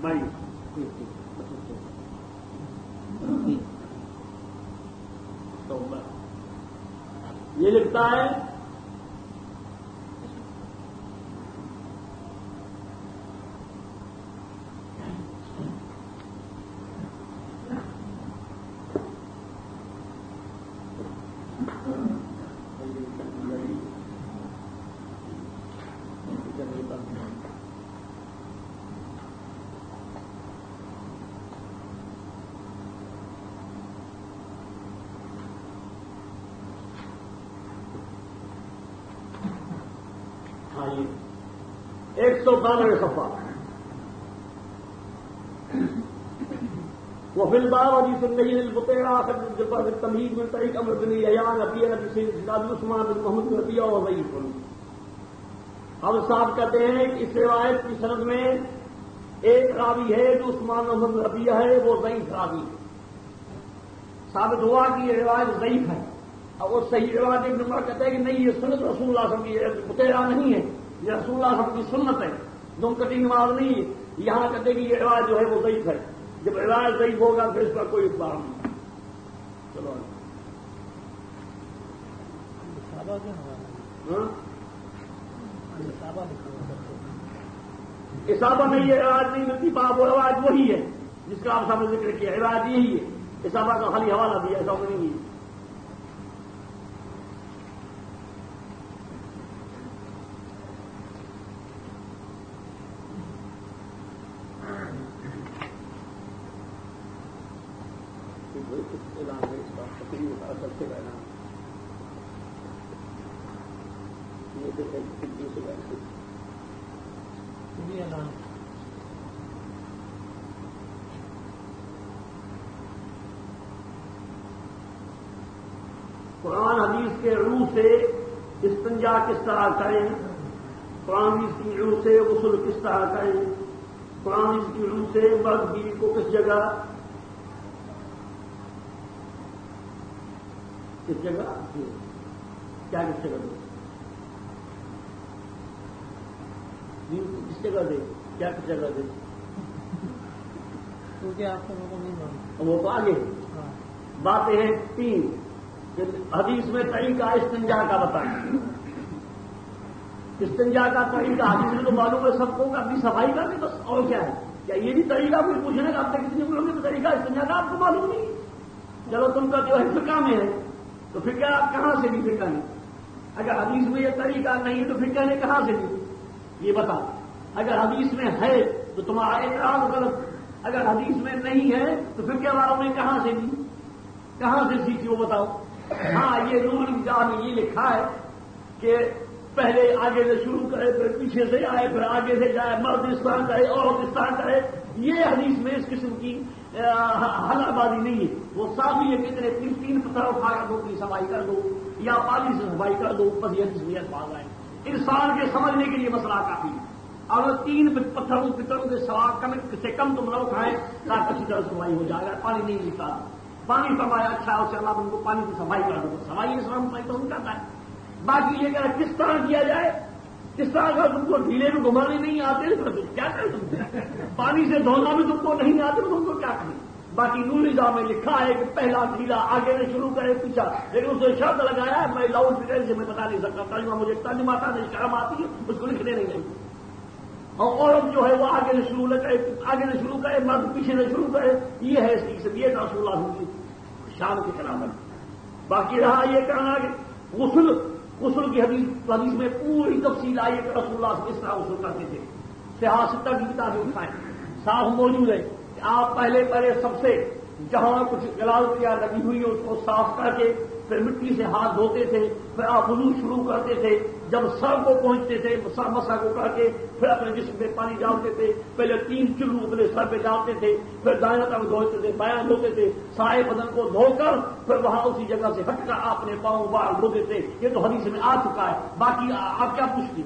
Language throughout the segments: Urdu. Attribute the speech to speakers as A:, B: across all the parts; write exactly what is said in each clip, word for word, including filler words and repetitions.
A: بھائی تو یہ لکھتا ہے ایک سو بانوے صفحہ وہ فی الباب حدیث النبی البطیرہ جب تمہید میں طریق امر بن یحییٰ نبی نبی سید عثمان بن محمد بن ربیعہ و ضعیف. ہم صاحب کہتے ہیں کہ اس روایت کی سند میں ایک راوی ہے جو عثمان بن محمد بن ربیعہ ہے، وہ ضعیف راوی ہے. ثابت ہوا کہ یہ روایت ضعیف ہے. اور وہ صحیح روایت ابن عمر کہتے ہیں کہ نہیں، یہ سنت رسول اللہ صلی اللہ علیہ وسلم کی بطیرہ نہیں ہے، یہ رسول اللہ صلی اللہ علیہ وسلم کی سنت ہے، دم کٹی نماز نہیں ہے. یہاں کہتے ہیں کہ یہ روایت جو ہے وہ ضعیف ہے. جب روایت ضعیف ہوگا پھر اس پر کوئی اخبار نہیں. چلو اصابہ میں یہ روایت نہیں ملتی، باپ وہ روایت وہی ہے جس کا آپ سامنے ذکر کیا. روایت یہی ہے، اصابہ کا خالی حوالہ دیا، ایسا نہیں ہے. قرآن حدیث کے روح سے استنجا کس طرح کریں، قرآن حدیث کی روح سے غسل کس طرح کریں، قرآن حدیث کی روح سے مرد بیوی کو کس جگہ کس جگہ کیا کس جگہ دے کس جگہ دے کیا کس جگہ دے
B: کیونکہ آپ کو نہیں
A: وہ تو آگے باتیں ہیں تین. حدیث میں طریقہ استنجا کا بتائیں. استنجا کا طریقہ حدیث میں تو معلوم ہے سب کو اپنی صفائی کا بھی، بس اور کیا ہے. کیا یہ بھی طریقہ کوئی پوچھنے کا آپ نے کتنی لوگوں نے طریقہ استنجا کا آپ کو معلوم نہیں؟ چلو تم کا جو ہے فقہ میں ہے تو فقہ کہاں سے بھی فقہ نہیں؟ اگر حدیث میں یہ طریقہ نہیں تو فقہ نے کہاں سے بھی یہ بتا. اگر حدیث میں ہے تو تمہارا اعتراض غلط، اگر حدیث میں نہیں ہے تو فقہ والوں نے کہاں سے بھی کہاں سے سیکھی وہ بتاؤ. ہاں یہ نور الجاہ میں یہ لکھا ہے کہ پہلے آگے سے شروع کرے پھر پیچھے سے آئے پھر آگے سے جائے، مرد اس طرح کرے عورت اس طرح کرے. یہ حدیث میں اس قسم کی حلال بازی نہیں ہے. وہ صاف ہی ہے کہ اتنے تین تین پتھر اٹھا کر دو کی صفائی کر دو یا پانی سے صفائی کر دو، بس یہ تصویر باز آئے. انسان کے سمجھنے کے لیے مسئلہ کافی ہے. اور تین پتھروں پتھروں کے سوا کم سے کم تم نہ اٹھائے تاکہ اچھی طرح صفائی ہو جائے. اگر پانی نہیں ملتا پانی فرمایا اچھا ہے، اس سے اللہ ان کو پانی کی صفائی کر دو. صفائی اسلام صحیح تو نہیں کرتا ہے. باقی یہ کہ کس طرح کیا جائے، کس طرح اگر تم کو ڈھیلے میں گھمانے نہیں آتے تو کیا کریں تم؟ پانی سے دھونا بھی تم کو نہیں آتے تو تم کو کیا کریں؟ باقی نور الجاہ میں لکھا ہے کہ پہلا ڈھیلا آگے سے شروع کرے پیچھا، لیکن اسے شرط لگایا ہے. میں لاؤڈ اسپیکر سے میں بتا نہیں سکتا، ترجمہ مجھے تعلیم آتا نہیں، شرم آتی ہے، اس کو لکھنے نہیں لگی. اور عورت جو ہے وہ آگے سے شروع کرے آگے سے شروع کرے، مرد پیچھے سے شروع کرے. یہ ہے اس کی یہ رسول اللہ کی شان کی کرامت. باقی رہا یہ کہنا کہ غسل غسل کی حدیث حدیث میں پوری تفصیل آئی کہ رسول اللہ اس طرح غسل کرتے تھے. سیاست کی کتابیں اٹھائیں صاف موجود ہے کہ آپ پہلے پہلے سب سے جہاں کچھ غلاظت یا لگی ہوئی ہے اس کو صاف کر کے پھر مٹی سے ہاتھ دھوتے تھے، پھر آپ وضو شروع کرتے تھے. جب سر کو پہنچتے تھے سر مسا کو کر کے پھر اپنے جسم میں پانی ڈالتے تھے. پہلے تین چلو اپنے سر پہ ڈالتے تھے، پھر دائیں طرف دھوتے تھے، بایاں دھوتے تھے، سارے بدن کو دھو کر پھر وہاں اسی جگہ سے ہٹ کر آپ نے پاؤں باہر دھوتے تھے. یہ تو حدیث میں آ چکا ہے. باقی آپ کیا پوچھتی؟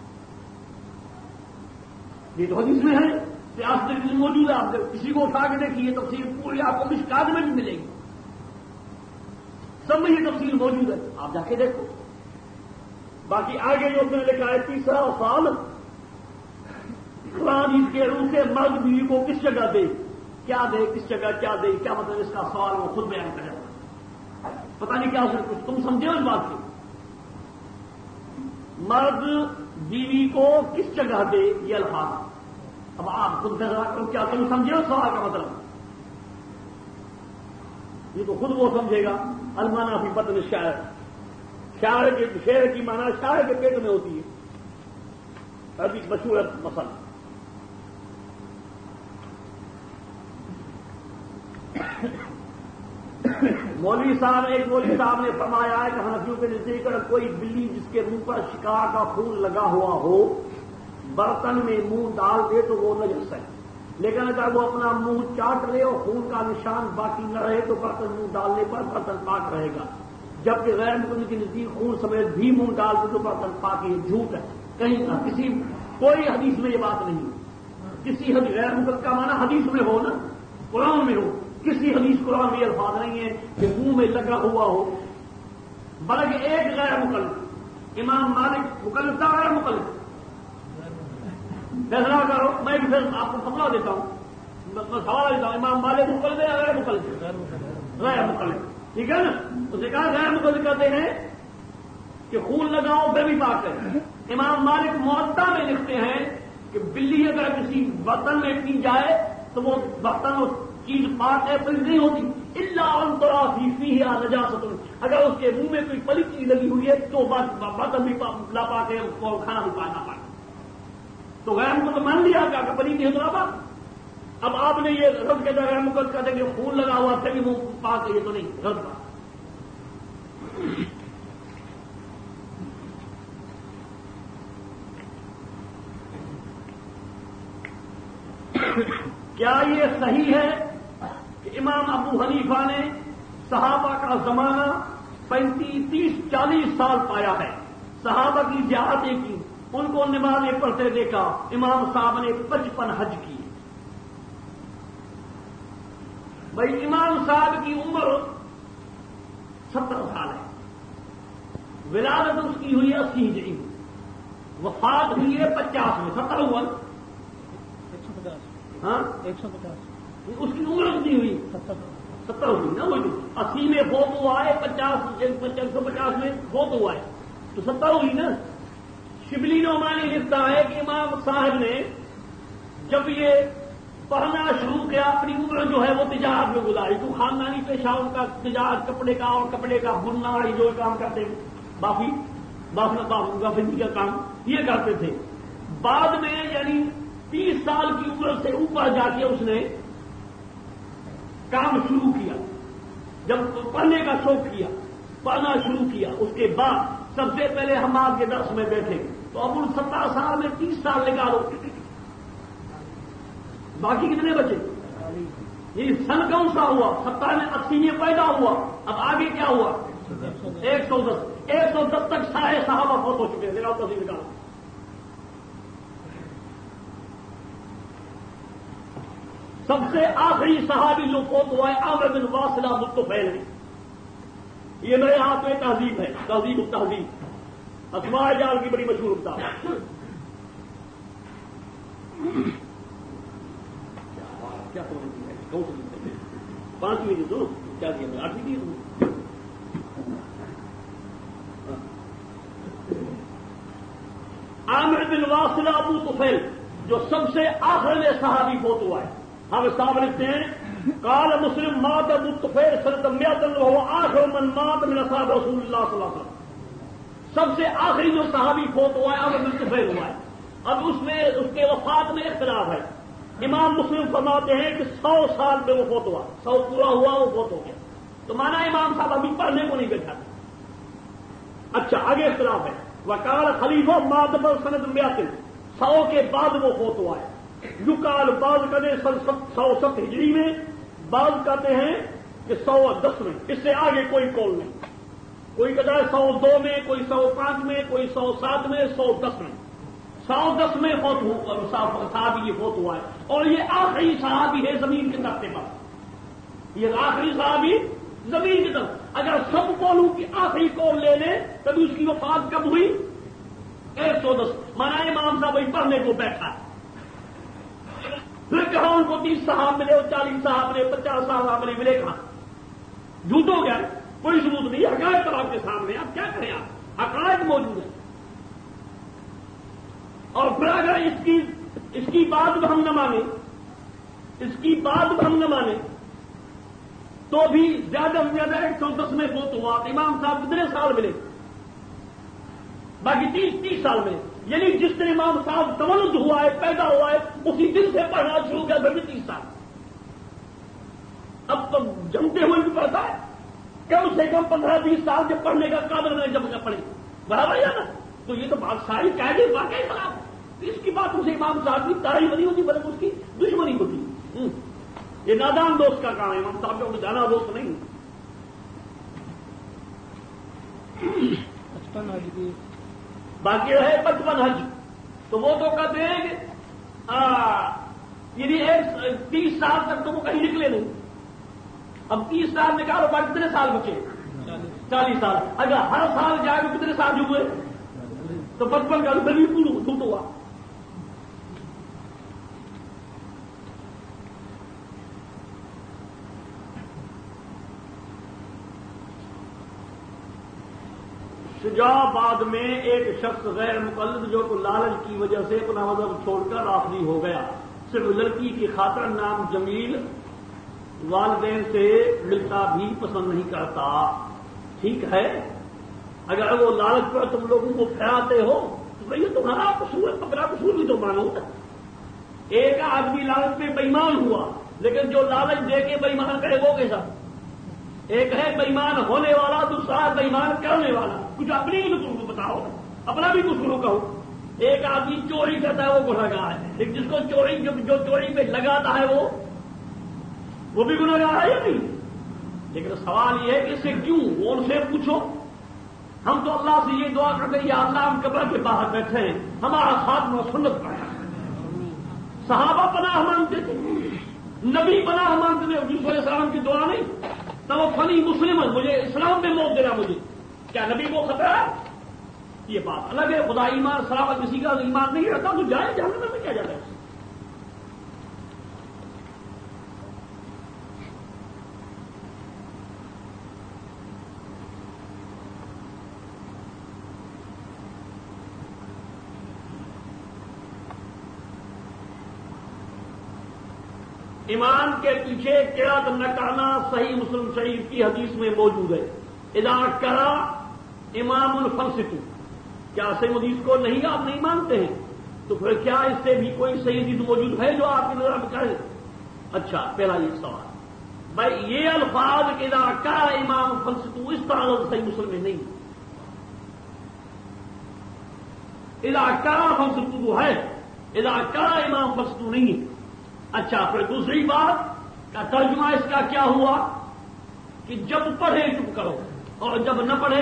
A: یہ تو حدیث میں ہے، سیاست موجود ہے. آپ کسی کو اٹھا کے دیکھیے تفصیل پوری آپ کو مشکات میں بھی ملے گی. سب میں یہ تفصیل موجود ہے، آپ جا کے دیکھو. باقی آگے جو اس نے لکھا ہے تیسرا سال قرآن حدیث کے روح سے مرد بیوی کو کس جگہ دے، کیا دے، کس جگہ کیا دے، کیا مطلب اس کا سوال وہ خود بیان کرے گا، پتہ نہیں کیا سر کچھ تم سمجھے اس بات کی. مرد بیوی کو کس جگہ دے یہ الفاظ. اب آپ خود فیصلہ کرو کیا تم سمجھے اس سوال کا مطلب. یہ تو خود وہ سمجھے گا. المانا فی بطن الشاعر، شاعر کے شعر کی معنی شاعر کے پیٹ میں ہوتی ہے. ابھی مشہور مسئلہ. مولوی صاحب ایک مولوی صاحب نے فرمایا ہے کہ حنفیوں کے نزدیک اگر کوئی بلی جس کے منہ پر شکار کا خون لگا ہوا ہو برتن میں منہ ڈال دے تو وہ نجس ہے، لیکن اگر وہ اپنا منہ چاٹ لے اور خون کا نشان باقی نہ رہے تو برتن منہ ڈالنے پر برتن پاک رہے گا. جبکہ غیر مسلم کے نزدیک خون سمیت بھی منہ ڈال دے تو برتن پاک. یہ جھوٹ ہے، کہیں نہ کسی کوئی حدیث میں یہ بات نہیں. کسی حدیث غیر مسلم کا معنی حدیث میں ہو نا، قرآن میں ہو. کسی حدیث قرآن میں یہ الفاظ نہیں ہے کہ منہ میں لگا ہوا ہو. بلکہ ایک غیر مقلد امام مالک مقلد تھا، غیر مقلد فیصلہ کرو. میں بھی پھر آپ کو فتویٰ دیتا ہوں، میں سوال دیتا ہوں امام مالک مقلد ہے یا غیر مقلد؟ غیر مقلد. ٹھیک ہے نا. اسے کہا غیر مقلد کہتے ہیں کہ خون لگاؤ بے بھی پاک ہے. امام مالک موطا میں لکھتے ہیں کہ بلی اگر کسی برتن میں پی جائے تو وہ برتن چیز پاک ہے، پلی نہیں ہوتی. اللہ انترا فی فیہ نجاست، اگر اس کے منہ میں کوئی پلی چیز لگی ہوئی ہے تو برتن بھی لا پاک ہے اور کھانا بھی پانا پاک. تو غیر کو تو مان لیا کیا کہ پلی نہیں ہے تو لا پاک. اب آپ نے یہ رد کہتا غیر مقلد کہتے کہ خون لگا ہوا تھا کہ وہ پاک ہے، یہ تو نہیں رد کا. کیا یہ صحیح ہے کہ امام ابو حنیفہ نے صحابہ کا زمانہ پینتیس تیس چالیس سال پایا ہے، صحابہ کی زیارتیں کی، ان کو نمازیں پڑھتے دیکھا، امام صاحب نے پچپن حج کی. بھائی امام صاحب کی عمر ستر سال ہے، ولادت اس کی ہوئی ہے اسی ہجری میں، وفات ہوئی ہے پچاس میں. ستر ہوا ہاں
B: ایک سو پچاس
A: اس کی عمر کتنی ہوئی؟ ستر ہوئی نا. وہی اسی میں فوت ہوا ہے، پچاس ایک سو پچاس میں فوت ہوا ہے تو ستر ہوئی نا. شبلی نعمانی لکھتا ہے کہ امام صاحب نے جب یہ پڑھنا شروع کیا اپنی عمر جو ہے وہ تجارت میں گزاری. تو خاندانی پیشہ ان کا تجارت، کپڑے کا اور کپڑے کا بننا والی جو کام کرتے ہیں، باقی بافنا بافوں کا بندی کا کام یہ کرتے تھے. بعد میں یعنی تیس سال کی عمر سے اوپر جا کے اس نے کام شروع کیا. جب پڑھنے کا شوق کیا، پڑھنا شروع کیا، اس کے بعد سب سے پہلے ہم آپ کے درس میں بیٹھے تو اب ان سترہ سال میں تیس سال نکالو، باقی کتنے بچے؟ یہ سن کون سا ہوا؟ سترہ میں اسی میں پیدا ہوا. اب آگے کیا ہوا؟ ایک سو دس ایک سو دس تک سارے صحابہ فوت ہو چکے ہیں. نکالو تو نکالو. سب سے آخری صحابی جو فوت ہوا ہے عامر بن واصلہ الطفیل نے. یہ میرے ہاتھ میں تہذیب ہے، تہذیب التہذیب، اسماء جال کی بڑی مشہور کتاب. کیا پانچ منٹ دو کیا دیا میں آٹھویں دیا تم. عامر بن واصلہ ابو طفیل جو سب سے آخر میں صحابی فوت ہوا ہے. ہم صاحب لکھتے ہیں قال مسلم مات ابو طفیل سنۃ مئۃ وهو آخر من مات من اصحاب رسول اللہ صلی اللہ علیہ وسلم. سب سے آخری جو صحابی فوت ہوا ہے عامر بن طفیل ہوا ہے. اب اس میں اس کے وفات میں اختلاف ہے. امام مسلم فرماتے ہیں کہ سو سال میں وہ فوت ہوا، سو پورا ہوا وہ فوت ہو گیا. تو مانا امام صاحب ابھی پڑھنے کو نہیں بیٹھا تھا. اچھا آگے اختلاف ہے. وقال خلیفہ مات سنۃ مئۃ، سو کے بعد وہ فوت ہوا ہے. یقال بعض کہتے ہیں سو ست ہجری میں، بعض کہتے ہیں کہ سو دس میں. اس سے آگے کوئی قول نہیں. کوئی کہتا ہے سو دو میں، کوئی سو پانچ میں، کوئی سو سات میں، سو دس میں. سو دس میں فوت ہوا صحابی یہ فوت ہوا ہے اور یہ آخری صحابی ہے زمین کے درجے پر. یہ آخری صحابی زمین کی طرف. اگر سب قولوں کی آخری قول لے لیں تبھی اس کی وفات کب ہوئی؟ ایک سو دس. مانا امام صاحب وہی پڑھنے کو بیٹھا ہے. پھر کہاں ان کو تیس صاحب ملے اور چالیس صاحب ملے پچاس صاحب ملے ملے کہاں؟ جھوٹ ہو گیا، کوئی ثبوت نہیں، حقائق تو آپ کے سامنے، آپ کیا کریں؟ آپ حقائق موجود ہیں. اور پھر اگر اس کی اس کی بات بھی ہم نہ مانیں اس کی بات بھی ہم نہ مانیں تو بھی زیادہ سے زیادہ ایک سو دس میں فوت ہوا. امام صاحب کتنے سال ملے؟ باقی تیس تیس سال میں، یعنی جس دن امام صاحب تولد ہوا ہے، پیدا ہوا ہے، اسی دن سے پڑھنا شروع کیا، پھر بھی تیس سال. اب تو جمتے ہوئے بھی پڑھتا ہے، کم سے کم پندرہ بیس سال جب پڑھنے کا قابل نہیں جب پڑھے برابر ہے نا. تو یہ تو بات ساری قاعدے واقعی خلاف ہے. اس کی بات اسے امام صاحب کی تعریف نہیں ہوتی بلکہ اس کی دشمنی ہوتی. یہ نادان دوست کا کام ہے، امام صاحب کا جانا دوست نہیں.
B: بچپن حج کی
A: باقی رہے بچپن حج، تو وہ تو کہتے ہیں کہ یعنی ایک تیس سال تک تو وہ کہیں نکلے نہیں. اب تیس سال نکالو، باقی کتنے سال بچے؟ چالیس سال. اگر ہر سال جائے تو کتنے سال ہوئے؟ تو بچپن کا بھی پورا جھوٹ ہوا. شجاع آباد میں ایک شخص غیر مقلد جو کہ لالچ کی وجہ سے اپنا مذہب چھوڑ کر رافضی ہو گیا، صرف لڑکی کی خاطر نام جمیل، والدین سے ملتا بھی پسند نہیں کرتا. ٹھیک ہے، اگر وہ لالچ پر تم لوگوں کو پھیلاتے ہو تو یہ تمہارا قصور ہے، اپنا قصور بھی تو مانو. ایک آدمی لالچ میں بےمان ہوا، لیکن جو لالچ دے کے بےمان کرے وہ کیسا؟ ایک ہے بےمان ہونے والا، دوسرا ہے بےمان کرنے والا. کچھ اپنی بھی قصور کو بتاؤ، اپنا بھی قصور کہو. ایک آدمی چوری کرتا ہے وہ گنہگار ہے، لیکن جس کو چوری جو, جو چوری پہ لگاتا ہے وہ وہ بھی گنہگار ہے یا نہیں؟ لیکن سوال یہ ہے کہ اسے کیوں؟ وہ ان سے پوچھو. ہم تو اللہ سے یہ دعا کرتے ہیں یا اللہ ہم قبر کے باہر بیٹھے ہیں، ہمارا خاتمہ سنت پر ہے. صحابہ پناہ مانگتے تھے، نبی پناہ مانگتے تھے، یوسف علیہ السلام کی دعا نہیں. توفنی مسلم، مجھے اسلام میں موت دینا. مجھے کیا نبی کو خطرہ ہے؟ یہ بات الگ ہے. خدا ایمان سلامت کسی کا ایمان نہیں رہتا تو جائے جہنم میں کیا جاتا ہے. ایمان کے پیچھے قرات نہ کرنا صحیح مسلم شریف کی حدیث میں موجود ہے. اذا کرا امام الفلسفہ، کیا صحیح حدیث کو نہیں آپ نہیں مانتے ہیں؟ تو پھر کیا اس سے بھی کوئی صحیح حدیث موجود ہے جو آپ کی نظر میں کرے؟ اچھا، پہلا یہ سوال بھائی، یہ الفاظ اذا کرا امام الفلسفہ اس طرح صحیح مسلم میں نہیں. اذا کرا فلسفہ ہے، اذا کرا امام فلسفہ نہیں ہے. اچھا، پھر دوسری بات کا ترجمہ اس کا کیا ہوا کہ جب پڑھے چپ کرو اور جب نہ پڑھے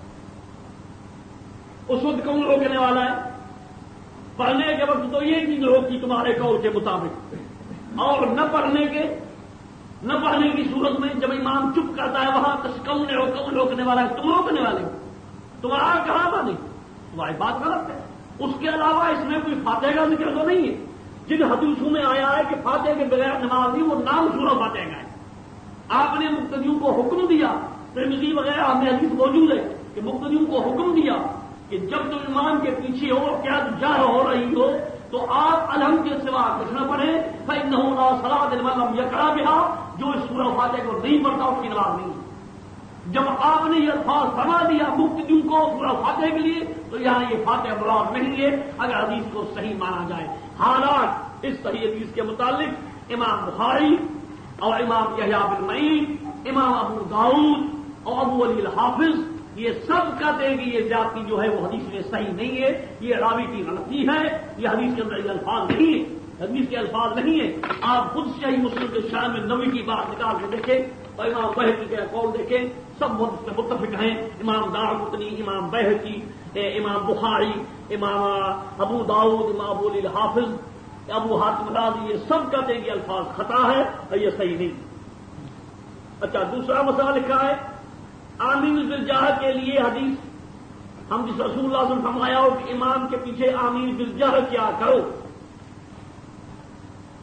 A: اس وقت کون روکنے والا ہے؟ پڑھنے کے وقت تو یہ چیز روکی تمہارے قول کے مطابق، اور نہ پڑھنے کے نہ پڑھنے کی صورت میں جب امام چپ کرتا ہے وہاں کون کون روکنے والا ہے؟ تم روکنے والے ہو. تمہارا کہا نہیں، تمہاری بات غلط ہے. اس کے علاوہ اس میں کوئی فاتحہ کا ذکر تو نہیں ہے. جن حدیثوں میں آیا ہے کہ فاتحہ کے بغیر نماز نہیں، وہ نام سورہ فاتحہ کا ہے. آپ نے مقتدیوں کو حکم دیا، ترمذی وغیرہ میں حدیث موجود ہے کہ مقتدیوں کو حکم دیا کہ جب تم امام کے پیچھے ہو، کیا جہر ہو رہی ہو، تو آپ الحمد کے سوا کچھ نہ پڑھیں. فإنه لا صلاة لمن لم يقرأ بها، جو اس سورہ فاتحہ کو نہیں پڑھتا اس کی نماز نہیں. جب آپ نے یہ الفاظ فرما دیا مقتدیوں کو سورہ فاتحہ کے لیے، تو یہاں یہ فاتحہ مراد نہیں ہے اگر حدیث کو صحیح مانا جائے. حالات اس صحیح حدیث کے متعلق امام بخاری اور امام یحییٰ بن معین، امام ابو داؤد اور ابو علی الحافظ، یہ سب کہتے ہیں کہ یہ زیادتی جو ہے وہ حدیث میں صحیح نہیں ہے، یہ راوی کی غلطی ہے، یہ حدیث کے اندر یہ الفاظ نہیں ہے، حدیث کے الفاظ نہیں ہے. آپ خود سے ہی مسلم کے شان میں نبی کی بات نکال کے دیکھیں اور امام بہقی کے قول دیکھیں، سب متفق ہیں. امام دارقطنی، امام بہقی، امام بخاری، امام ابو داؤد، امام ابو علی الحافظ، ابو حاتم رازی، یہ سب کہتے ہیں کہ الفاظ خطا ہے اور یہ صحیح نہیں. اچھا، دوسرا مسئلہ لکھا ہے آمین بالجہر کے لیے حدیث، ہم جس رسول اللہ صلی اللہ علیہ وسلم فرمایا ہو کہ امام کے پیچھے آمین بالجہر کیا کرو،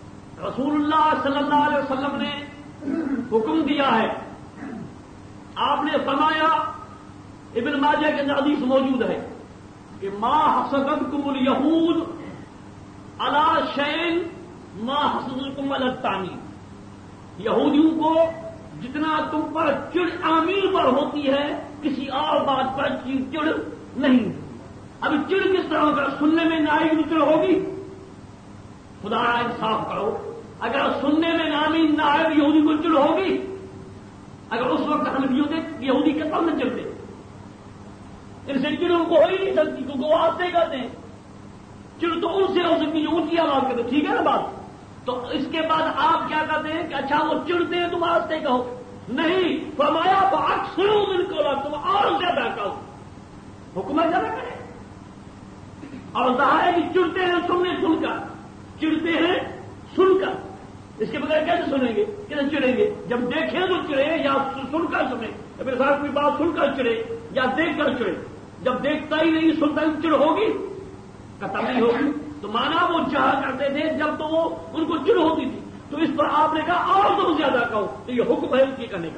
A: رسول اللہ صلی اللہ علیہ وسلم نے حکم دیا ہے. آپ نے فرمایا، ابن ماجہ کے اندر حدیث موجود ہے کہ ما حسدتکم الیہود علی شیء ما حسدتکم علی التعمیم. یہودیوں کو جتنا تم پر چڑ تعمیر پر ہوتی ہے کسی اور بات پر چڑ نہیں. ابھی چڑ کس طرح ہوگا؟ سننے میں نہ آئی چڑ ہوگی؟ خدا انصاف کرو. اگر سننے میں نامی نہ آئے تو یہودی کو چڑ ہوگی؟ اگر اس وقت ہم یہودی کے سامنے چلتے ان سے چڑ ان کو ہو ہی نہیں سکتی کیونکہ وہ آتے کرتے ہیں. چڑ تو ان سے ہو سکتی جو اونچی آواز کرتے. ٹھیک ہے نا بات؟ تو اس کے بعد آپ کیا کرتے ہیں کہ اچھا وہ چڑھتے ہیں تم آستے کہو. نہیں، فرمایا اکثر دن کو تم اور زیادہ کہو. حکومت زیادہ کرے. اور ظاہر ہے کہ چڑھتے ہیں سننے سن کر، چڑھتے ہیں سن کر. اس کے بغیر کیسے سنیں گے؟ کیسے چڑھیں گے؟ جب دیکھیں تو چڑھے یا سن کر سنیں. میرے ساتھ کوئی بات سن کر چڑھے یا دیکھ کر چڑھے. جب دیکھتا ہی نہیں سنتا ہی چڑھ ہوگی؟ قطع نہیں ہوگی. تو مانا وہ چاہ کرتے تھے جب تو وہ ان کو چڑھ ہوتی تھی. تو اس پر آپ نے کہا اور تم زیادہ کہو. تو یہ حکم ہے ان کی کرنے کا.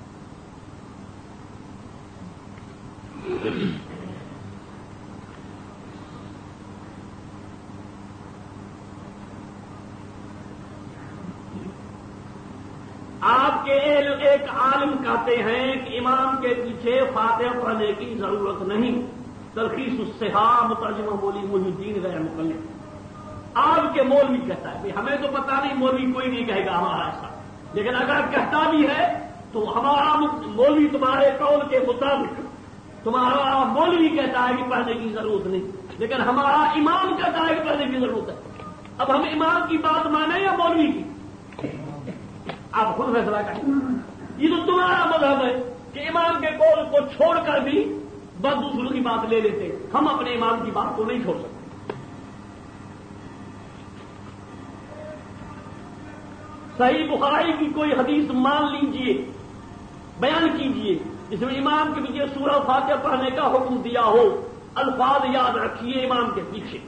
A: آپ کے ایک عالم کہتے ہیں کہ امام کے پیچھے فاتحہ پڑھنے کی ضرورت نہیں. تلخیص الصحاح مترجمہ مولوی محی الدین غیر مقلد. آپ کے مولوی کہتا ہے، ہمیں تو پتا نہیں، مولوی کوئی نہیں کہے گا ہمارا ایسا، لیکن اگر کہتا بھی ہے تو ہمارا مولوی تمہارے قول کے مطابق تمہارا مولوی کہتا ہے کہ پڑھنے کی ضرورت نہیں، لیکن ہمارا امام کہتا ہے کہ پڑھنے کی ضرورت ہے. اب ہم امام کی بات مانیں یا مولوی کی؟ آپ خود فیصلہ کریں. یہ تو تمہارا مذہب ہے کہ امام کے قول کو چھوڑ کر بھی بس دوسروں کی بات لے لیتے. ہم اپنے امام کی بات کو نہیں چھوڑ سکتے. صحیح بخاری کی کوئی حدیث مان لیجئے، بیان کیجئے جس میں امام کے پیچھے سورہ فاتحہ پڑھنے کا حکم دیا ہو. الفاظ یاد رکھیے امام کے پیچھے.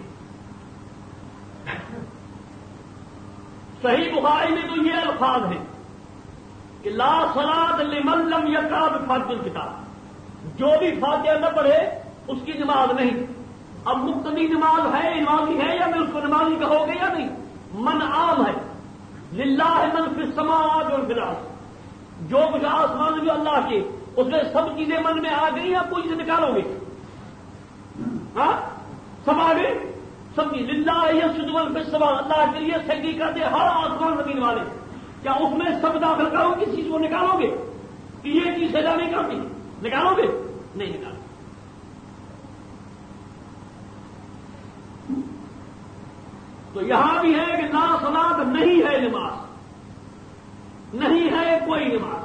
A: صحیح بخاری میں تو یہ الفاظ ہیں کہ لا صلاۃ لمن لم یقرأ بفاتحۃ الکتاب. جو بھی فاتحہ نہ پڑھے اس کی نماز نہیں. اب مقتدی نماز ہے، نمازی ہے یا میں اس کو نمازی کہو گے یا نہیں؟ من عام ہے. للہ من فی السماوات والفی الارض. جو کچھ آسمان جو اللہ کے، اس میں سب چیزیں من میں آ گئی یا کوئی چیز نکالو گے؟ ہاں سب آ گئے. سب چیز للہ یسجد من فی السماء، اللہ کے لیے سجدہ کرتے ہر آسمان زمین والے. کیا اس میں سب داخل کرو گے؟ کس چیز کو نکالو گے کہ یہ چیز سجا نہیں کرتی؟ نکالو گے؟ نہیں نکالو. تو یہاں بھی ہے کہ لا صلاۃ نہیں ہے نماز، نہیں ہے کوئی نماز.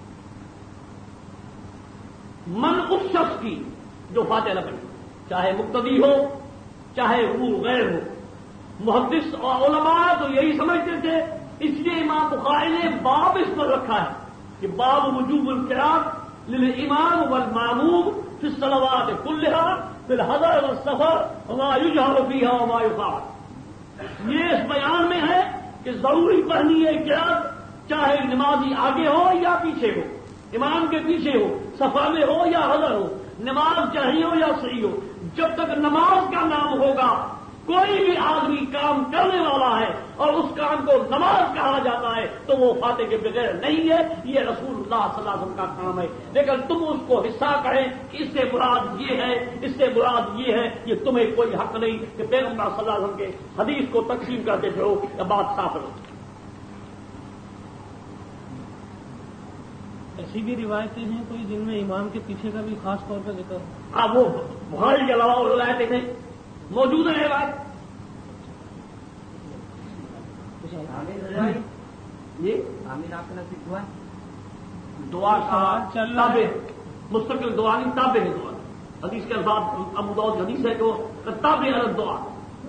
A: من اس شخص کی جو فاتحہ نہ پڑھے، چاہے مقتدی ہو چاہے وہ غیر ہو. محدث اور علماء تو یہی سمجھتے تھے، اس لیے امام بخاری نے باب اس پر رکھا ہے کہ باب وجوب القراءۃ للامام والماموم فی الصلوات كلها فی الحضر والسفر وما یجہر فیہا وما یخاف. یہ اس بیان میں ہے کہ ضروری پڑھنی ہے قراءت، چاہے نمازی آگے ہو یا پیچھے ہو، امام کے پیچھے ہو، سفر میں ہو یا حضر ہو، نماز چاہیے ہو یا صحیح ہو. جب تک نماز کا نام ہوگا کوئی بھی آدمی کام کرنے والا ہے اور اس کام کو نماز کہا جاتا ہے تو وہ فاتح کے بغیر نہیں ہے. یہ رسول اللہ صلی اللہ علیہ وسلم کا کام ہے. لیکن تم اس کو حصہ کریں کہ اس سے مراد یہ ہے، اس سے مراد یہ ہے، یہ تمہیں کوئی حق نہیں کہ پیغمبر صلی اللہ علیہ وسلم کے حدیث کو تقسیم کرتے پھرو. یا بات صاف ہو.
B: ایسی بھی روایتیں ہیں کوئی جن میں امام کے پیچھے کا بھی خاص طور پر ذکر؟
A: ہاں وہ بخاری کے علاوہ اور روایتیں ہیں موجود ہے. بات یہ دعا کا تابع مستقل دعا نہیں، تابع ہے دعا. حدیث کے الفاظ ابو داؤد حدیث ہے کہ تابع ہے دعا.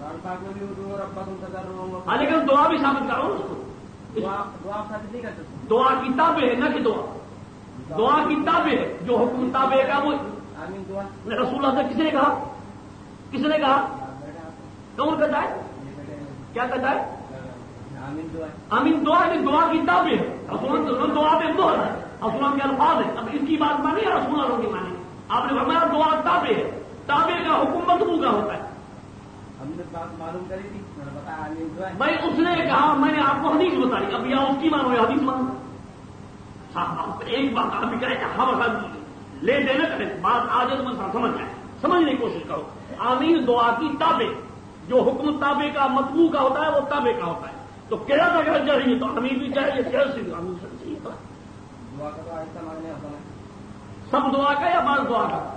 A: ہاں لیکن دعا بھی ثابت کرو اس کو. دعا کی تابع ہے نہ کہ دعا دعا کی تابع ہے. جو حکم تابع کا وہ رسول اللہ سے کس نے کہا؟ کس نے کہا؟ کون کہتا ہے؟ کیا کہتا ہے؟ آمین دعا کی دعا کی تابع ہے. رسول دعا پہ مہر ہے, رسول کے الفاظ ہے. اب اس کی بات مانی یا رسول اللہ کی مانی؟ آپ نے فرمایا دعا تابع ہے. تابع کا حکم مطلوب کا ہوتا ہے.
C: ہم نے بات معلوم کری تھی, میں نے بتایا آمین دعا ہے.
A: بھائی اس نے کہا میں نے آپ کو حدیث بتائی, اب یا اس کی مانو یا حدیث مانو. صاحب ایک بات آپ بھی کہیں کہ ہم لے دینا کریں, بات آ جائے تو میں سمجھ جائیں, سمجھنے کی کوشش کرو. آمین دعا کی تابع, جو حکم تابع کا مطلوب کا ہوتا ہے وہ تابع کا ہوتا ہے. تو کیا اگر چاہیے تو امیر بھی چاہیے, کیسے امیر چاہیے.
C: دعا کا تو ایسا مانگنے ہوتا ہے.
A: سب دعا کا یا بعض دعا کا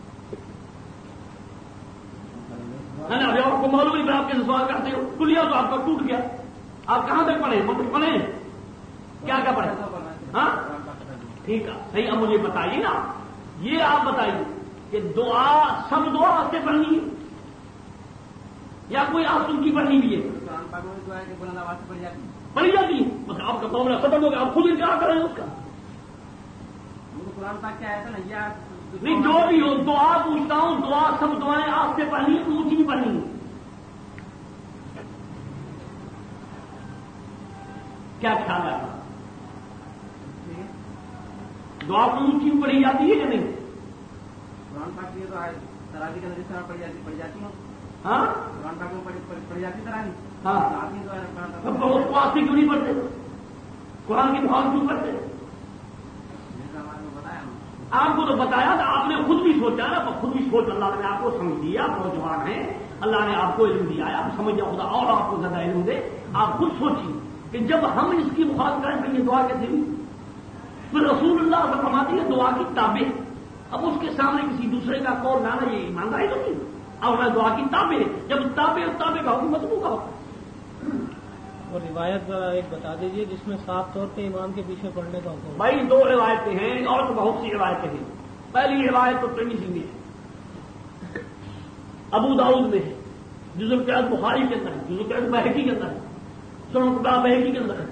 A: ہے نا. ابھی آپ کو معلوم نہیں, آپ کے سوال کرتے ہو کلیا تو آپ کا ٹوٹ گیا. آپ کہاں تک پڑھے, مطلب پڑھے کیا کیا پڑھے؟ ہاں ٹھیک ہے صحیح. اب مجھے بتائیے نا, یہ آپ بتائیے کہ دعا سب دعا آپ سے پڑھنی ہے یا کوئی آپ ان کی پڑھنی بھی ہے؟ پڑھی جاتی ہے. مطلب آپ کا معاملہ ختم ہو گیا, آپ خود انکار کریں اس کا.
C: قرآن پاک کیا ہے نا یا
A: نہیں جو بھی ہو, دعا پوچھتا ہوں, دعا سب دعائیں آپ سے پڑھنی ہے, اونچی بھی پڑھنی ہے. کیا خیال ہے؟ دعا کو اونچی بھی پڑھی جاتی ہے یا نہیں؟
C: قرآن پاک کی تو تراویح کے نظر پڑھی جاتی پڑھی جاتی ہوں.
A: ہاں
C: قرآن پاک میں پڑھی جاتی تراویح.
A: ہاں اس کو آستے کیوں نہیں پڑھتے؟ قرآن کی بات کیوں کرتے؟ آپ کو تو بتایا تھا, آپ نے خود بھی سوچا نا, خود بھی سوچ, اللہ نے آپ کو سمجھ دیا, نوجوان ہیں, اللہ نے آپ کو علم دیا ہے, آپ سمجھ جاؤ, خدا اور آپ کو زیادہ علم دے. آپ خود سوچیے کہ جب ہم اس کی مخالفت کریں تو یہ دعا کیسے ہوئی؟ پھر رسول اللہ سے فرماتی ہے دعا کی تابع. اب اس کے سامنے کسی دوسرے کا قول لانا یہ ایمانداری تو نہیں. اور میں دعا کی تابع, جب تابع تابع کا حکم مطلوب کا ہوتا ہے.
B: اور روایت ذرا ایک بتا دیجیے جس میں صاف طور پہ امام کے پیچھے پڑھنے کا حکم.
A: بھائی دو روایتیں ہیں, اور تو بہت سی روایتیں ہیں. پہلی روایت تو ترمذی میں ہے, ابو داؤد میں ہے, جزء القرآن بخاری کے اندر ہے, جزء القرآن بہقی کے اندر ہے, سنن کبیرہ بہقی کے اندر ہے,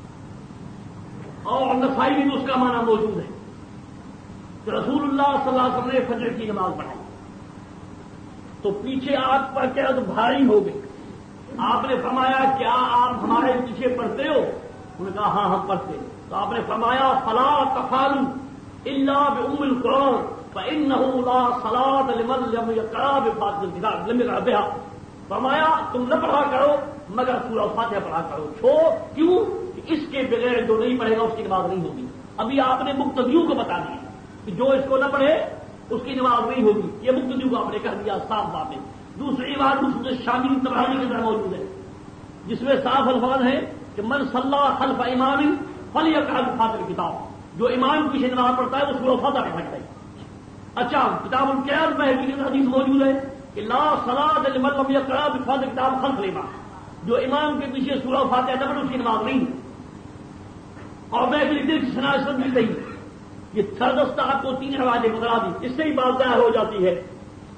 A: اور نسائی میں اس کا معنی موجود ہے کہ رسول اللہ صلی اللہ علیہ وسلم نے فجر کی نماز پڑھائی تو پیچھے آگ پر کیا تو بھاری ہو گئی. آپ نے فرمایا کیا آپ ہمارے پیچھے پڑھتے ہو؟ انہوں نے کہا ہاں ہم پڑھتے. تو آپ نے فرمایا فلا تفعلوا الا بأم القرآن فإنه لا صلاة لمن لم يقرأ بفاتحة الكتاب لم يقرأ بها. فرمایا تم نہ پڑھا کرو مگر سورہ فاتحہ پڑھا کرو. چھو کیوں؟ اس کے بغیر جو نہیں پڑھے گا اس کی نماز نہیں ہوگی. ابھی آپ نے مقتدیوں کو بتا دیا کہ جو اس کو نہ پڑھے اس کی نماز نہیں ہوگی. یہ مقتدیوں کو آپ نے کہہ دیا صاف بات ہے. دوسری بات دوسرے شامل تبرانی کے اندر موجود ہے جس میں صاف الفاظ ہیں کہ من صلی خلف امام فلیقرأ بفاتحة الکتاب, جو امام پیچھے نماز پڑھتا ہے وہ سورہ فاتحہ پڑھتا ہے. اچھا کتاب القیاس میں حدیث موجود ہے کہ لا صلاۃ لمن لم یقرأ بفاتحة الکتاب خلف الامام, جو امام کے پیچھے سورہ فاتحہ نہ پڑھے اس کی نماز نہیں. اور میں دل کی شناخت بھی نہیں. یہ سردستہ آپ کو تین روایتیں بتا دی, اس سے ہی بات ظاہر ہو جاتی ہے.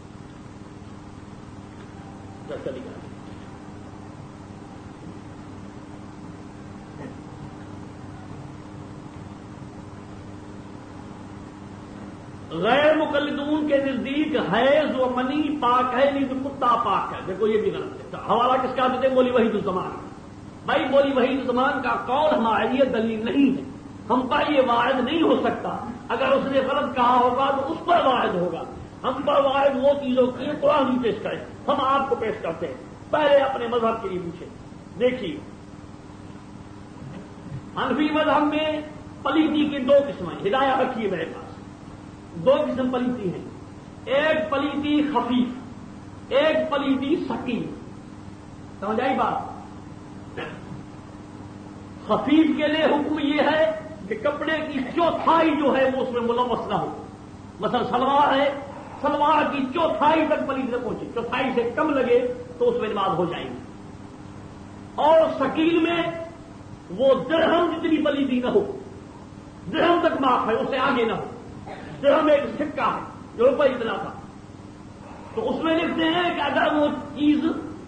A: غیر مقلدون کے نزدیک حیض و منی پاک ہے, نہیں تو کتا پاک ہے. دیکھو یہ بھی غلط ہے. حوالہ کس کا دیتے ہیں؟ مولی وحید الزمان. بھائی مولی وحید الزمان کا قول ہمارے لیے دلیل نہیں ہے, ہم پر یہ واحد نہیں ہو سکتا. اگر اس نے غلط کہا ہوگا تو اس پر واحد ہوگا. ہم پر واحد وہ چیزوں کی قرآن ہی پیش کریں, ہم آپ کو پیش کرتے ہیں. پہلے اپنے مذہب کے لیے پوچھیں. دیکھیے حنفی مذہب میں پلیتی کی دو قسمیں, ہدایت رکھیے میرے پاس. دو قسم پلیتی ہیں, ایک پلیتی خفیف, ایک پلیتی ثقیل. سمجھ آئی بات؟ خفیف کے لیے حکم یہ ہے کہ کپڑے کی چوتھائی جو ہے وہ اس میں ملوث نہ ہو. مثلا سلوار ہے, سلوار کی چوتھائی تک پلیت نہ پہنچے, چوتھائی سے کم لگے تو اس میں نماز ہو جائے گی. اور ثقیل میں وہ درہم جتنی پلیتی نہ ہو, درہم تک معاف ہے, اس سے آگے نہ ہو. درہم ایک سکہ ہے جو روپے اتنا تھا, تو اس میں لکھتے ہیں کہ اگر وہ چیز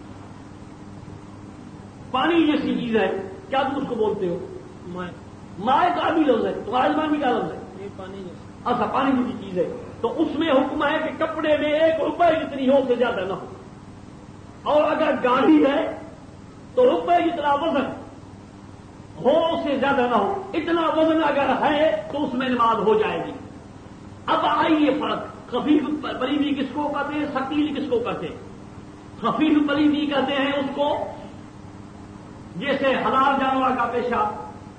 A: پانی جیسی چیز ہے, کیا تم اس کو بولتے ہو؟
B: مائع.
A: مائع کا بھی لفظ ہے, تمہارے زبان میں کیا لفظ ہے؟
B: یہ پانی جیسے.
A: اچھا پانی جیسی چیز ہے, تو اس میں حکم ہے کہ کپڑے میں ایک روپے جتنی ہو اس سے زیادہ نہ ہو. اور اگر گاڑی ہے تو روپے جتنا وزن ہو سے زیادہ نہ ہو، اتنا وزن اگر ہے تو اس میں نماز ہو جائے گی۔ اب آئیے فرق، خفیف پلیدی کس کو کہتے ہیں، ثقیل کس کو کہتے ہیں؟ خفیف پلیدی کہتے ہیں اس کو جیسے حلال جانور کا پیشاب،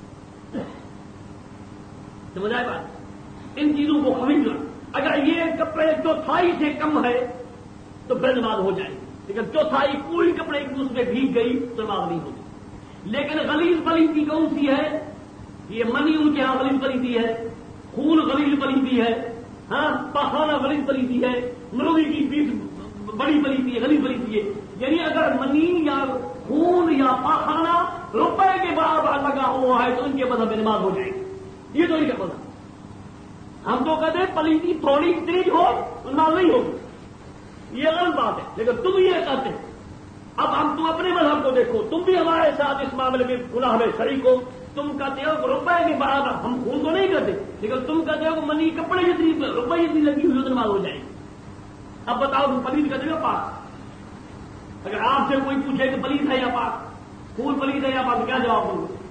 A: سمجھ آئے بات؟ ان چیزوں کو خفیف، اگر یہ کپڑے چوتھائی سے کم ہے تو پھر نماز ہو جائے گی، لیکن چوتھائی پوری کپڑے ایک دوسرے بھیگ گئی تو نماز نہیں ہوگی۔ لیکن غلیظ پلیدی کون سی ہے؟ یہ منی ان کے یہاں غلیظ پلیدی ہے، خون غلیظ پلیدی ہے، ہاں پخانہ غلیظ پلیدی ہے، مروی کی پیٹ بڑی پلیدی ہے، غلیظ پلیدی ہے۔ یعنی اگر منی یا خون یا پخانہ روپے کے برابر لگا ہوا ہے تو ان کے مذہب میں نماز ہو جائے گی۔ یہ تو ان کا مذہب۔ ہم تو کہتے ہیں پلیدی تھوڑی تیز ہو نماز نہیں ہوگی، یہ غلط بات ہے، لیکن تم یہ کہتے ہیں۔ اب ہم تم اپنے مذہب کو دیکھو، تم بھی ہمارے ساتھ اس معاملے میں گناہ میں شریک ہو۔ تم کہتے ہو کہ روپے کے برابر، ہم خون تو نہیں کرتے، لیکن تم کہتے ہو کہ منی کپڑے جتنی روپے جتنی لگی ہوئی نماز ہو جائے گی۔ اب بتاؤ تم پلید کہتے ہو پاک؟ اگر آپ سے کوئی پوچھے کہ پلید ہے یا پاک، خون پلید ہے یا پاک، کیا جواب دو گے؟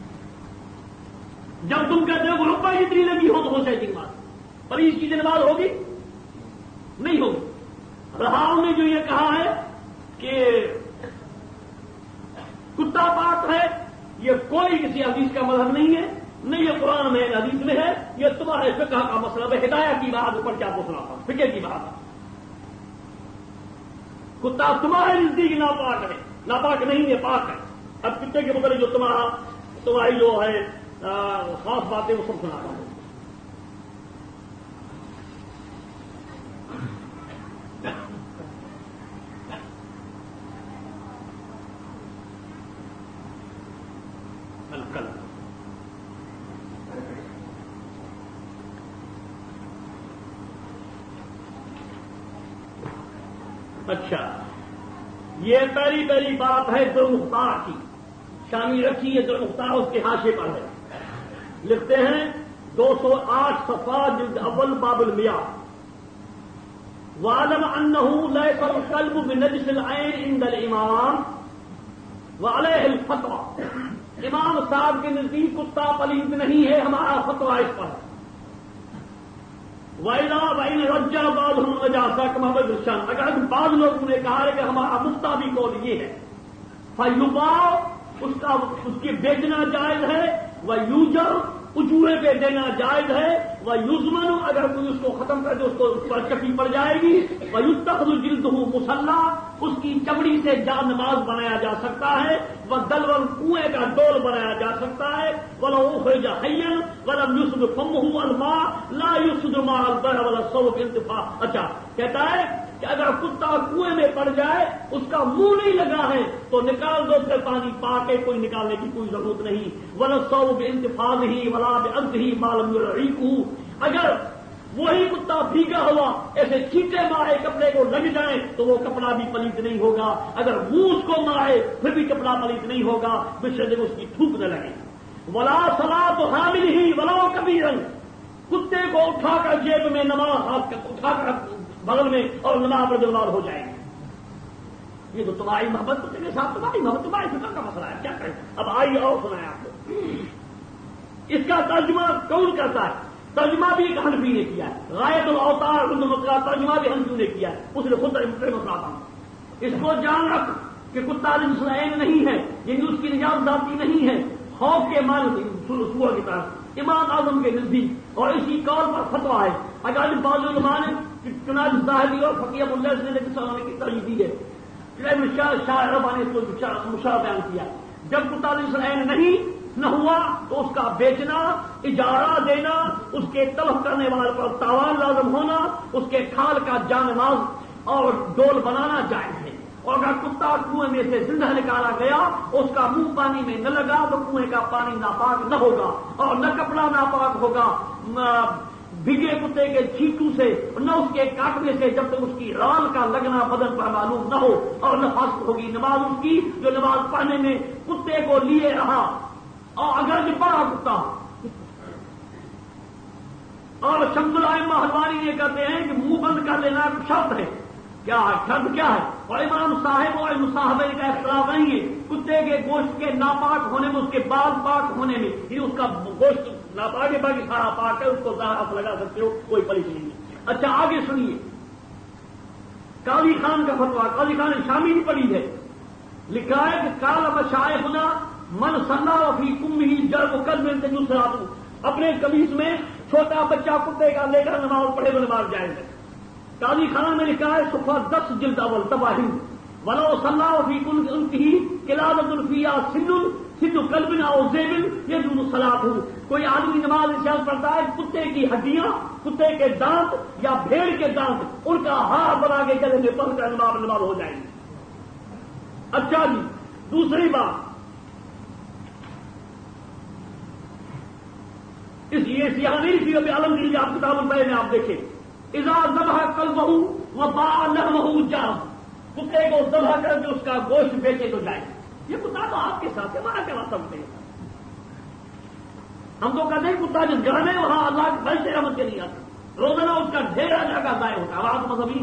A: جب تم کہتے ہو کہ روپے جتنی لگی ہو تو ہو جائے گی نماز، پلید کی نماز ہوگی نہیں ہوگی۔ رہاؤں نے جو یہ کہا ہے کہ کتا پاک ہے، یہ کوئی کسی حدیث کا مذہب نہیں ہے، نہیں یہ قرآن میں حدیث میں ہے، یہ تمہارے فقہ کا مسئلہ ہے، ہدایت کی بات اوپر کیا پوچھنا تھا، فقہ کی بات ہے۔ کتا تمہارے نزدیک ناپاک ہے، ناپاک نہیں ہے، پاک ہے۔ اب کتے کے مطلب جو تمہارا تمہاری جو ہے خاص باتیں وہ سب سنا رہا ہوں۔ اچھا، یہ پہلی پہلی بات ہے درمختار کی، شامی رکھی ہے درمختار، اس کے حاشے پر ہے، لکھتے ہیں دو سو آٹھ صفحہ جلد اول باب المیاء، وَعَلَمَ أَنَّهُ لَيْسَ الْقَلْبُ بِنَجْسِ الْعَيْنِ عِنْدَ الْإِمَامِ وَعَلَيْهِ الْفَتْوَى، امام صاحب کے نزدیک کتا پلید نہیں ہے، ہمارا فتویٰ اس پر ہے۔ وَإِذَا وَإِنْ رَجَّ بَعْضُهُمْ نَجَاسَةً كَمَا بَعْضُ الشَّامِ، اگر بعض لوگوں نے کہا ہے کہ ہمارا مفتابی قول یہ ہے، فَيُبَاعُ، اس کا اس کی بیچنا جائز ہے، وَيُوجَرُ، اجورے پہ دینا جائز ہے، وَيُزْمَنُ، اگر کوئی اس کو ختم کر دے اس کو اس پر کٹی پڑ جائے گی، وَيُتَّخَذُ جِلْدُهُ مُصَلَّى، اس کی چمڑی سے جا نماز بنایا جا سکتا ہے، وَدَلْوَلْ، کنویں کا ڈول بنایا جا سکتا ہے، وَلَوْ أُخْرِجَ حَيًّا وَلَمْ يُصِبْ فَمُّهُ الْمَاءَ لَا يُفْسِدُ مَعَ الْبَرْءِ وَلَا الصَّوْبِ انتفاع۔ اچھا کہتا ہے کہ اگر کتا کنویں میں پڑ جائے، اس کا منہ نہیں لگا ہے تو نکال دو، پھر پانی پا کے کوئی نکالنے کی کوئی ضرورت نہیں، وَلَا الصَّوْبِ انتفاعِهِ وَلَا بِعَدِّهِ مَا لَمْ يُرْعِيهُ، اگر وہی کتا بھیگا ہوا ایسے چھینٹے مارے کپڑے کو لگ جائیں تو وہ کپڑا بھی پلیت نہیں ہوگا، اگر وہ اس کو مارے پھر بھی کپڑا پلیت نہیں ہوگا، بشرط اس کی تھوک نہ لگے۔ ولا صلاۃ حاملہ ولا کبیرا، کتے کو اٹھا کر جیب میں نماز ہاتھ اٹھا کر بغل میں اور نماز پر جواب ہو جائے گی۔ یہ تو تمہاری محبت کتے کے ساتھ تمہاری محبت تمہاری فکر کا مسئلہ ہے، کیا کریں؟ اب آئیے اور سنائیں آپ کو اس کا ترجمہ کون کرتا ہے؟ ترجمہ بھی ایک حنفی نے کیا ہے، غایت الاوتار کا ترجمہ بھی حنفی نے کیا ہے، اس نے خود مسئلہ تھا۔ اس کو جان رکھ کہ کتا عین نہیں ہے، یعنی اس کی نجات ذاتی نہیں ہے، خوف کے معنی سور کی طرف امام اعظم کے نزدیک، اور اسی قول پر فتویٰ ہے۔ اگر بعض علماء نے چنانچہ ظاہری اور فقیہ اللہ نے کی ترجیح دی ہے، شاہ ربا نے اس کو مشاہدہ بیان کیا، جب کتا عین نہیں نہ ہوا تو اس کا بیچنا، اجارہ دینا، اس کے تلف کرنے والے پر تاوان لازم ہونا، اس کے کھال کا جانماز اور ڈول بنانا جائز ہے۔ اور اگر کتا کنویں میں سے زندہ نکالا گیا، اس کا منہ پانی میں نہ لگا تو کنویں کا پانی ناپاک نہ ہوگا اور نہ کپڑا ناپاک ہوگا بھیگے کتے کے چھینٹوں سے، نہ اس کے کاٹنے سے جب تک اس کی رال کا لگنا بدن پر معلوم نہ ہو، اور نہ فاسق ہوگی نماز اس کی جو نماز پڑھنے میں کتے کو لیے رہا، اور اگر جو بڑا کتا۔ اور شمس الائمہ حلوانی یہ کہتے ہیں کہ منہ بند کر لینا شرط ہے کیا ہے شرط کیا ہے؟ اور امام صاحب اور مصاحبے کا اختلاف نہیں ہے. کتے کے گوشت کے ناپاک ہونے میں، اس کے بال پاک ہونے میں، یہ اس کا گوشت ناپاک ہے، باقی سارا پاک ہے، اس کو آپ لگا سکتے ہو، کوئی پریشانی نہیں ہے. اچھا آگے سنیے، قاضی خان کا فتوا، قاضی خان نے شامی نہیں پڑھی ہے، لکھا ہے کہ کال مشائخنا من صلی فی کمہ جرب کلب تجسرات، اپنے قمیص میں چھوٹا بچہ کتے کا لے کر نماز پڑھے تو نماز جائز ہے. قاضی خان نے لکھا ہے صفحہ دس جلد اول تباہی، ولو صلی فی کل انتہی قلادۃ الفیا سن سن قلب او زیبل یجوز الصلاۃ. کوئی آدمی نماز اس پڑھتا ہے، کتے کی ہڈیاں، کتے کے دانت یا بھیڑ کے دانت، ان کا ہار بنا کے گلے میں پڑھ کر نماز نماز ہو جائے گی. اچھا جی، دوسری بات، اس لیے سیاح نہیں سی ابھی عالم کی آپ کتاب البیع میں آپ دیکھیں، اذا ذبح قلبہ وباع لحمہ جاز، کتے کو ذبح کر کے اس کا گوشت بیچے تو جائے. یہ کتا تو آپ کے ساتھ ہے، ہمارا کیا مطلب ہے؟ ہم تو کہتے ہیں کتا جس گھر میں وہاں اللہ کے بل سے رحمت کے لیے آتا، روزانہ اس کا ڈھیر جگہ ضائع ہوتا ہے. آپ مذہبی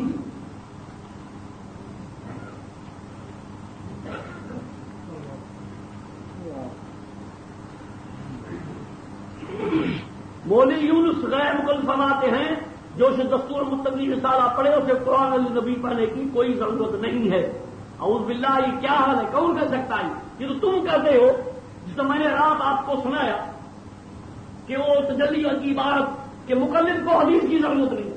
A: مولوی یونس غیر مکلف فرماتے ہیں جو سے دستور متقی رسالہ پڑھے اسے قرآن علی نبی پڑھنے کی کوئی ضرورت نہیں ہے. اعوذ باللہ، یہ کیا حال ہے؟ کون کہہ سکتا ہے؟ یہ تو تم کہتے ہو، جس میں نے رات آپ کو سنایا کہ وہ تجلی کی عبارت کہ مقلد کو حدیث کی ضرورت نہیں،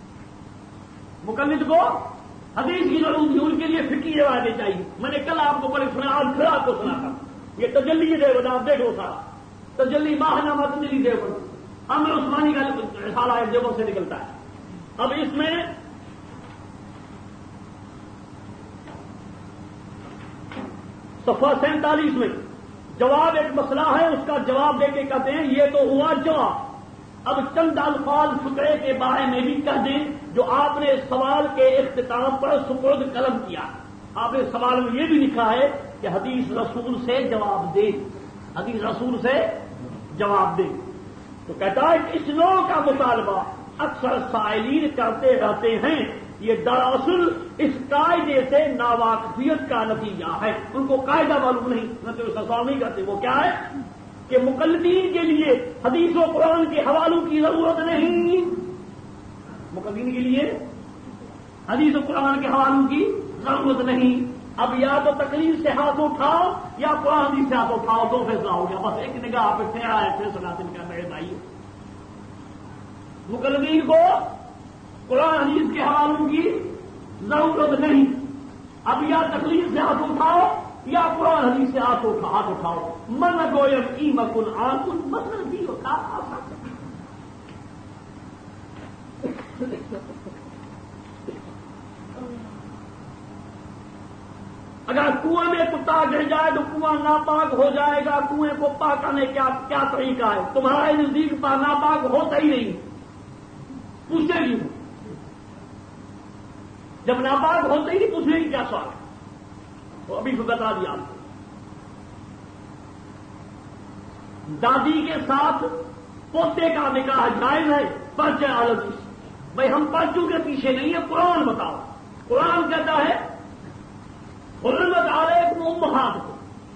A: مقلد کو حدیث کی ضرورت نہیں، ان کے لیے فقہی روایتیں چاہیے. میں نے کل آپ کو پڑھ سنا، آج پھر آپ کو سنا تھا. یہ تجلی دے بنا آپ دیکھو سارا تجلی ماہنامہ تجلی دے بنا امر عثمانی کا رسالہ ہے، دیوبند سے نکلتا ہے. اب اس میں صفحہ سینتالیس میں جواب ایک مسئلہ ہے، اس کا جواب دے کے کہتے ہیں یہ تو ہوا جواب. اب چند الفاظ فقرے کے بارے میں بھی کہہ دیں جو آپ نے سوال کے اختتام پر سپرد قلم کیا. آپ نے سوال میں یہ بھی لکھا ہے کہ حدیث رسول سے جواب دے، حدیث رسول سے جواب دے. تو کہتا ہے کہ اس نوع کا مطالبہ اکثر سائلین کرتے رہتے ہیں، یہ دراصل اس قاعدے سے ناواقفیت کا نتیجہ ہے. ان کو قاعدہ معلوم نہیں، نہ تو اس کا سوال نہیں کرتے. وہ کیا ہے کہ مقلدین کے لیے حدیث و قرآن کے حوالوں کی ضرورت نہیں، مقلدین کے لیے حدیث و قرآن کے حوالوں کی ضرورت نہیں. اب یا تو تقلید سے ہاتھ اٹھاؤ یا قرآن حدیث سے ہاتھ اٹھاؤ، دو فیصلہ ہو گیا. بس ایک نگاہ پہ ٹھہرا ہے پھر سناتن کا میرے بھائی. مقلدین کو قرآن حدیث کے حوالوں کی ضرورت نہیں. اب یا تقلید سے ہاتھ اٹھاؤ یا قرآن حدیث سے ہاتھ اٹھاؤ ہاتھ اٹھاؤ من گویم ایمک العاقل مثلا بھی ہوتا. اگر کنویں میں کتا گر جائے تو کنواں ناپاک ہو جائے گا. کنویں کو پاک کرنے کا کیا طریقہ ہے؟ تمہارے نزدیک پا ناپاک ہوتا ہی نہیں، پوچھے گی جب ناپاک ہوتے ہی پوچھنے کی کیا سوال ہے؟ تو ابھی تو بتا دیا آپ کو. دادی کے ساتھ پوتے کا نکاح جائز ہے، پرچے عالم. بھائی ہم پرچوں کے پیچھے نہیں ہے، قرآن بتاؤ. قرآن کہتا ہے حرمت علیکم امہاتکم،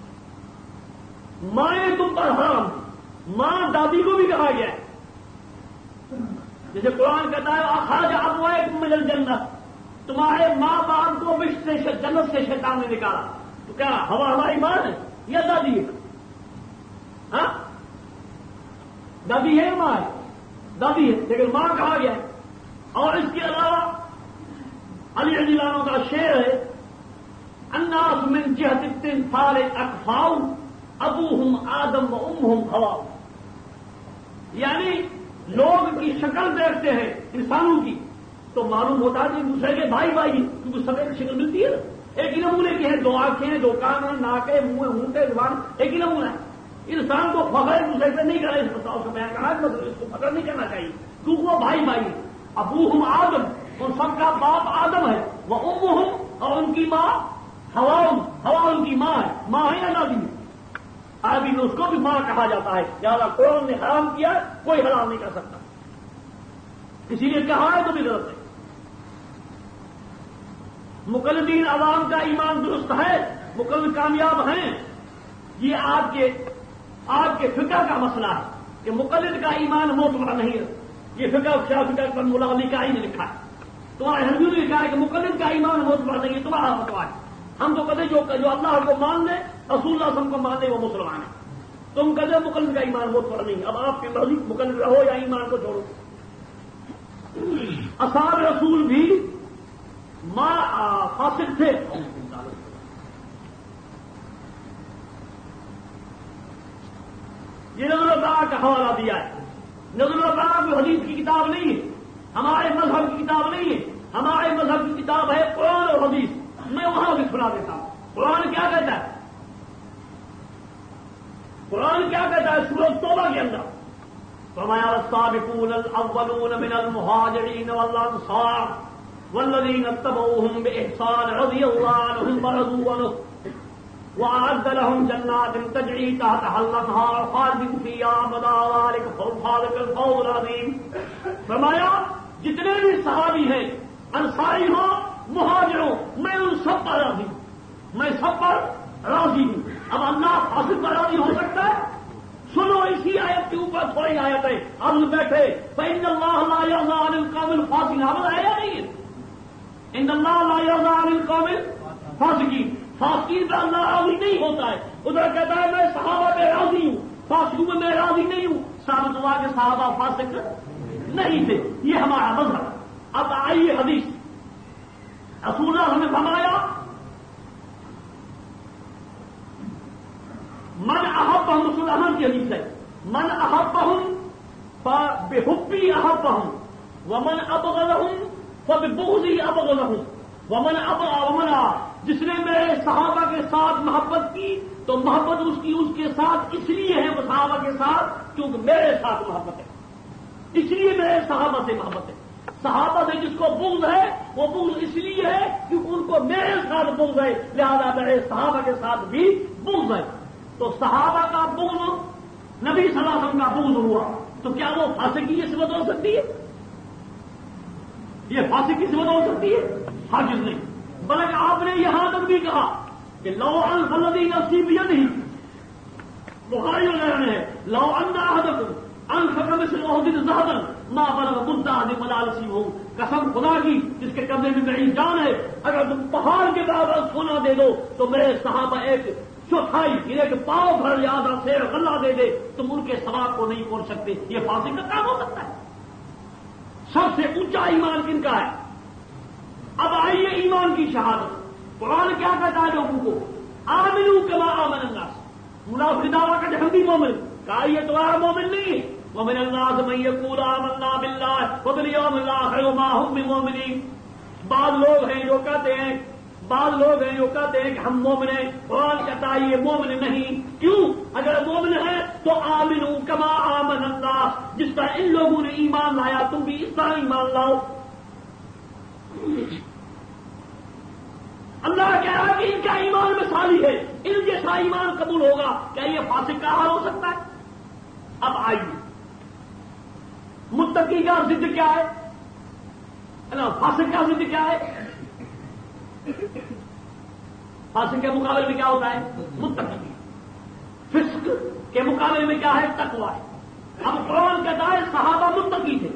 A: مائیں تم پر حرام. ماں دادی کو بھی کہا گیا ہے، جیسے قرآن کہتا ہے اخرج ابویکم من الجنہ، تمہارے ماں باپ کو بشت سے جنت سے شیطان نے نکالا. تو کیا ہوا ہماری ماں ہے یا دادی ہے؟ ہاں دادی ہے، ماں ہے، دادی ہے، لیکن ماں کہا گیا. اور اس کے علاوہ علی رضی اللہ عنہ کا شعر ہے الناس من جہت استنفار اکفاؤ ابوہم آدم و امہم حوا. یعنی لوگ کی شکل دیکھتے ہیں انسانوں کی تو معلوم ہوتا ہے کہ دوسرے کے بھائی بھائی کیونکہ سب ایک شکل ملتی ہے نا. ایک ہی نمونے کی ہے، دو آنکھیں، دو کان ہیں، ناکیں، منہ، ہونٹے، زبان ایک ہی نمونہ ہے. انسان کو فخر دوسرے پہ نہیں کرے، اس کو بیان کرنا مطلب اس کو فخر نہیں کرنا چاہیے کیونکہ وہ بھائی بھائی ہیں. ابوہم آدم، ان سب کا باپ آدم ہے، وہ امہم، اور ان کی ماں ہوا. ہوا ان کی ماں ہے، ماں ہے یا دادی ہے؟ عربی میں اس کو بھی ماں کہا جاتا ہے. لہٰذا قرآن نے حرام کیا، کوئی حرام نہیں کر سکتا. اسی لیے کہا ہے تو بھی غلط ہے. مقلدین عوام کا ایمان درست ہے، مقلد کامیاب ہیں. یہ آپ کے آپ کے فقہ کا مسئلہ ہے کہ مقلد کا ایمان معتبر نہیں ہے. یہ فقہ شاہ فقہ پر مولا علی کا ہی نے لکھا ہے. تمہارے ہندو نے لکھا ہے کہ مقلد کا ایمان معتبر نہیں ہے. تمہارا فتوا ہے. ہم تو کہتے جو جو اللہ کو مان لے، رسول اللہ صلی اللہ علیہ وسلم کو مان لے، وہ مسلمان ہے. تم کہتے مقلد کا ایمان معتبر نہیں. اب آپ کی مرضی، مقلد رہو یا ایمان کو چھوڑو. اصحاب رسول بھی ماں فاسق تھے. یہ نظر اللہ کا حوالہ دیا ہے. نظر اللہ کوئی حدیث کی کتاب نہیں ہے، ہمارے مذہب کی کتاب نہیں ہے. ہمارے مذہب کی کتاب ہے قرآن اور حدیث. میں وہاں بھی سنا دیتا ہوں. قرآن کیا کہتا ہے؟ قرآن کیا کہتا ہے سورۃ توبہ کے اندر؟ فرمایا السابقون الاولون من المہاجرین والانصار والذین اتبعوهم بإحسان رضی اللہ عنہم ورضوا عنہ وأعد لهم جنات تجري تحتها الأنهار خالدين فيها أبدا ذلك الفوز العظيم. فرمایا جتنے بھی صحابی ہیں، انصاری ہوں، مہاجر ہوں، میں ان سب پر راضی ہوں. میں سب پر راضی ہوں. اب اللہ فاسق پر راضی ہو سکتا ہے؟ سنو اسی آیت کے اوپر تھوڑی آیتیں اب بیٹھے. فإن الله لا يرضى عن القوم الفاسقين. اب آیا نہیں ہے ان اللہ لا يرضى عن القوم الفاسقين. فاسقین پر اللہ راضی نہیں ہوتا ہے. ادھر کہتا ہے میں صحابہ پہ راضی ہوں، فاسقوں میں میں راضی نہیں ہوں. ثابت ہوا کہ صحابہ فاسق نہیں تھے. یہ ہمارا مذہب. اب آئیے حدیث. رسول اللہ نے فرمایا من احبهم، رسول احمد کی حدیث ہے، من احبهم فبحبی احبهم ومن ابغضهم فببغضی ابغضهم ومن ابغض ومن جس نے میرے صحابہ کے ساتھ محبت کی تو محبت اس کی اس کے ساتھ اس لیے ہے، وہ صحابہ کے ساتھ کیونکہ میرے ساتھ محبت ہے، اس لیے میرے صحابہ سے محبت ہے. صحابہ سے جس کو بغض ہے وہ بغض اس لیے ہے کیونکہ ان کو میرے ساتھ بغض ہے، لہذا میرے صحابہ کے ساتھ بھی بغض ہے. تو صحابہ کا بغض نبی صلی اللہ علیہ وسلم کا بغض ہوا تو کیا وہ فاسق کی صفت ہو سکتی ہے؟ یہ فاسق کی صفت ہو سکتی ہے؟ ہرگز نہیں. بلکہ آپ نے یہاں تک بھی کہا کہ لو ان الذی نفسی بیدہ، بخاری وغیرہ نے لو ان احدکم انفق مثل احد ذهبا ما بلغ مد احدکم ولا نصیبہ. قسم خدا کی جس کے قبضے میں میری جان ہے، اگر تم پہاڑ کے برابر سونا دے دو تو میرے صحابہ ایک چوتھائی انہیں کہ پاؤ بھر یا آدھا سیر غلہ دے دے تم ان کے ثواب کو نہیں پہنچ سکتے. یہ فاسق کا کام ہو سکتا ہے؟ سب سے اونچا ایمان کن کا ہے؟ اب آئیے ایمان کی شہادت. قرآن کیا کہتا ہے لوگوں کو؟ آمنو کما آمن الناس. منافق دعویٰ کا ہم بھی مومن، کہا یہ تمہارا مومن نہیں ہے. ومن الناس من یقول آمنا باللہ وبالیوم الآخر وما هم بمؤمنین. بعض لوگ ہیں جو کہتے ہیں بعض لوگ ہیں جو کہتے ہیں کہ ہم مومن ہیں. قرآن کہتا ہے یہ مومن نہیں. کیوں؟ اگر مومن ہے تو آمنو کما آمن الناس، جس طرح ان لوگوں نے ایمان لایا تم بھی اس طرح ایمان لاؤ. اللہ کہہ رہا ہے کہ ان کا ایمان مثالی ہے، ان جیسا ایمان قبول ہوگا. کیا یہ فاسق کا حال ہو سکتا ہے؟ اب آئیے متقی کا ضد کیا ہے، فاسق کا ضد کیا ہے؟ فاسق کے مقابلے میں کیا ہوتا ہے؟ متقی. فسق کے مقابلے میں کیا ہے؟ تقوی ہے. اب قرآن کہتا ہے صحابہ متقی تھے.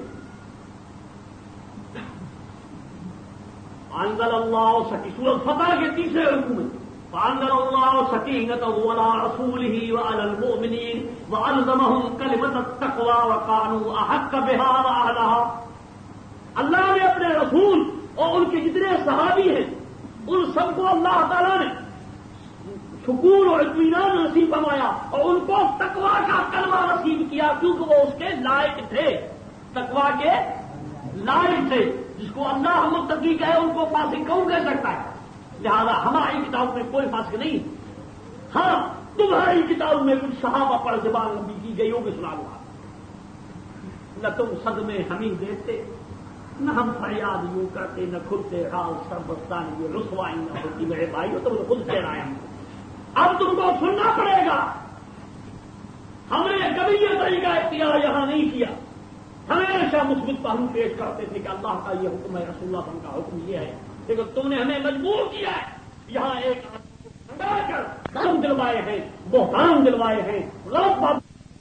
A: انزل اللہ سکی سورۃ فتح کے تیسرے رکوع میں فانزل اللہ سکینتہ علی رسولہ وعلی المؤمنین والزمہم کلمۃ التقوی وکانوا احق بہا واہلہا. اللہ نے اپنے رسول اور ان کے جتنے صحابی ہیں ان سب کو اللہ تعالیٰ نے سکون اور اطمینان نصیب فرمایا اور ان کو تقوی کا کلمہ نصیب کیا کیونکہ وہ اس کے لائق تھے. تقوی کے لائق تھے. جس کو اللہ متقی کہے ان کو فاسق کون کہہ سکتا ہے؟ لہذا ہماری کتاب میں کوئی فاسق نہیں. ہاں تمہاری کتاب میں کچھ صحابہ پر زبان لمبی کی گئی ہوگی، سنا لوں. نہ تم صدمے ہمیں دیتے، نہ ہم فریاد یوں کرتے، نہ کھلتے حال سربستان یہ رسوائی نہ ہوتی. میرے بھائی ہو تم خود کہہ رہے ہیں اب تم کو سننا پڑے گا. ہم نے کبھی یہ طریقہ اختیار یہاں نہیں کیا. ہمیشہ مثبت پہلو پیش کرتے تھے کہ اللہ کا یہ حکم ہے، رسول اللہ کا حکم یہ ہے. لیکن تم نے ہمیں مجبور کیا ہے، یہاں ایک کر کام دلوائے ہیں، بہتان دلوائے ہیں، غلط بات.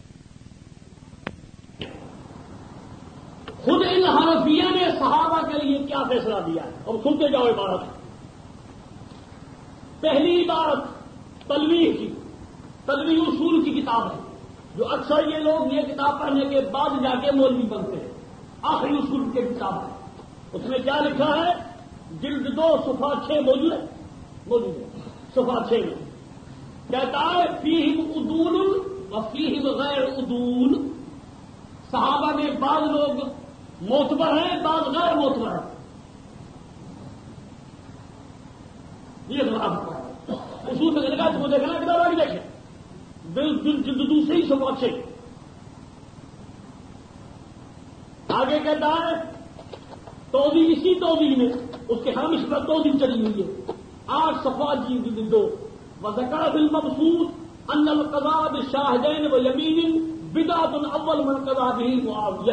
A: خود ان حنفیہ نے صحابہ کے لیے کیا فیصلہ دیا ہے، اور سنتے جاؤ عبارت. پہلی عبارت تلویح کی، تلویح اصول کی کتاب ہے، جو اکثر یہ لوگ یہ کتاب پڑھنے کے بعد جا کے مولوی بنتے ہیں. آخری اصول کی کتاب ہے. اس میں کیا لکھا ہے؟ جلد دو صفحہ چھ موجود ہے، موجود ہے صفحہ چھ میں کہتا ہے فیہم عدول و فیہم غیر عدول. صحابہ میں بعض لوگ معتبر ہیں، بعض غیر معتبر ہیں. یہ اصول سے لگا تو وہ دیکھنا کتاب آگے دیکھیں، جلد دوسری صفحہ چھ. آگے کہتا ہے توضیح، اسی توضیح میں اس کے ہامش پر توضیح چلی ہوئی ہے. آٹھ صفحہ جلد دو. وذکر بالمبسوط ان القضاء بالشاہدین و یمین بدعۃ اول من قضا به معاویہ.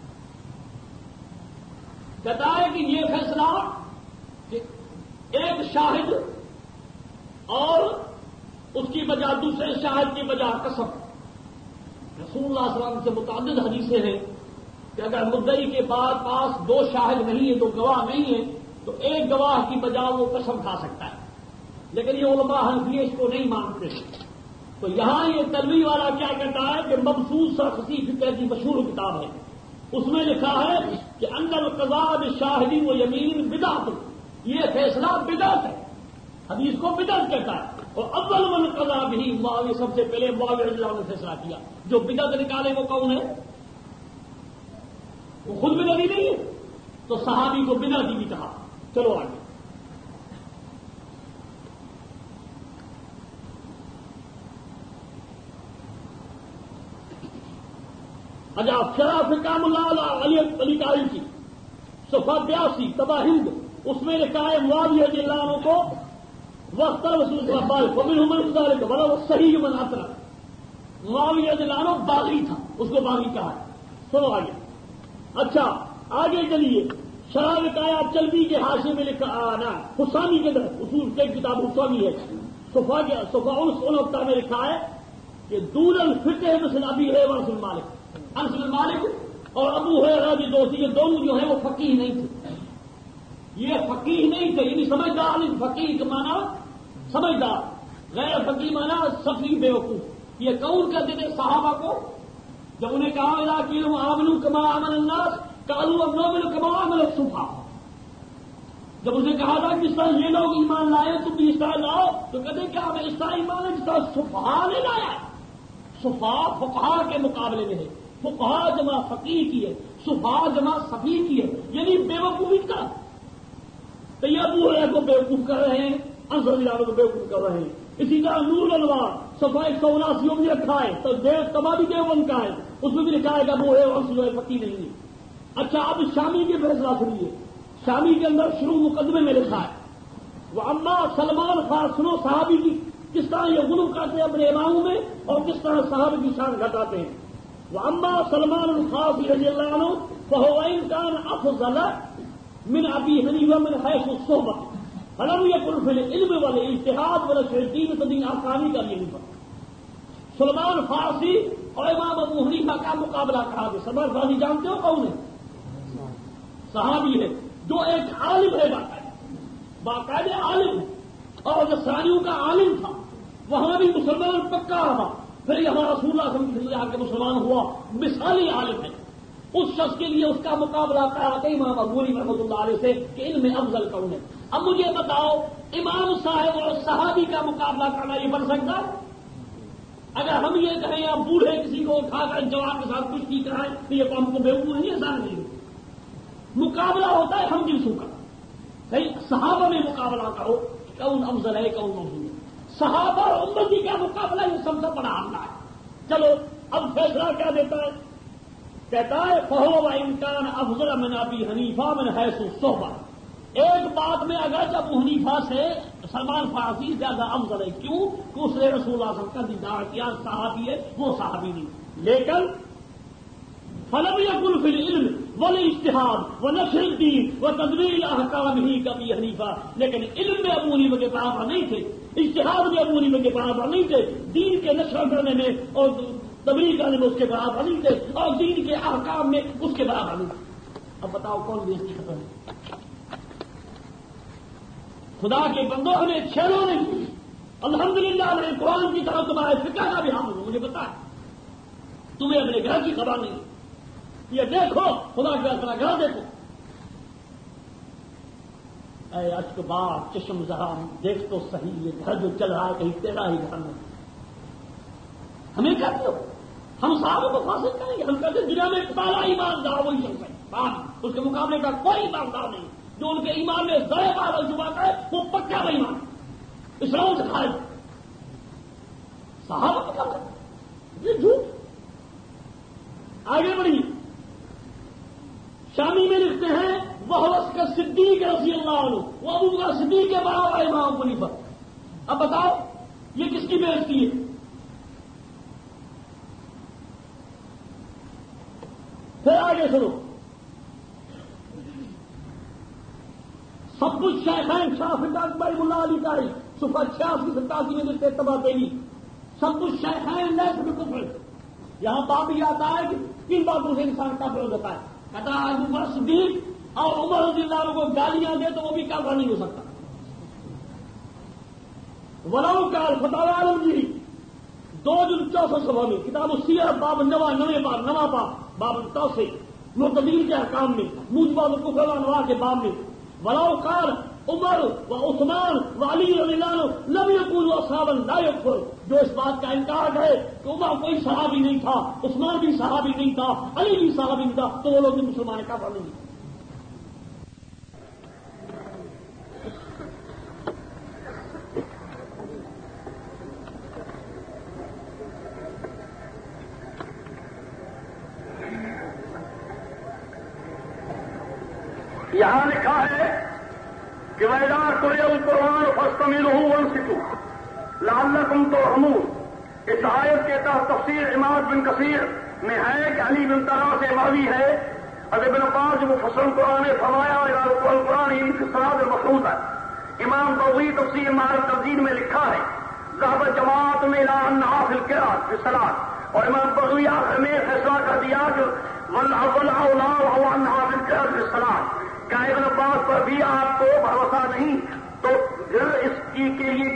A: کہتا ہے کہ یہ فیصلہ کہ ایک شاہد اور اس کی بجا دوسرے شاہد کی بجا قسم. رسول اللہ صلی اللہ علیہ وسلم سے متعدد حدیثیں ہیں کہ اگر مدعی کے بعد پاس دو شاہد نہیں ہیں، دو گواہ نہیں ہیں، تو ایک گواہ کی بجا وہ قسم کھا سکتا ہے. لیکن یہ علماء حنفیہ اس کو نہیں مانتے. تو یہاں یہ تلویح والا کیا کہتا ہے کہ مبسوط سرخسی فقہ کی مشہور کتاب ہے، اس میں لکھا ہے کہ اندر القضاء بالشاہدی و یمین بدعت. یہ فیصلہ بدعت ہے، حدیث کو بدعت کہتا ہے. اور اول من قضا بھی معاویہ، سب سے پہلے معاویہ رضی اللہ عنہ نے فیصلہ کیا. جو بدعت نکالے وہ کون ہے؟ وہ خود بدعتی نہیں ہے، تو صحابی کو بدعتی بھی کہا. چلو آگے. اجا شرح فقام اللہ علی علی قاری کی صفحہ بیاسی تباہ ہند، اس میں لکھا ہے معاویہ رضی اللہ عنہ کو وقت رسول اللہ ومن من ذلك ولو صحیح من اطرا. معاویہ رضی اللہ عنہ باغی تھا، اس کو باغی کہا ہے. سنو آگے. اچھا آگے چلیے. شرح لکھایا چلوی کے حاشیے میں لکھا نا حسامی کے اندر اصول کی کتاب حسامی ہے، صفحہ کے صفحہ انہتر میں لکھا ہے کہ دور الفقہ مثل ابی ہریرہ و انس بن مالک. انس بن مالک اور ابو ہریرہ جو دو تھے، یہ دونوں جو ہیں وہ فقیہ نہیں تھے. یہ فقیہ نہیں تھے، یعنی سمجھدار. فقیہ کا معنی سمجھدار، غیر فقیہ معنی سفیہ بے وقوف. یہ کون کہتے تھے صحابہ کو جب انہیں کہا اذا قیل آمنوا کما آمن الناس قالوا نؤمن کما آمن السفہاء. جب اسے کہا تھا کہ اس طرح یہ لوگ ایمان لائے تم بھی اس طرح لاؤ، تو کہتے کیا ہمیں اس طرح ایمان ہے جس طرح سفہاء نے لایا. سفہاء فقہاء کے مقابلے میں ہے. فقہاء جمع فقیہ کی ہے، سفہاء جمع سفیہ کی ہے، یعنی بے وقوفی کا. تو یہ ابو ہریرہ کو بے وقوف کر رہے ہیں، انس رضی اللہ عنہ کو بے وقوف کر رہے ہیں. اسی طرح نور الانوار صفحہ ایک سو اناسی میں رکھا ہے، تو دیو تبادی دیوبند کا ہے، اس میں بھی لکھا ہے کہ ابو ہریرہ اور جو ہے فقیہ نہیں ہے. اچھا اب شامی کے فیصلہ سنیے. شامی کے اندر شروع مقدمے میں لکھا ہے وہ اما سلمان فارسنو صحابی کی کس طرح یہ غلو کرتے ہیں اپنے اماموں میں اور کس طرح صحابہ کی شان گھٹاتے ہیں. وہ اما سلمان الخاصی رضی اللہ عنہ فهو ان كان افضل من ابي حنيفه من حيث الصحبه فلم يكن في العلم والاجتهاد ولا ترتیب تدین آسانی کا یہ نہیں. سلمان فارسی اور امام ابو حنیفہ کا مقابلہ کہا کہ سلمان فارسی جانتے ہو کون ہے؟ صحابی ہے جو ایک عالم ہے، باقاعدہ باقاعدہ عالم ہے. اور نصرانیوں کا عالم تھا، وہاں بھی مسلمان پکا رہا، پھر یہاں رسول اللہ صلی اللہ علیہ وسلم کے مسلمان ہوا. مثالی عالم ہے. اس شخص کے لیے اس کا مقابلہ کرا کہ امام ابو حنیفہ رحمۃ اللہ علیہ سے کہ علم میں افضل کون ہے. اب مجھے بتاؤ امام صاحب اور صحابی کا مقابلہ کرنا یہ بن سکتا؟ اگر ہم یہ کہیں یا بوڑھے کسی کو اٹھا کر جوان کے ساتھ کچھ کی کرائیں تو یہ تو ہم کو بیوقوف نہیں آسان نہیں. مقابلہ ہوتا ہے ہم جنسوں کا. کہیں صحابہ میں مقابلہ کرو کون افضل ہے کون افضل ہے. صحابہ اور امتی کا مقابلہ یہ سب سے بڑا حملہ ہے. چلو اب فیصلہ کیا دیتا ہے؟ کہتا ہے فہو امکان افضل من ابی حنیفہ من حیث الصحبہ. ایک بات میں اگر ابو حنیفہ سے سلمان فارسی زیادہ افضل ہے. کیوں؟ کہ اس نے رسول اللہ صلی اللہ علیہ وسلم کا دیدار کیا، صحابی ہے، وہ صحابی نہیں. لیکن فلم يكن في العلم والاجتهاد ونشر الدین وتدوین احکامہ کابی حنیفہ، لیکن علم میں ابو حنیفہ کے برابر نہیں تھے، اجتہاد میں ابو حنیفہ کے برابر نہیں تھے، دین کے نشر کرنے میں اور تبلیغ کرنے میں اس کے برابر نہیں تھے، اور دین کے احکام میں اس کے برابر نہیں تھے۔ اب بتاؤ کون بےزتی کرتا ہے؟ خدا کے بندوں ہمیں چھیڑو نہیں، الحمدللہ میں قرآن کی طرف تمہارے فقہ کا بھی حامل ہوں، مجھے پتا ہے تمہیں اپنے گھر کی خبر نہیں، یہ دیکھو خدا کا اپنا گھر دیکھو، اے اشک بار چشم زہام دیکھ تو صحیح، یہ گھر جو چل رہا ہے کہیں تیرا ہی گھر نہیں۔ ہمیں کہتے ہو ہم صحابہ کو فاسق کریں گے؟ ہم کہتے ہیں دنیا میں پہلا ایماندار وہی شخص ہے، بات اس کے مقابلے کا کوئی ایماندار نہیں، جو ان کے ایمان میں ذرے بار جمع ہے وہ پکا ایمان اسلام سے خارج۔ صحابہ کو کیا کرتے یہ جھوٹ۔ آگے بڑھیے، شامی میں لکھتے ہیں وہ حوث کا صدیق رضی اللہ عنہ، وہ ابو بکر صدیق کے برابر امام ابو حنیفہ۔ اب بتاؤ یہ کس کی بےعزتی ہے؟ پھر آگے سنو، سب کچھ شیخین شاہ بڑی اللہ علی قاری صفحہ چھیاسی ستاسی میں لکھتے تباہ تیلی، سب کچھ شیخین لیس بکفر۔ یہاں بات یہ آتا ہے کہ کن باتوں سے انسان کافر ہو جاتا ہے؟ کہتا ہے ابو بکر صدیق اور عمر رضی اللہ عنہ کو گالیاں دے تو وہ بھی کافر نہیں ہو سکتا۔ ولاؤ کا فتاوی عالمگیری دو جلد چوسٹھ صفحہ میں، کتاب السیرہ باب نواں نویں باب نواں باب باب التوسع معتدین کے احکام میں، موجبات الکفر و انواع کے باب میں، ولاؤ قال عمر و عثمان و علی رضی اللہ عنہ لم یکونوا اصحابا لا یکفر، جو اس بات کا انکار کرے کہ عمر کوئی صحابی نہیں تھا، عثمان بھی صحابی نہیں تھا، علی بھی صحابی نہیں تھا، تو وہ لوگ بھی مسلمان کافر نہیں تھے۔
D: یہاں لکھا ہے کہ وَإِذَا قُرِئَ الْقُرْآنُ فَاسْتَمِعُوا وَانصِتُوا لَعَلَّكُمْ تُرْحَمُونَ۔ اس آیت کے تحت تفسیر امام بن کثیر میں ہے کہ علی بن طلحہ سے مروی ہے، اور ابن عباس جو مفسر قرآن نے فرمایا القرآن ان کی صلاۃ المفروض ہے۔ امام بغوی تفسیر معارف تنزیل میں لکھا ہے ذهب جماعت میں لا انہا فی القراءۃ فی الصلاۃ، اور امام بغوی آخر میں فیصلہ کر دیا کہ والاول اولا وهو انہا فی القراءۃ فی الصلاۃ، کیا ابن عباس پر بھی آپ کو بھروسہ نہیں؟ تو پھر اس کی کے لیے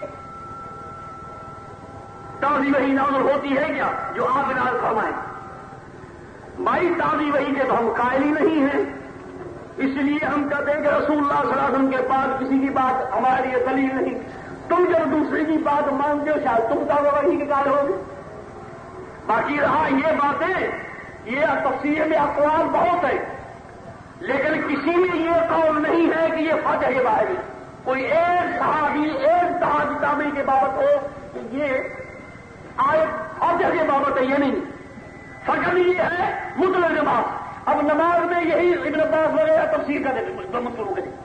D: تازی وحی نازل ہوتی ہے کیا جو آپ نازل فرمائیں؟ بھائی تازی وحی کے تو ہم قائل ہی نہیں ہیں، اس لیے ہم کہتے ہیں کہ رسول اللہ صلی اللہ علیہ وسلم کے بعد کسی کی بات ہمارے لیے دلیل نہیں۔ تم جب دوسرے کی بات مانتے ہو شاید تم تازہ وحی کے قائل ہوگے۔ باقی رہا یہ باتیں، یہ تفسیر میں اقوال بہت ہے، لیکن کسی میں یہ قول نہیں ہے کہ یہ فتح ہے باہر۔ کوئی ایک صحابی ایک صحابی تابعی کے بابت ہو کہ یہ آیت فتح کے بابت ہے، یہ نہیں، فقط یہ ہے مطلق نماز۔ اب نماز میں یہی ابن عباس وغیرہ تفسیر کا ضمن شروع کریں۔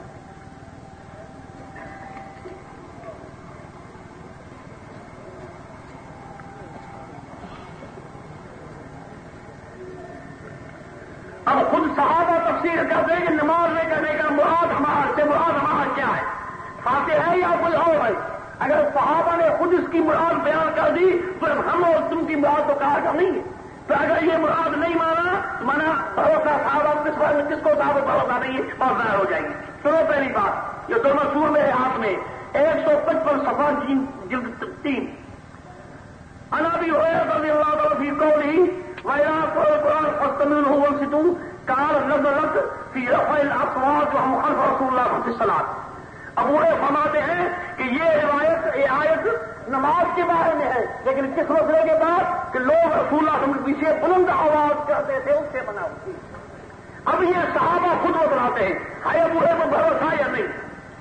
D: اب خود صحابہ تفسیر کرتے ہیں کہ نماز میں کرنے کا مراد ہمارا سے مراد ہمارا کیا ہے، فاتحہ ہے یا کوئی اور ہے؟ اگر صحابہ نے خود اس کی مراد بیان کر دی تو ہم اور تم کی مراد تو کہا کر نہیں ہے۔ تو اگر یہ مراد نہیں مانا تو مانا بھروسہ صحابہ کس پر کس کو صحابہ بھروسہ نہیں ہے، بات ظاہر ہو جائے گی۔ سنو پہلی بات، یہ دونوں سور میرے ہاتھ میں ایک سو پچپن صفحہ جلد تین، عن ابی ہریرہ رضی اللہ عنہ فی قوله وَإِذَا قُرِئَ الْقُرْآنُ فَاسْتَمِعُوا وَانصِتُوا قال نزلت فی رفع الاصوات وهم خلف رسول اللہ فی الصلاۃ۔ اب وہ فرماتے ہیں کہ یہ روایت یہ آیت نماز کے بارے میں ہے، لیکن کس مسئلے کے بعد کہ لوگ رسول اللہ صلی اللہ علیہ وسلم کے پیچھے بلند آواز کرتے تھے اس سے بنا ہوتی۔ اب یہ صحابہ خود بتلاتے ہیں ہے ابو ہریرہ پر بھروسہ یا نہیں۔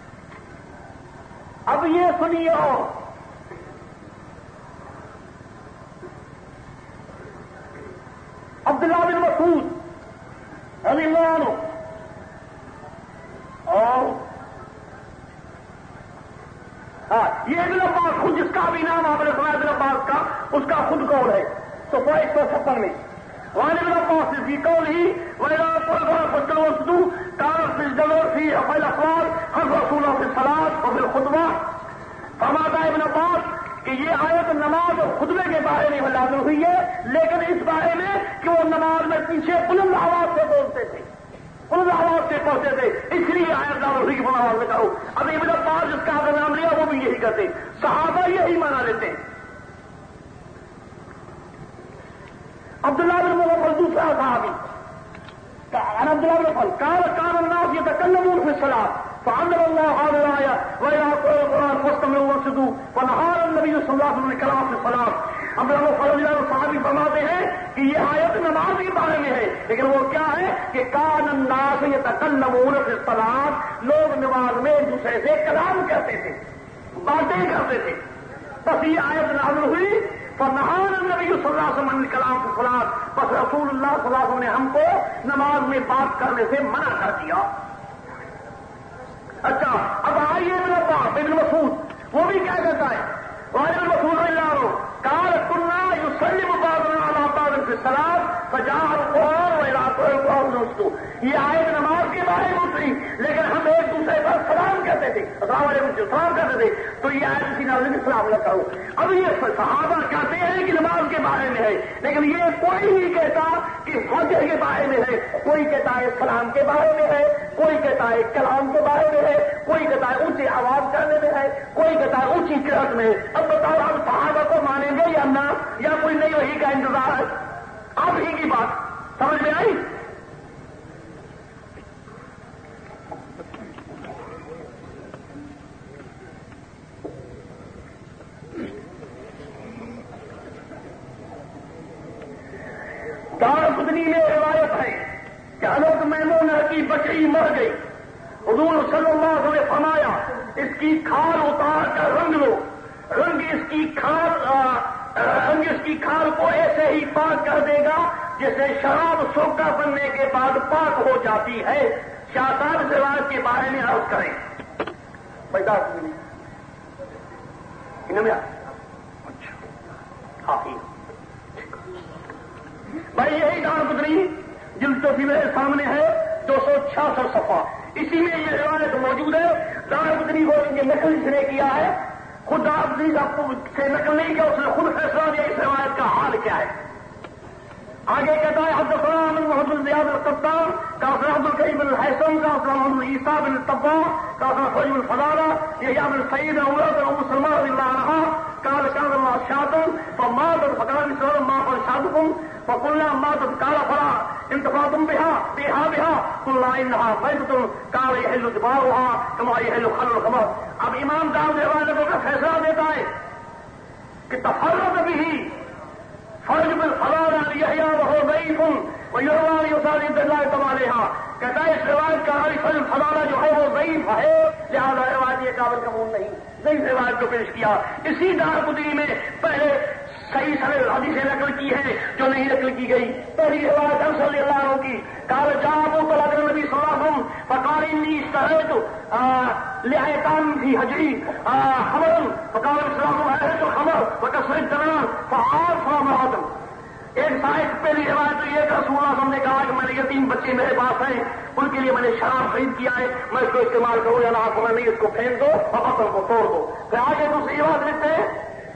D: اب یہ سنیے، اور عبداللہ بن مسعود رضی اللہ عنہ اور ہاں یہ ابن عباس خود جس کا بھی نام آپ نے سنا ابن عباس کا، اس کا خود قول ہے تو ایک سو چھپن میں وعن ابن عباس في قوله وإذا قرأ فاسجدوا واسجدوا كان في الجبر في في الأقوال حرف رسول الله في الصلاة وفي الخطبة. فرماتا ابن عباس کہ یہ آیت نماز اور خطبے کے بارے میں نازل ہوئی ہے، لیکن اس بارے میں کہ وہ نماز میں پیچھے بلند آواز سے بولتے تھے، بلند آواز سے پڑھتے تھے، اس لیے آیت نازل ہوئی کہ بلند آواز میں کہو. اب ابن عباس جس کا آپ نے نام لیا وہ بھی یہی کرتے، صحابہ یہی مانا لیتے ہیں. عبداللہ بن مغفل دوسرا صحابی عبداللہ بن مغفل قال كان الناس يتكلمون في الصلاة فأنزل الله هذه الآية وإذا قرأ القرآن فاستمعوا وانصتوا فنهى النبي صلى الله عليه وسلم الكلام في الصلاة. عبداللہ بن مغفل صحابی فرماتے ہیں کہ یہ آیت نماز کے بارے میں ہے، لیکن وہ کیا ہے کہ كان الناس يتكلمون في الصلاة، لوگ نماز میں ایک دوسرے سے کلام کرتے تھے، باتیں کرتے تھے. بس یہ آیت نازل ہوئی فنہان النبی صلی اللہ علیہ وسلم کلام کی صلاۃ، بس رسول اللہ صلی اللہ علیہ وسلم نے ہم کو نماز میں بات کرنے سے منع کر دیا. اچھا اب آئیے ابن عباس ابن مسعود وہ بھی کیا کہتا ہے، وعن ابن مسعود رضی اللہ عنہ قال كنا يسلم بعضنا على بعض في الصلاة فجاء القرآن وإذا قرأ القرآن فاسجدوا. یہ آیت نماز کے بارے میں اتری، لیکن ہم ایک دوسرے پر سلام کرتے تھے، السلام علیکم سلام کرتے تھے، تو یہ آیت اسی نازل میں سلام نہ کرو. اب یہ صحابہ کہتے ہیں کہ نماز کے بارے میں ہے، لیکن یہ کوئی نہیں کہتا کہ فجر کے بارے میں ہے. کوئی کہتا ہے سلام کے بارے میں ہے، کوئی کہتا ہے کلام کے بارے میں ہے، کوئی کہتا ہے اونچی آواز کرنے میں ہے، کوئی کہتا ہے اونچی قرأت میں ہے. اب بتاؤ ہم صحابہ کو مانیں گے یا نہ، یا کوئی نئی وحی کا انتظار ہے؟ آپ ہی کی بات سمجھ میں آئی؟ دارقطنی میں روایت ہے کہ حضرت میمونہ کی بچڑی مر گئی، حضور صلی اللہ علیہ وسلم نے فرمایا اس کی کھال اتار کر رنگ لو، رنگ اس کی کھال رنگ اس کی کھال کو ایسے ہی پاک کر دے گا جیسے شراب سوکھا بننے کے بعد پاک ہو جاتی ہے. شاہ صاحب اس روایت کے بارے میں عرض کریں. پیدا اچھا کافی بھائی یہی دارقطنی جلد تو میرے سامنے ہے دو سو چھیاسٹھ صفحہ، اسی میں یہ روایت موجود ہے. دارقطنی کو ان کی نقل جس نے کیا ہے، خود دارقطنی سے نقل نہیں کیا، اس نے خود فیصلہ دیا اس روایت کا حال کیا ہے. آگے کہتا ہے حدثنا من محمد بن زیاد القطان قال عبد الكريم بن الحيثم قال محمد بن عيسى بن الطباع قال خرج بن فضالة يحيى بن سعيد عمر بن ام سلمى رضي الله عنها قال كان الله شاة فماتت فقال بسرعة ما قال شاتكم فقلنا ماتت قال فلا انتفعتم بها بها بها قلنا انها ميتة قال يحل دماؤها كما يحل خل الخمر. اب امام داؤد روایت کا فیصلہ دیتا ہے کہ تفرد به فرج بالفضال عن يحيى وهو ضعيف ويروى عن يسار عند الله تعالى. کہتا ہے اس روایت کا فرج الفضالہ جو ہے وہ ضعیف ہے، لہذا روایت یہ قابل قبول نہیں، ضعیف روایت کو پیش کیا. اسی دارقطنی میں پہلے صحیح سند حدیث نقل کی ہے جو نہیں نقل کی گئی. پہلی روایت انس رضی اللہ عنہ کی قال جاء ابو طلحة النبي صلى الله عليه وسلم فقال اني اشتريت لعيتان في حجري خمرا فقال الاسلام اهلت الخمر وكسر الدنان فعاف امرأة. ایک صاحب پہلی روایت تو یہ کہ رسول اللہ صلی اللہ علیہ وسلم نے کہا کہ میں نے یتیم بچے میرے پاس ہیں، ان کے لیے میں نے شراب خرید کیا ہے، میں اس کو استعمال کروں یا نہ کروں، نہیں اس کو پھینک دو اور بطن کو توڑ دو. پھر آگے دوسری روایت لکھتے ہیں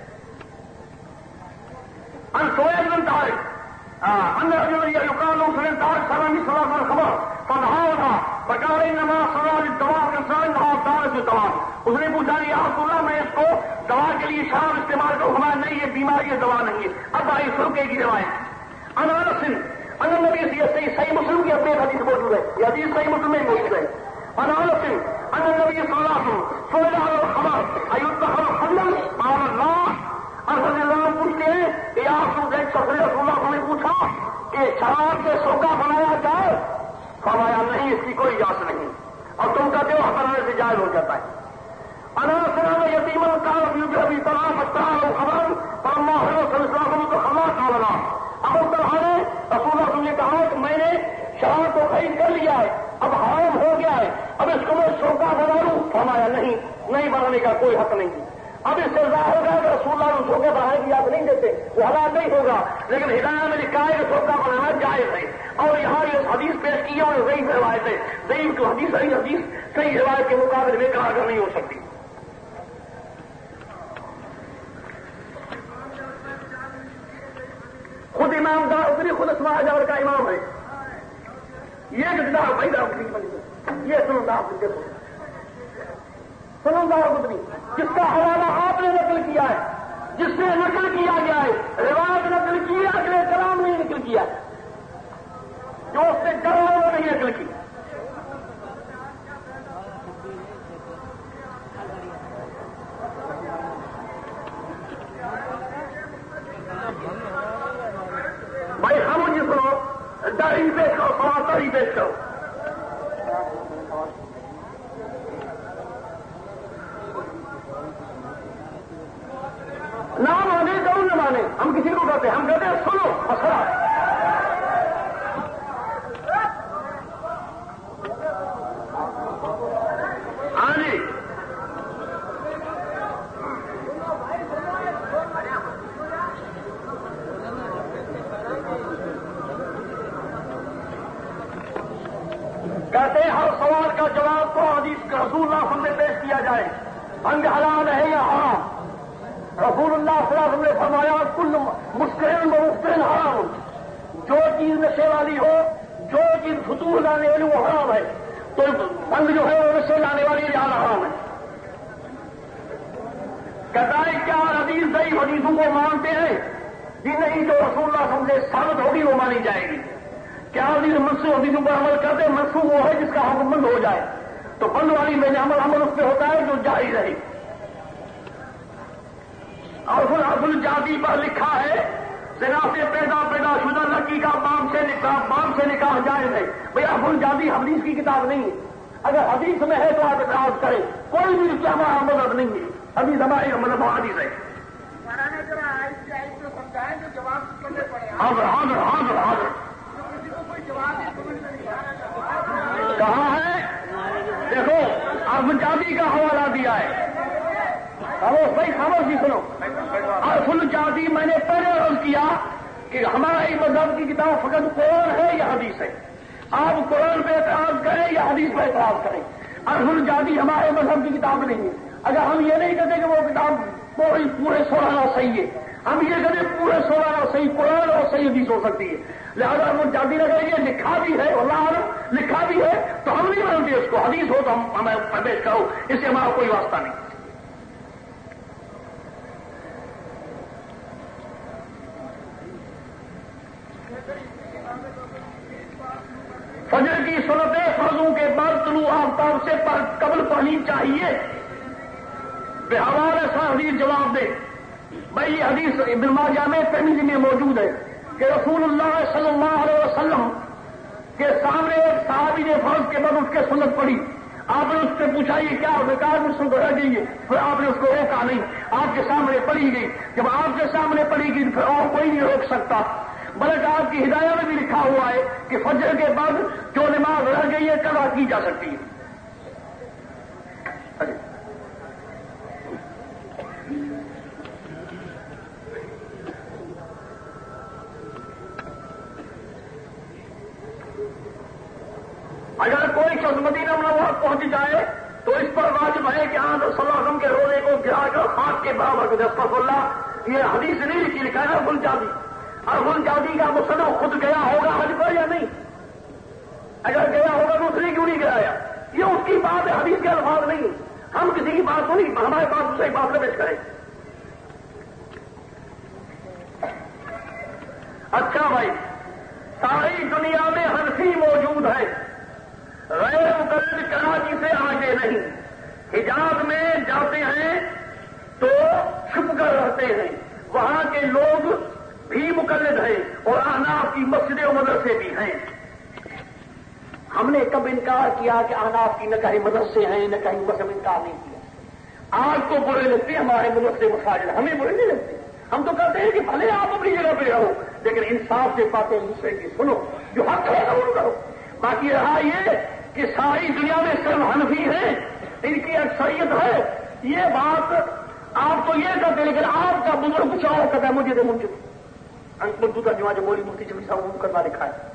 D: ان سوید بن طارق ان رجل يقال له سوید طارق سلام صلاة الخمر فنهاها فقال انما صلاة الدواء الانسان انها دارة الدواء. اس نے پوچھا یا رسول اللہ میں اس کو دوا کے لیے شراب استعمال کروں؟ ہمارا نہیں، یہ بیماری ہے، دوا نہیں ہے. اب آئی سرکے کی روایت ان انس ان النبی صحیح مسلم کی اپنی حدیث موجود ہے، یہ حدیث صحیح مسلم میں موجود ہے. ان انس ان النبی صلی اللہ علیہ وسلم سئل عن الخمر ایطهر خلا قال اللہ. اور رضی اللہ عنہ پوچھتے ہیں کہ یا رسول اللہ نے پوچھا کہ شراب سے سوکھا بنایا جائے؟ فرمایا نہیں، اس کی کوئی اجازت نہیں، اور تم کہتے ہو بنانے سے جائز ہو جاتا ہے. اناسنا یتیما کان فی ابی طلحہ فتح خبر فلما حضر صلی اللہ علیہ وسلم تو خلا قال لا. ابو طلحہ نے رسول اللہ صلی اللہ علیہ وسلم نے کہا کہ میں نے شراب کو خرید کر لیا ہے، اب حرام ہو گیا ہے، اب اس کو میں سوکھا بنا لوں؟ فرمایا نہیں، نہیں بنانے کا کوئی حق نہیں. اب اس سے ظاہر ہوگا کہ رسول اللہ رسول کے بڑھانے کی یاد نہیں دیتے، وہ حلال نہیں ہوگا، لیکن ہدایت میں لکھا ہے کہ سودا بنانا جائز ہے. اور یہاں یہ حدیث پیش کی ہے اور ضعیف روایت ہے. ضعیف کو حدیث صحیح حدیث صحیح روایت کے مقابلے میں کارگر نہیں ہو سکتی. خود امام دار اتنی خود اسماء جاور کا امام ہے. یہ کتاب بھائی دار یہ سنو دار دیکھو سنو دار اتنی جس کا حوالہ آپ نے نقل کیا ہے، جس سے نقل کیا گیا ہے، روایت نقل کی ہے، اگلے کلام نہیں نقل کیا، جو اس سے ڈرا وہ نہیں نقل کی. بھائی ہم جی سنو ڈری پیش کرو، سوال ہی پیش کرو. نہ مانے ضرور نہ مانے، ہم کسی کو کہتے ہیں، ہم کہتے ہیں سنو مسئلہ. ہاں جی کہتے ہیں ہر سوال کا جواب تو حدیث کا رسول اللہ صلی اللہ علیہ وسلم نے پیش کیا جائے. بھنگ حلال ہے یا حرام؟ رسول اللہ صلی اللہ علیہ وسلم نے فرمایا کل مسکرین و مفترین حرام. جو چیز نشے والی ہو، جو چیز فطور لانے والی وہ حرام ہے. تو بھنگ جو ہے وہ نشے لانے والی زیادہ حرام ہے. کہتا ہے کیا حدیث صحیح حدیثوں کو مانتے ہیں؟ جی نہیں، جو رسول اللہ صلی اللہ علیہ وسلم سے ثابت ہوگی وہ مانی جائے گی. کیا حدیث منسوخ حدیثوں پر عمل کرتے ہیں؟ منسوخ وہ ہے جس کا حکم بند ہو جائے، تو بند والی میں عمل عمل اس پہ ہوتا ہے جو جاری رہے. اور پھر ابو الجادی پر لکھا ہے زنا سے پیدا پیدا شدہ لڑکی کا باپ سے نکاح باپ سے نکاح جائز ہے. بھئی ابو الجادی حدیث کی کتاب نہیں ہے، اگر حدیث میں ہے تو آپ اعتراض کریں. کوئی بھی اس کا ہمارا مذہب نہیں ہے، حدیث ہماری مذہب حدیث ہے. حاضر حاضر حاضر حاضر کہاں ہے؟ دیکھو ابو الجادی کا حوالہ دیا ہے. خاموش بھائی خاموش جی سنو. عرف الجادی میں نے پہلے عرض کیا کہ ہمارے مذہب کی کتاب فقط قرآن ہے یا حدیث ہے. آپ قرآن پہ اعتراض کریں یا حدیث پہ اعتراض کریں، عرف الجادی ہمارے مذہب کی کتاب نہیں ہے. اگر ہم یہ نہیں کہتے کہ وہ کتاب پوری پورے سولانہ صحیح ہے، ہم یہ کہتے پورے سولانہ صحیح قرآن اور صحیح حدیث ہو سکتی ہے. لہٰذا عرف الجادی نے اگر یہ لکھا بھی ہے، اللہ عالم لکھا بھی ہے، تو ہم نہیں مانتے اس کو. حدیث ہو تو ہم ہمیں پیش کرو، اس سے ہمارا کوئی واسطہ نہیں. فجر کی سنتیں فرضوں کے بعد طلوع آفتاب سے قبل پڑھنی چاہیے. بحوالہ سے حدیث جواب دے. بھائی یہ حدیث ابن ماجہ میں ترمذی میں موجود ہے کہ رسول اللہ صلی اللہ علیہ وسلم کے سامنے ایک صحابی نے فرض کے بعد اس کے سنت پڑھی. آپ نے اس سے پوچھا یہ کیا بیکار مجھ سے رہ گئی ہے، پھر آپ نے اس کو روکا نہیں، آپ کے سامنے پڑھی گئی. جب آپ کے سامنے پڑھی گئی پھر اور کوئی نہیں روک سکتا. بلکہ آپ کی ہدایت میں بھی لکھا ہوا ہے کہ فجر کے بعد جو نماز رہ گئی ہے قضا کی جا سکتی ہے. اگر کوئی شخص مدینہ منورہ پہنچ جائے تو اس پر واجب ہے کہ آن صلی اللہ علیہ وسلم کے روزے کو گرا کر خاک کے برابر کو استغفر اللہ. یہ حدیث نہیں لکھی، لکھا ہے ابو الجادی. ابو الجادی کا مصنف خود گیا ہوگا حج پر یا نہیں؟ اگر گیا ہوگا تو اس نے کیوں نہیں گرایا؟ یہ اس کی بات ہے، حدیث کے الفاظ نہیں. ہم کسی کی بات کو نہیں، ہمارے پاس دوسرے بات میں پیش کریں. اچھا بھائی، ساری دنیا میں حنفی موجود ہے، غیر مقلد کراچی سے آگے نہیں. حجاز میں جاتے ہیں تو چھپ کر رہتے ہیں، وہاں کے لوگ بھی مقلد ہیں اور احناف کی مسجدیں و مدرسے بھی ہیں. ہم نے کب انکار کیا کہ احناف کی نہ کہیں مدرسے ہیں نہ کہیں مسجد؟ انکار نہیں کیا. آج تو برے لگتے ہیں ہمارے مدرسے مساجد، ہمیں برے نہیں لگتے. ہم تو کہتے ہیں کہ بھلے آپ اپنی جگہ پہ رہو لیکن انصاف سے باتیں دوسرے کی سنو، جو حق ہے ضرور کرو. باقی رہا یہ کہ ساری دنیا میں صرف حنفی ہیں، ان کی اکثریت ہے، یہ بات آپ تو یہ کرتے لیکن آپ کا بزرگ کچھ اور کرتا ہے. مجھے تو ممکن اردو ترجمہ جو مولی مفتی شفیع صاحب وہ کرنا لکھا ہے.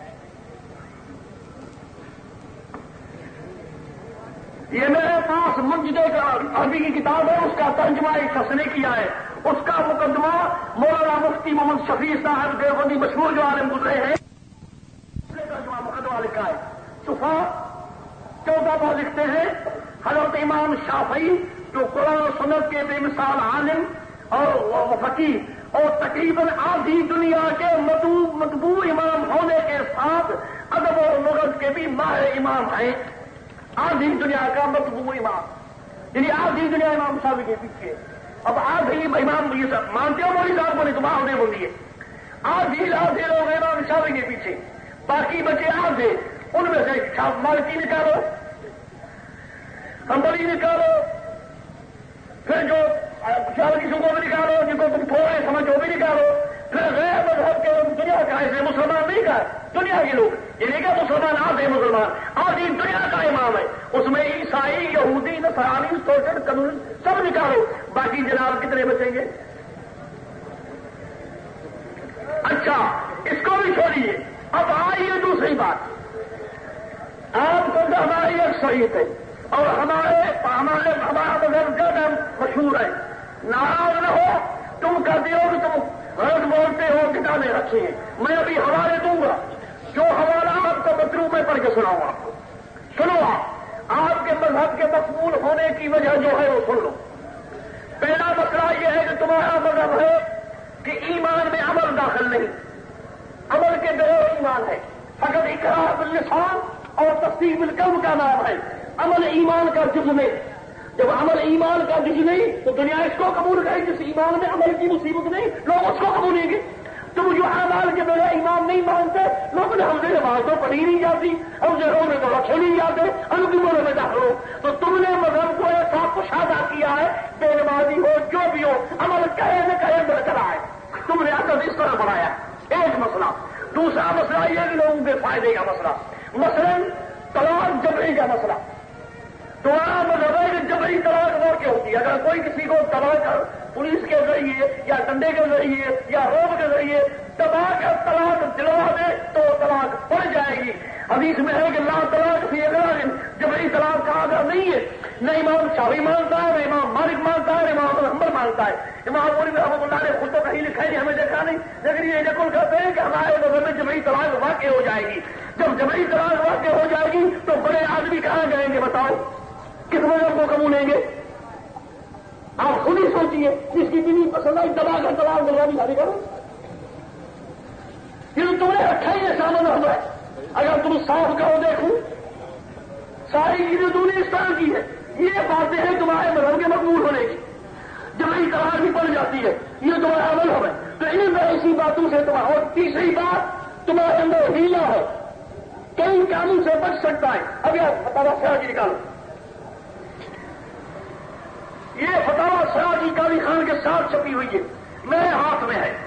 D: یہ میرے پاس منجدے کا عربی کی کتاب ہے, اس کا ترجمہ ایک شخص نے کیا ہے. اس کا مقدمہ مولانا مفتی محمد شفیع صاحب دیوبندی مشہور جو عالم گزرے ہیں ترجمہ مقدمہ لکھا ہے. صفحہ چودہ پر لکھتے ہیں حضرت امام شافعی جو قرآن و سنت کے بے مثال عالم اور فقیہ اور تقریباً آدھی دنیا کے مطبوع امام ہونے کے ساتھ ادب و لغت کے بھی ماہر امام ہیں. آدھی دنیا کا مطبوع امام, یعنی آدھی دنیا امام صاحب کے پیچھے. اب آدھی امام یہ سب مانتے ہو مولوی صاحب کو نہیں تو ماں بولیے. آدھی آدھے لوگ امام صاحب کے پیچھے, باقی بچے آدھے. ان میں سے مالکی نکالو, حنبلی نکالو, پھر جو شافعی کو بھی نکالو, جن کو تم تھوڑے سمجھو بھی نکالو, پھر غیر مذہب کے دنیا کا ایسے مسلمان نہیں کا دنیا کے لوگ, یہ نہیں کہ مسلمان آدھے مسلمان, آدھی دنیا کا امام ہے. اس میں عیسائی, یہودی, نصرانی, سوشل قانون سب نکالو, باقی جناب کتنے بچیں گے؟ اچھا اس کو بھی چھوڑیے. اب آئیے دوسری بات. آپ کو تو ہماری اکثریت ہے اور ہمارے ہمارے ہمارا مذہب زیادہ مشہور ہے. ناراض نہ ہو, تم کہتے ہو کہ تم غلط بولتے ہو, کتابیں رکھی ہیں, میں ابھی حوالے دوں گا. جو حوالہ آپ کو مطلوب میں پڑھ کے سناؤں آپ کو. سنو, آپ آپ کے مذہب کے مقبول ہونے کی وجہ جو ہے وہ سن لو. پہلا مسئلہ یہ ہے کہ تمہارا مذہب ہے کہ ایمان میں عمل داخل نہیں, عمل کے بغیر ایمان ہے. فقط اقرار باللسان اور تصدیق بالقلب کا نام ہے. عمل ایمان کا جز نہیں. جب عمل ایمان کا جز نہیں تو دنیا اس کو قبول کرے جس ایمان میں عمل کی مصیبت نہیں, لوگ اس کو قبولیں گے. تم جو اعمال کے بغیر ایمان نہیں مانتے, لوگ نے ہم سے نماز تو پڑھی نہیں جاتی, ہم سے روزے تو رکھے نہیں جاتے, ہم کی بولے میں داخل ہو. تو تم نے مذہب کو ایسا کشادہ کیا ہے, بے نمازی ہو جو بھی ہو, عمل کہے نہ کہے برقرار ہے. تم نے عقل اس طرح بڑھایا. ایک مسئلہ. دوسرا مسئلہ یہ کہ لوگوں کے فائدے کا مسئلہ, مثلاً طلاق جبری کا مسئلہ. تمہارا مذہب ہے کہ جبری طلاق وہ کیا ہوتی ہے. اگر کوئی کسی کو طلاق پولیس کے ذریعے یا ڈنڈے کے ذریعے یا روب کے ذریعے دبا کر طلاق دلوا دے تو طلاق پڑ جائے گی. حدیث میں ہے کہ لا طلاق فی اغراض, جبری طلاق کا اگر نہیں ہے. نہ امام شافعی مانتا ہے, نہ امام مالک مانتا ہے, نہ امام حنبل مانتا ہے. امام مولی رحمۃ اللہ نے خود تو کہیں لکھا ہے, ہمیں دیکھا نہیں, لیکن یہ نقل کرتے ہیں کہ ہمارے مذہب میں جبری طلاق واقع ہو جائے گی. جب جبری طلاق واقع ہو جائے گی تو بڑے آدمی کہاں جائیں گے بتاؤ, کس مذہب کو قبولیں گے؟ آپ خود ہی سوچیے. جس کی دینی پسند آئی دبا کر طلاق دلوا بھی شادی کرو. یہ تم نے رکھا ہی ایسا مذہب ہے. اگر تم صاف کرو دیکھو ساری چیزیں تم نے اس طرح کی ہے. یہ باتیں ہیں تمہارے مذہب کے مقبول ہونے کی. جبری طلاق بھی پڑ جاتی ہے, یہ تمہارا مذہب ہے. تو ان میں ایسی باتوں سے تمہارا. اور تیسری بات, تمہارے اندر ہیلا ہے, کئی کاموں سے بچ سکتا ہے. اب یہ فتاوی سراجی نکالو. یہ فتاوی سراجی قاضی خان کے ساتھ چھپی ہوئی ہے, میرے ہاتھ میں ہے.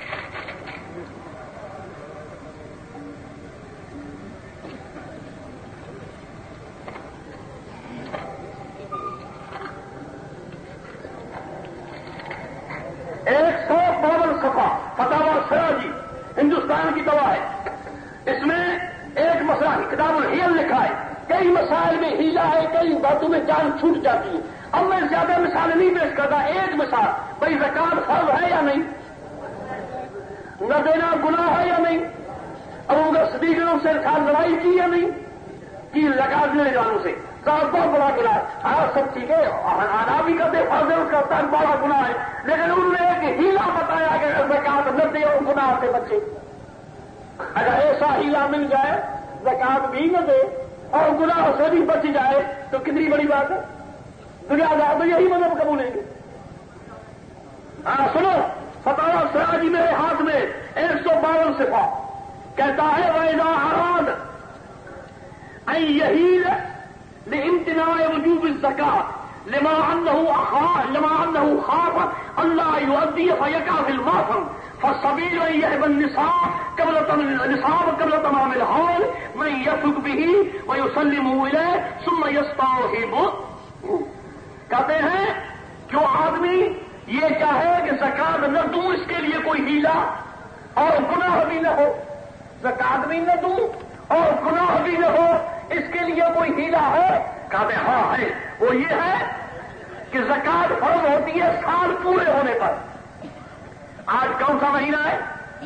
D: ایک سو باون صفحہ فتاوی سراجی, ہندوستان کی دوا ہے. اس میں ایک مسئلہ کتاب الحیل لکھا ہے. کئی مسائل میں ہیلا ہے, کئی باتوں میں جان چھوٹ جاتی ہے. اب میں زیادہ مثالیں نہیں پیش کرتا. ایک مثال, بھائی زکات فرض ہے یا نہیں, نہ دینا گناہ ہے یا نہیں, اب ان کا صدیق نے ان سے ساتھ لڑائی کی یا نہیں کی, زکات دینے والوں سے بہت بڑا گناہ ہے. ہاں سب ٹھیک ہے, آنا بھی کرتے فرض ہے, اس کا تن بڑا گناہ ہے, لیکن انہوں نے ایک ہیلا بتایا کہ اگر زکات نہ دے اور گناہ سے بچے. اگر ایسا ہیلا مل جائے, زکات بھی نہ دے اور گناہ سے بھی بچ جائے تو کتنی بڑی بات ہے. دنیا دار تو یہی مطلب قبولیں گے. ہاں سنو, فتاوی سراجی میرے ہاتھ میں ایک سو باون صفحہ کہتا ہے وَإِذَا أَرَادَ أَن يَحِيلَ لِامْتِنَاعِ وُجُوبِ الزَّكَاةِ لِمَا أَنَّهُ أَخَافَ لِمَا أَنَّهُ خَافَ أَلَّا يُؤَدِّيَ فَيَقَعَ فِي الْمَأْثَمِ فالسبيل أن يهب النصاب قبل النصاب قبل تمام الحول من يثق به ويسلم إليه ثم يستوهب. کہتے ہیں جو آدمی یہ چاہے کہ زکات نہ دوں اس کے لیے کوئی ہیلا اور گناہ بھی نہ ہو، زکات بھی نہ دوں اور گناہ بھی نہ ہو، اس کے لیے کوئی ہیلا ہے؟ کہتے ہاں ہے، وہ یہ ہے کہ زکات فرض ہوتی ہے سال پورے ہونے پر۔ آج کون سا مہینہ ہے؟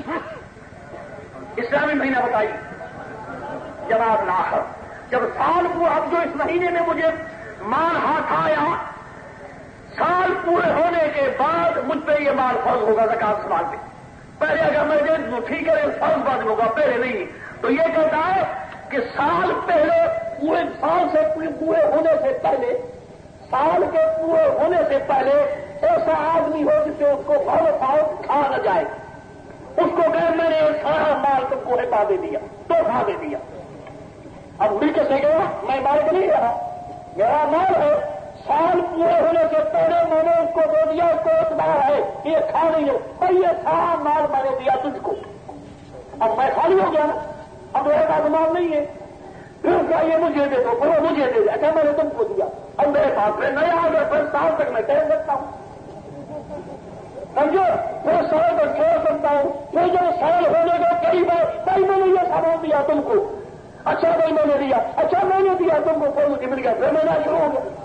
D: اسلامی مہینہ بتائیے جناب لاخر، جب سال پورا، اب جو اس مہینے میں مجھے مال ہاتھ آیا، سال پورے ہونے کے بعد مجھ پہ یہ مال فرض ہوگا زکات سال پہ۔ پہلے اگر میں دے دوں ٹھیک ہے، فرض بعد ہوگا، پہلے نہیں۔ تو یہ کہتا ہے کہ سال پہلے پورے سال سے پورے ہونے سے پہلے، سال کے پورے ہونے سے پہلے ایسا آدمی ہو جسے اس کو بھر پاؤ کھا نہ جائے، اس کو کہ میں نے سارا مال تم کو ہٹا دے دیا، توحفہ دے دیا۔ اب مل کے سے گیا، میں مالک نہیں رہا، میرا مال ہے، سال پورے ہونے سے پہلے میں نے اس کو دے دیا، اس کو اعتبار ہے کہ یہ کھا نہیں ہے، بھائی یہ سارا مال میں نے دیا تجھ کو، اب میں خالی ہو گیا نا، اب میرے پاس مال نہیں ہے، پھر کیا یہ مجھے دے دو، پھر مجھے دے دے، اچھا میں نے تم کو دیا، اب میرے پاس پھر نیا آ گیا، پھر سال تک میں ٹہل سکتا ہوں، سمجھو، پھر سال تک چھوڑ سکتا ہوں، پھر جب سال ہونے کا کئی بار بھائی میں نے یہ سامان دیا تم کو، اچھا بھائی میں نے دیا، اچھا میں نے دیا تم کو، پھر مجھے مل گیا، پھر میرا شروع ہو گیا۔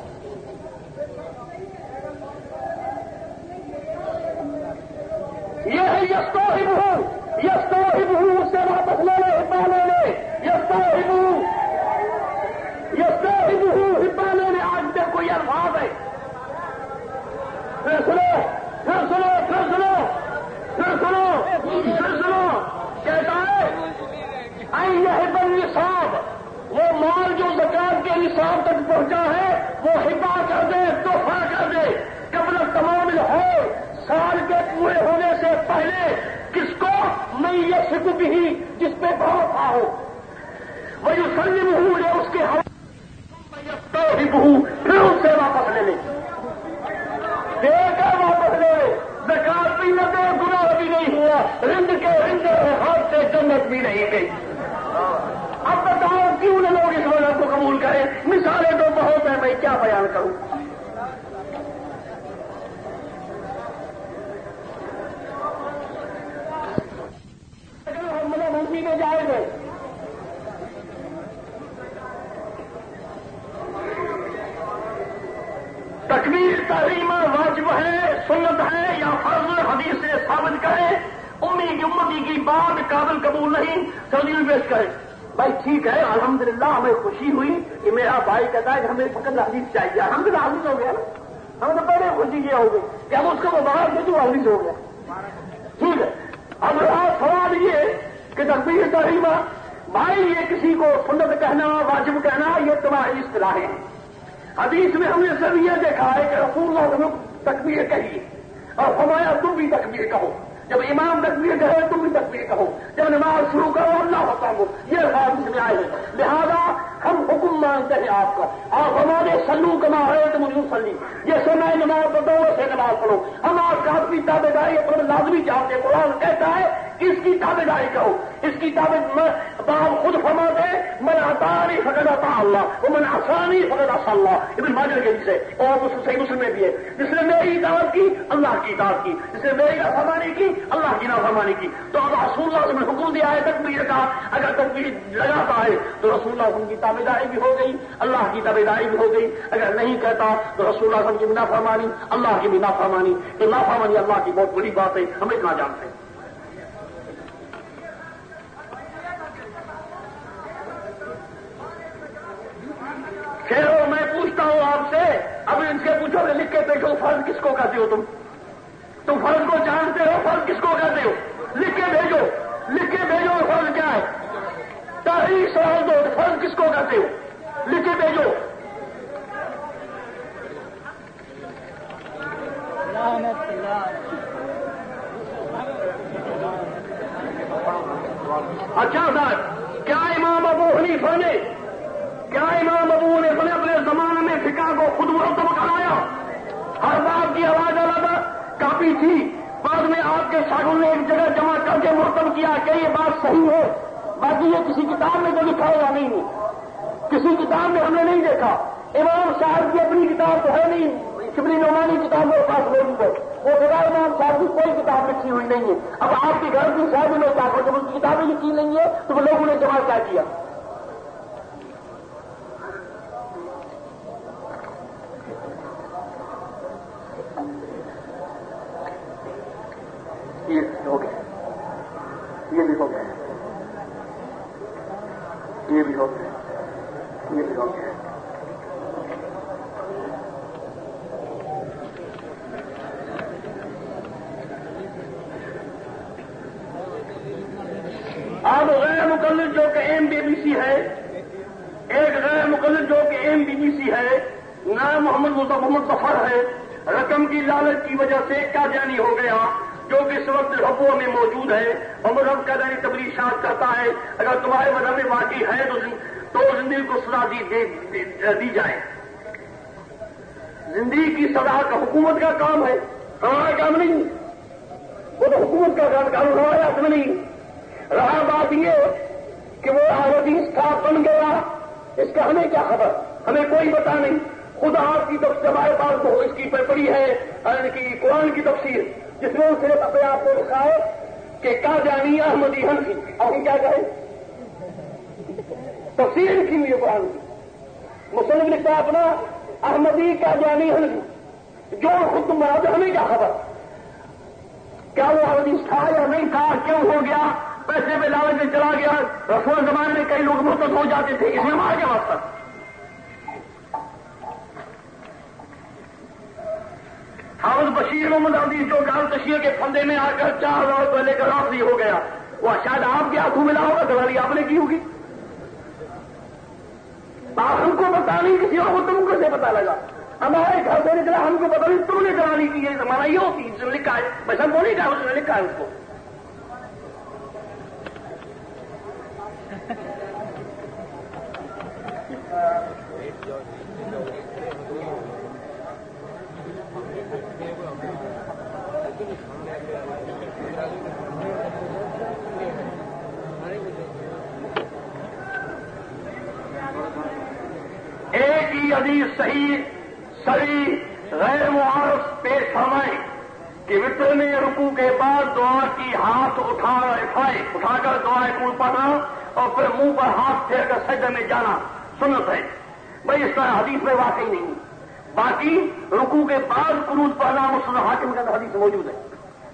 D: یہ ہے یستوہب ہوں، یستوہب ہوں، اس سے واپس لے لے، ہبا لے لے، یستوہب ہوں، یستوہب ہوں، ہبا لے لے۔ آج تک کوئی الفاظ ہے، پھر سنو پھر سنو پھر سنو پھر سنو پھر سنو کہتا ہے این یہب النصاب، وہ مال جو زکات کے نصاب تک پہنچا ہے وہ ہبا کر دے، تحفہ کر دے، قبل تمام الحول، سال کے پورے ہونے سے پہلے۔ کس کو؟ میں یہ سکھ بھی جس پہ بہت آ ہو، وہ یسلم ہوں، یہ اس کے حوالے ہوں، پھر اس سے واپس لے لے، دے کر واپس لے لے، زکات بھی نہ دے، گناہ بھی نہیں ہوا، رند کے رند ہاتھ سے جنت بھی نہیں گئی۔ اب بتاؤ کیوں نہ لوگ اس وجہ کو قبول کریں؟ مثالیں تو بہت ہیں، میں کیا بیان کروں۔ میں جائے گئے تکبیر تحریمہ واجب ہے، سنت ہے یا فرض؟ حدیث سے ثابت کرے، امی کی امتی کی بات قابل قبول نہیں، دلیل پیش کرے۔ بھائی ٹھیک ہے، الحمدللہ ہمیں خوشی ہوئی کہ میرا بھائی کہتا ہے کہ ہمیں فقط حدیث چاہیے، الحمدللہ حدیث ہو گیا نا، ہمیں تو پہلے خوشی یہ ہو گئی کہ ہم اس کو مبارک دے تو حدیث ہو گیا، ٹھیک ہے۔ اب سوال یہ کہ تکبیر تحریمہ، بھائی یہ کسی کو سنت کہنا، واجب کہنا، یہ تمہاری اصطلاحیں ہیں۔ حدیث میں ہم نے سب یہ دیکھا ہے کہ رسول اللہ صلی اللہ علیہ وسلم تکبیر کہیے اور فرمایا تم بھی تکبیر کہو، جب امام تکبیر کہے تم بھی تکبیر کہو، جب نماز شروع کرو اللہ اکبر ہو، یہ بات اس میں آئے ہیں۔ لہذا ہم حکم مانتے ہیں آپ کا، آپ ہمارے سلو کما ہے تو مجھے سلی، جیسے میں نماز پڑھتا ہوں ویسے نماز پڑھو، ہم آپ کا اپنی تابے داری پر لازمی چاہتے ہیں۔ قرآن کہتا ہے کہ اس کی تابے داری کرو، اس کی تابے باپ خود فرماتے ہیں من اطاعنی فقد اطاع اللہ ومن عصانی فقد عصى اللہ، ابن ماجہ کے حدیث ہے اور صحیح مسلم میں بھی ہے۔ جس نے میری اطاعت کی اللہ کی اطاعت کی، جس نے میری نافرمانی کی اللہ کی نافرمانی کی۔ تو اب رسول اللہ نے حکم دیا ہے تکبیر کا، اگر تکبیر لگاتا ہے تو رسول اللہ کی تابے داری بھی ہو گئی، اللہ کی تابے داری بھی ہو گئی، اگر نہیں کہتا تو رسول اللہ کی بھی نافرمانی، اللہ کی بھی نافرمانی۔ تو نافرمانی اللہ کی بہت بڑی بات ہے، ہم اتنا جانتے ہیں۔ پھر میں پوچھتا ہوں آپ سے، اب ان سے پوچھو کہ لکھ کے بھیجو فرض کس کو کہتے ہو؟ تم تم فرض کو جانتے ہو، فرض کس کو کہتے ہو؟ لکھ کے بھیجو، لکھ کے بھیجو فرض کیا ہے؟ تاریخ سوال دو، فرض کس کو کہتے ہو؟ لکھ کے بھیجو۔ اچھا سر، کیا امام ابو حنیفہ نے کیا امام ابو حنیفہ نے اپنے زمانے میں فقہ کو خود مرتب کرایا؟ ہر بات کی آواز الگ کافی تھی، بعد میں آپ کے شاگردوں نے ایک جگہ جمع کر کے مرتب کیا کہ یہ بات صحیح ہے، باقی یہ کسی کتاب میں تو لکھا ہوا نہیں، کسی کتاب میں ہم نے نہیں دیکھا، امام صاحب کی اپنی کتاب تو ہے نہیں شبلی نعمانی کتاب میرے پاس موجود ہے، وہ خدا امام صاحب کی کوئی کتاب لکھی ہوئی نہیں ہے. اب آپ کے گھر کی شادی میں جا کر جب اس کی کتابیں لکھی نہیں ہے تو وہ لوگوں نے جمع کیا کیا؟ یہ ہو گیا، یہ بھی ہو گیا، یہ بھی ہو گیا، یہ بھی ہو گیا. اب غیر مقلد جو کہ ایم بی بی سی ہے، ایک غیر مقلد جو کہ ایم بی بی سی ہے، نام محمد محمد ظفر ہے، رقم کی لالچ کی وجہ سے قادیانی ہو گیا، جو کہ اس وقت ربو میں موجود ہے اور مذہب کا داری تبلیغ شاد کرتا ہے. اگر تمہارے مذہب میں واقعی ہے تو زندگی کو سزا دی, دی, دی جائے. زندگی کی سزا کا حکومت کا کام ہے، ہمارا کام نہیں. وہ تو حکومت کا کام کام ہمارے ہاتھ میں نہیں. رہا بات یہ کہ وہ آزادی اسٹاف بن گیا، اس کا ہمیں کیا خبر؟ ہمیں کوئی پتا نہیں. خود آپ کی تفسیر ہمارے پاس اس کی پڑی ہے کہ قرآن کی تفسیر، جس میں صرف اپنے آپ کو لکھا ہے کہ قادیانی احمدی حنفی. اور کیا کہے؟ تفسیر لکھی ہوئی ہے قرآن کی. مسلم لکھتا ہے اپنا احمدی قادیانی حنفی، جو خود تم بنا دو، ہمیں کیا خبر؟ کیا وہ احمدی تھا یا نہیں تھا؟ کیوں ہو گیا؟ پیسے پہ لالچ میں چلا گیا. رسول زمانے میں کئی لوگ مرتد ہو جاتے تھے، اس میں ہمارا کیا مقصد؟ حافظ بشیر محمد عزیز جو گال تشیع کے پھندے میں آ کر چار ہزار روپئے لے کر راضی ہو گیا، وہ شاید آپ کے ہاتھوں ملا ہوگا، دلالی آپ نے کی ہوگی. ہم کو پتا نہیں، کسی اور کو تم کو سے پتا لگا. ہمارے گھر سے نکلا، ہم کو پتا نہیں تم نے دلالی کی ہے. ہمارا یہ ہوتی اس نے لکھا ہے، بس ہم کو نہیں کہا، اس نے لکھا ہے اس کو. ایک ہی حدیث صحیح صحیح غیر معارف پیش فرمائیں کہ وطر میں رکوع کے بعد دعا کی ہاتھ اٹھا اٹھائے اٹھا کر دعائیں قنوت پڑھنا اور پھر منہ پر ہاتھ پھیر کر سجدے میں جانا سنت ہے. بھائی اس طرح حدیث میں واقعی نہیں. باقی رکوع کے بعد قنوت پڑھنا مسلم حاکم کے اندر حدیث موجود ہے.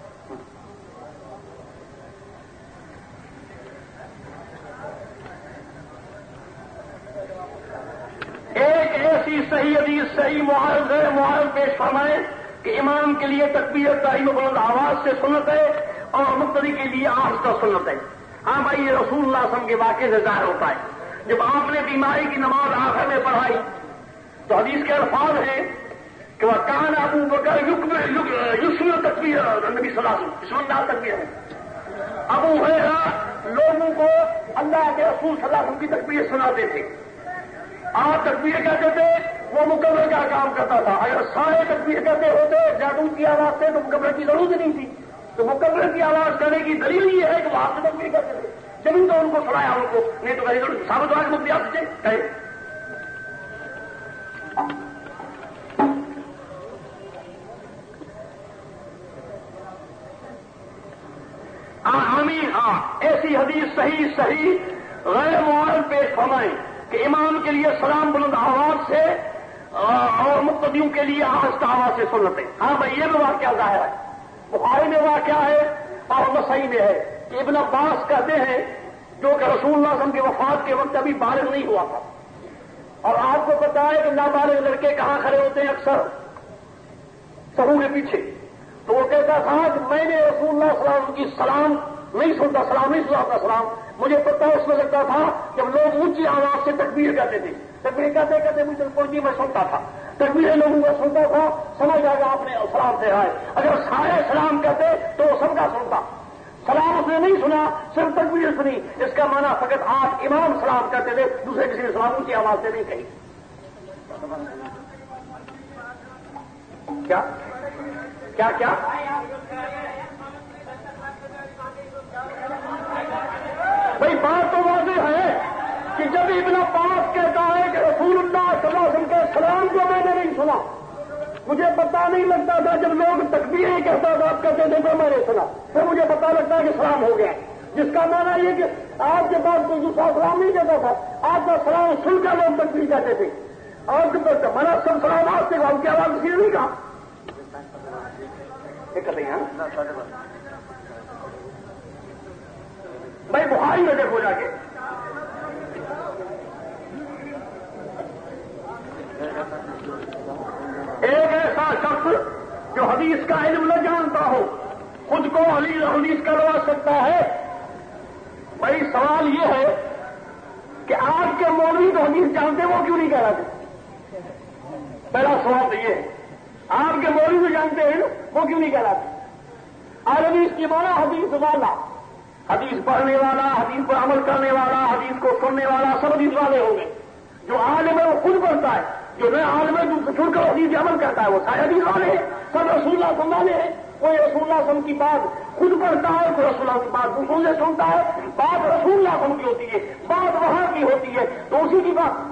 D: ایک ایسی صحیح حدیث صحیح معارض غیر معارض پیش فرمائے کہ امام کے لیے تکبیر تعظیم و بلند آواز سے سنت ہے اور مقتدی کے لیے آہستہ سنت ہے. ہاں بھائی، یہ رسول اللہ صلی اللہ علیہ وسلم کے واقعے سے ظاہر ہوتا ہے. جب آپ نے بیماری کی نماز آخر میں پڑھائی تو حدیث کے الفاظ ہیں کہ وہ کان ابو بکر یسمع تکبیر نبی صلی اللہ علیہ وسلم، بسم اللہ تکبیر ہے. ابو ہریرہ لوگوں کو اللہ کے رسول صلی اللہ علیہ وسلم کی تکبیر سناتے تھے. آپ تکبیر کہتے تھے، وہ مکبر کا کام کرتا تھا. اگر سارے تکبیر کرتے ہوتے جادو کی آواز سے تو مکبر کی ضرورت نہیں تھی. تو مکبر کی آواز کرنے کی دلیل یہ ہے کہ وہ آپ سے تکبیر کرتے تھے. جبھی تو ان کو سنایا ان کو، نہیں تو کہیں ثابت ہوا کہ مفتی آپ سے کہے. آمین. ہاں، ایسی حدیث صحیح صحیح غیر معارض پیش فرمائیں کہ امام کے لیے سلام بلند آواز سے اور مقتدیوں کے لیے آہستہ آواز سے سنت ہے. ہاں بھائی، یہ بھی واقعہ ظاہر ہے. بخاری میں واقعہ ہے اور نسائی میں ہے کہ ابن عباس کہتے ہیں، جو کہ رسول اللہ صلی اللہ علیہ وسلم کی وفات کے وقت ابھی بالغ نہیں ہوا تھا، اور آپ کو پتا ہے کہ نابالغ لڑکے کہاں کھڑے ہوتے ہیں اکثر سہو کے پیچھے. تو وہ کہتا تھا کہ میں نے رسول اللہ صلی اللہ علیہ وسلم کی سلام نہیں سنتا، سلام نہیں سنا سلام مجھے پتا اس میں لگتا تھا جب لوگ اونچی آواز سے تکبیر کرتے تھے. تکبیر کرتے کرتے مجھے پہنچی، میں سنتا تھا تکبیر لوگوں کا سنتا تھا، سمجھ آ گیا آپ نے سلام سے آئے. اگر سارے سلام کرتے تو وہ سب کا سنتا. سلام اس نے نہیں سنا، صرف تکبیر سنی. اس کا معنی فقط آپ امام سلام کرتے تھے، دوسرے کسی نے سلام اونچی آواز سے نہیں کہی. کیا کیا کیا بھائی بات تو واضح ہے کہ جب ابن عباس کہتا ہے کہ رسول اللہ صلی اللہ علیہ وسلم کے سلام کو میں نے نہیں سنا، مجھے پتا نہیں لگتا تھا جب لوگ تکبیریں کہتا تھا آپ کہتے تھے تو میں نے سنا، پھر مجھے پتا لگتا ہے کہ سلام ہو گیا، جس کا معنی یہ کہ آپ کے پاس کوئی دوسرا سلام نہیں کہتا تھا، آپ کا سلام سن کر لوگ تکبیر کہتے تھے، اور میں نے سب سلام آپ سے کہا، کیا آپ کسی نے نہیں کہا؟ بھائی بخاری میں دیکھو جا کے، ایک ایسا شخص جو حدیث کا علم نہ جانتا ہو خود کو حدیث کروا سکتا ہے۔ بھائی سوال یہ ہے کہ آپ کے مولوی تو حدیث جانتے وہ کیوں نہیں کہہ رہے؟ پہلا سوال تو یہ ہے، آپ کے مولوی تو جانتے ہیں وہ کیوں نہیں کہہ رہے؟ آج حدیث کی مانا حدیث والا، حدیث پڑھنے والا، حدیث پر عمل کرنے والا، حدیث کو سننے والا، سب حدیث والے ہوں گے۔ جو عالم ہے وہ خود پڑھتا ہے، جو نئے عالم ہے جو چھوڑ کر حدیث عمل کرتا ہے وہ سارے حدیث والے ہیں، سب رسول اللہ صلی اللہ علیہ وسلم ہیں۔ کوئی رسول اللہ صلی اللہ علیہ وسلم کی بات خود پڑھتا ہے، کوئی رسول اللہ کی بات دوسروں سے سنتا ہے، بات رسول اللہ صلی اللہ علیہ وسلم کی ہوتی ہے، بات وہاں کی ہوتی ہے، تو اسی کی بات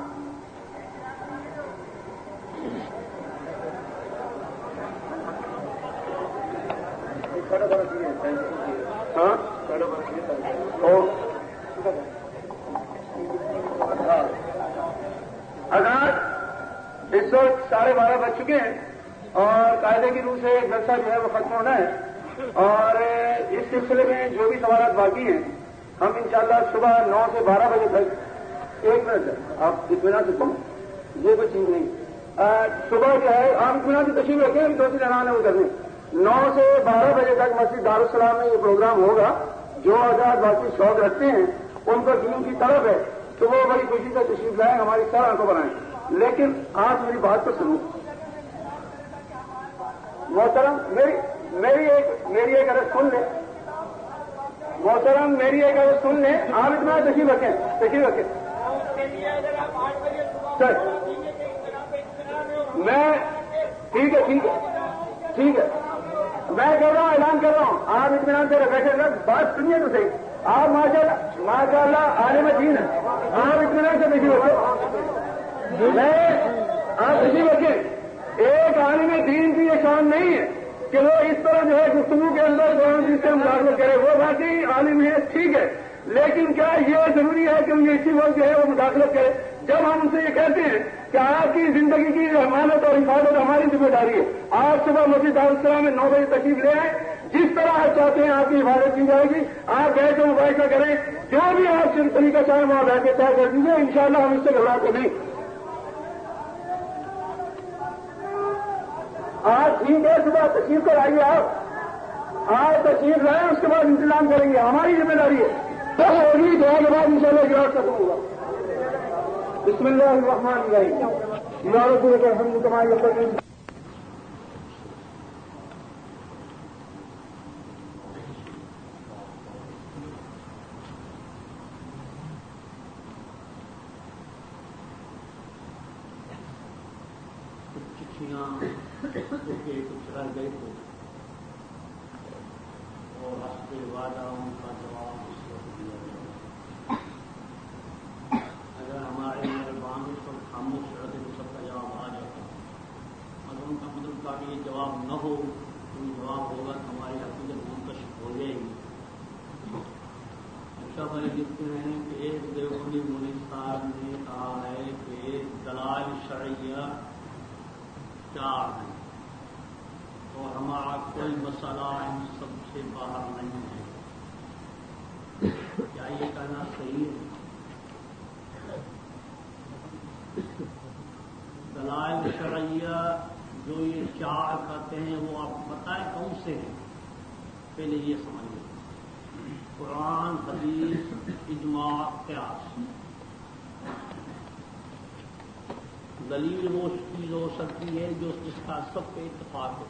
D: اگر اس وقت ساڑھے بارہ بج چکے ہیں اور قاعدے کی روح سے جلسہ جو ہے وہ ختم ہونا ہے، اور اس سلسلے میں جو بھی سوالات باقی ہیں ہم انشاءاللہ صبح نو سے بارہ بجے تک، ایک منٹ آپ اطمینان سے کہوں یہ کوئی چیز نہیں، صبح جو ہے آپ اطمینان سے تشریف رکھیں، دو تین اعلان ہے وہ کرنے، نو سے بارہ بجے تک مسجد دارالسلام میں یہ پروگرام ہوگا۔ جو آزاد باقی شوق رکھتے ہیں ان کا دین کی طرف ہے تو وہ بڑی خوشی سے تشریف لائیں، ہماری طرح کو بنائیں، لیکن آج میری بات کو سنو محترم، میری میری ایک میری ایک عرض سن لیں محترم میری ایک عرض سن لیں آپ اتنا تشریف رکھیں تشریف رکھیں سر، میں ٹھیک ہے ٹھیک ہے ٹھیک ہے میں کہہ رہا ہوں، اعلان کر رہا ہوں، آپ اطمینان سے بیٹھے رہے، بات سنیے تو صحیح، آپ ماشاء اللہ ماشاء اللہ عالم دین ہیں، آپ اطمینان سے تشریف رکھیں، میں آپ تشریف رکھیں، ایک عالم دین کی یہ شان نہیں ہے کہ وہ اس طرح جو ہے گفتگو کے اندر جس سے مداخلت کرے، وہ باقی عالم ہے ٹھیک ہے، لیکن کیا یہ ضروری ہے کہ یہ اسی وقت جو ہے وہ مداخلت کرے؟ جب ہم ان سے یہ کہتے ہیں کہ آپ کی زندگی کی ضمانت اور حفاظت ہماری ذمہ داری ہے، آپ صبح مسجد دارالسلام میں نو بجے تشریف لے آئیں، جس طرح آپ چاہتے ہیں آپ کی حفاظت کی جائے گی، آپ گئے تو مباحثہ کریں، جو بھی آپ سے طریقہ چاہیں وہاں بیٹھ کے طے کر دیجیے، انشاءاللہ ہم اس سے گھبراتے نہیں۔ آج ٹھیک ہے، صبح تشریف کر آئیے، آپ آج تشریف لائیں، اس کے بعد انتظام کریں گے، ہماری ذمہ داری ہے، تو ہوگی دعا کے بعد انشاءاللہ اجلاس ختم ہوگا۔ بسم اللہ الرحمن الرحیم، یا رب الحمد کما یقین۔
A: کچھ رہ گئے تھے اور حسب وعدہ ان کا جواب اس وقت دیا گیا، اگر ہمارے مہربانی پر خاموش رہتے تو سب کا جواب آ جاتا، اگر ان کا مطلب تھا کہ یہ جواب نہ ہو تو یہ جواب ہوگا تو ہماری حقیقت منتشر ہو جائے گی۔ اچھا بھائی لکھتے ہیں کہ ایک دیوبندی مولوی صاحب نے کہا ہے کہ دلائل شرعیہ چار ہیں اور ہمارا کوئی مسئلہ ان سب سے باہر نہیں ہے، کیا یہ کہنا صحیح ہے؟ دلائل شرعیہ جو یہ چار کہتے ہیں وہ آپ بتائیں کون سے ہیں؟ پہلے یہ سمجھیں، قرآن، حدیث، اجماع، قیاس۔ دلیل وہ چیز ہو سکتی ہے جو جس کا سب پہ اتفاق ہو۔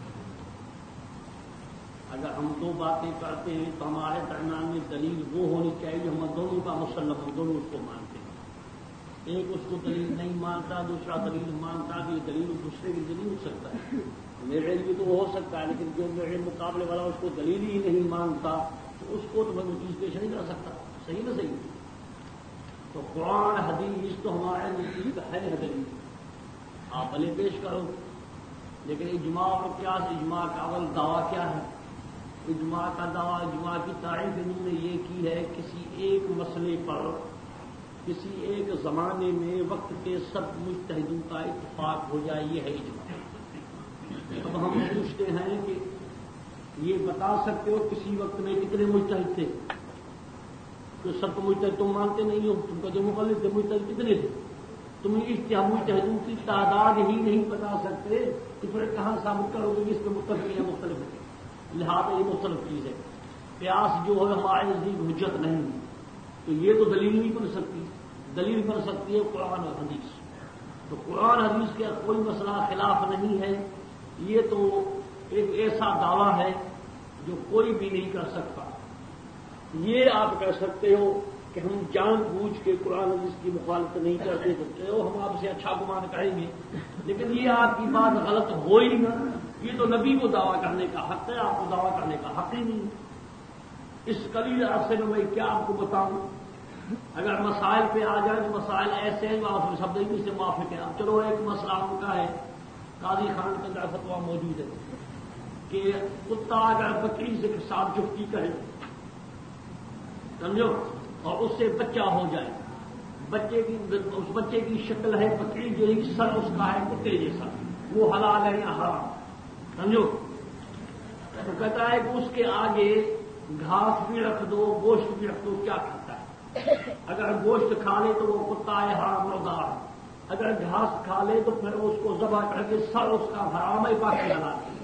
A: اگر ہم دو باتیں کرتے ہیں تو ہمارے درمیان میں دلیل وہ ہونی چاہیے ہم دونوں کا مسلم، ہم دونوں اس کو مانتے ہیں، ایک اس کو دلیل نہیں مانتا دوسرا دلیل مانتا، کہ یہ دلیل دوسرے کی دلیل ہو سکتا ہے، میرے لیے تو ہو سکتا ہے، لیکن جو میرے مقابلے والا اس کو دلیل ہی نہیں مانتا تو اس کو تو میں وہ چیز پیش نہیں کر سکتا، صحیح نہ صحیح؟ تو قرآن حدیث تو ہمارے نزدیک ہے دلیل، آپ بھلے پیش کرو، لیکن اجماع اور قیاس، اجماع کا اول دعویٰ کیا ہے؟ اجماع کا دعویٰ، اجماع کی تعریف انہوں نے یہ کی ہے کسی ایک مسئلے پر کسی ایک زمانے میں وقت کے سب مجتہدوں کا اتفاق ہو جائے، یہ ہے اجماع۔ اب ہم پوچھتے ہیں کہ یہ بتا سکتے ہو کسی وقت میں کتنے مجتہد تھے؟ تو سب مجتہد تم مانتے نہیں ہو، تم کا جو مخالف تھے مجتہد کتنے تھے؟ تم اجتہاد مجتہدوں کی تعداد ہی نہیں بتا سکتے تو پھر کہاں ثابت کرو گے کہ اس میں مختلف یا مختلف ہے؟ لہٰذا یہ مختلف چیز ہے۔ قیاس جو ہے ہمارے نزدیک حجت نہیں، تو یہ تو دلیل نہیں بن سکتی، دلیل بن سکتی ہے قرآن اور حدیث۔ تو قرآن حدیث کا کوئی مسئلہ خلاف نہیں ہے، یہ تو ایک ایسا دعویٰ ہے جو کوئی بھی نہیں کر سکتا۔ یہ آپ کر سکتے ہو کہ ہم جان بوجھ کے قرآن حدیث کی مخالفت نہیں کرتے سکتے ہو، ہم آپ سے اچھا گمان کریں گے، لیکن یہ آپ کی بات غلط ہو ہی نہ۔ یہ تو نبی کو دعویٰ کرنے کا حق ہے، آپ کو دعویٰ کرنے کا حق ہی نہیں۔ اس قلیل عرصے میں میں کیا آپ کو بتاؤں؟ اگر مسائل پہ آ جائیں تو مسائل ایسے ہیں جو آپ سب دیکھنے سے موافق ہے۔ اب چلو ایک مسئلہ آپ کا ہے، قاضی خان کے اندر فتویٰ موجود ہے کہ کتا اگر بکری سے ساتھ جفتی کرے، سمجھو، اور اس سے بچہ ہو جائے، بچے کی اس بچے کی شکل ہے بکری جیسی، سر اس کا ہے کتے جیسا، وہ حلال ہے یا حرام؟ سمجھو، تو کہتا ہے کہ اس کے آگے گھاس بھی رکھ دو، گوشت بھی رکھ دو، کیا کھاتا ہے؟ اگر گوشت کھا لے تو وہ کتا ہے، حرام مردار ہے۔ اگر گھاس کھا لے تو پھر اس کو ذبح کر کے سر اس کا حرام ہے، باقی حلال ہے۔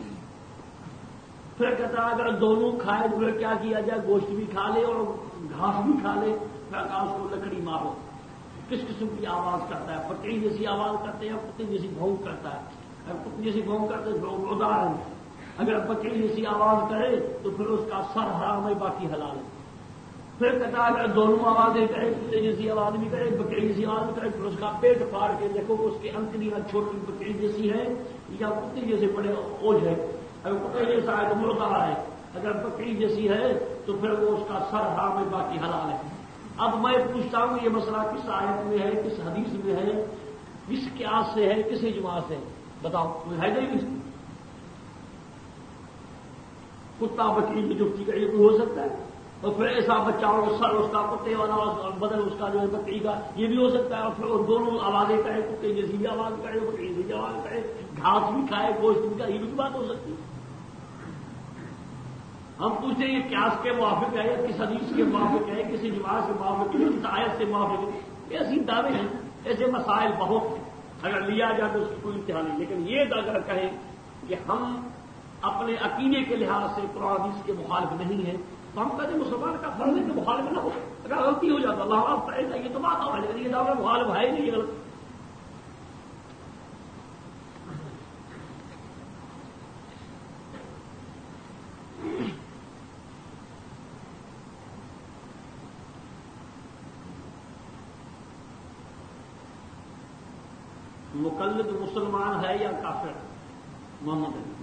A: پھر کہتا ہے اگر دونوں کھائے تو پھر کیا کیا جائے؟ گوشت بھی کھا لے اور گھاس بھی کھا لے، پھر کہا اس کو لکڑی مارو۔ کس قسم کی آواز کرتا ہے؟ بکری جیسی آواز کرتے ہیں، کتے جیسی بھونک کرتا ہے۔ اگر کتے جیسی بھونک کرتے تو مردار ہے، اگر بکری جیسی آواز کرے تو پھر اس کا سر حرام ہے، باقی حلال ہے۔ پھر کہتا ہے اگر دونوں آوازیں کرے، کتے جیسی آواز بھی کرے، بکری جیسی آواز بھی کرے، پھر اس کا پیٹ پھاڑ کے دیکھو کہ اس کی انتڑیاں چھوٹی بکری جیسی ہے یا کتے جیسے بڑے اوج ہے۔ اگر کتے جیسا ہے تو مردار ہے، اگر بکری جیسی ہے تو پھر وہ اس کا سر حرام ہے، باقی حلال ہے۔ اب میں پوچھتا ہوں یہ مسئلہ کس آیت میں ہے، کس حدیث میں ہے، کس قیاس سے ہے، کس اجماع سے ہے؟ بتاؤ، کوئی ہے نہیں اس کی؟ کتا بکری کی جفتی کا یہ ہو سکتا ہے؟ اور پھر ایسا بچہ اور سر اس کا کتے والا اور بدن اس کا جو ہے بکری کا، یہ بھی ہو سکتا ہے؟ اور پھر اور دونوں آوازیں کرے، کتے جیسی بھی آواز کرے، بکری جیسی آواز کرے، گھاس بھی کھائے، گوشت بھی کھائے، یہ بھی بات ہو سکتی ہے؟ ہم پوچھتے ہیں یہ قیاس کے موافق ہے یا کس حدیث کے موافق ہے، کسی اجماع سے موافق ہے، کس آیت سے موافق ہے؟ ایسی دعوے ہیں، ایسے مسائل بہت ہیں، اگر لیا جائے تو اس کی کوئی انتہا نہیں۔ لیکن یہ اگر کہیں کہ ہم اپنے عقیدے کے لحاظ سے قرآن حدیث کے مخالف نہیں ہیں تو ہم کہتے ہیں مسلمان کا فرض ہے کہ مخالف نہ ہو، اگر غلطی ہو جاتا اللہ آپ کرے گا، یہ تو بات ہو لیکن یہ دعویٰ مخالف ہے ہی نہیں، یہ غلط۔ مقلد مسلمان ہے یا کافر؟ محمد علی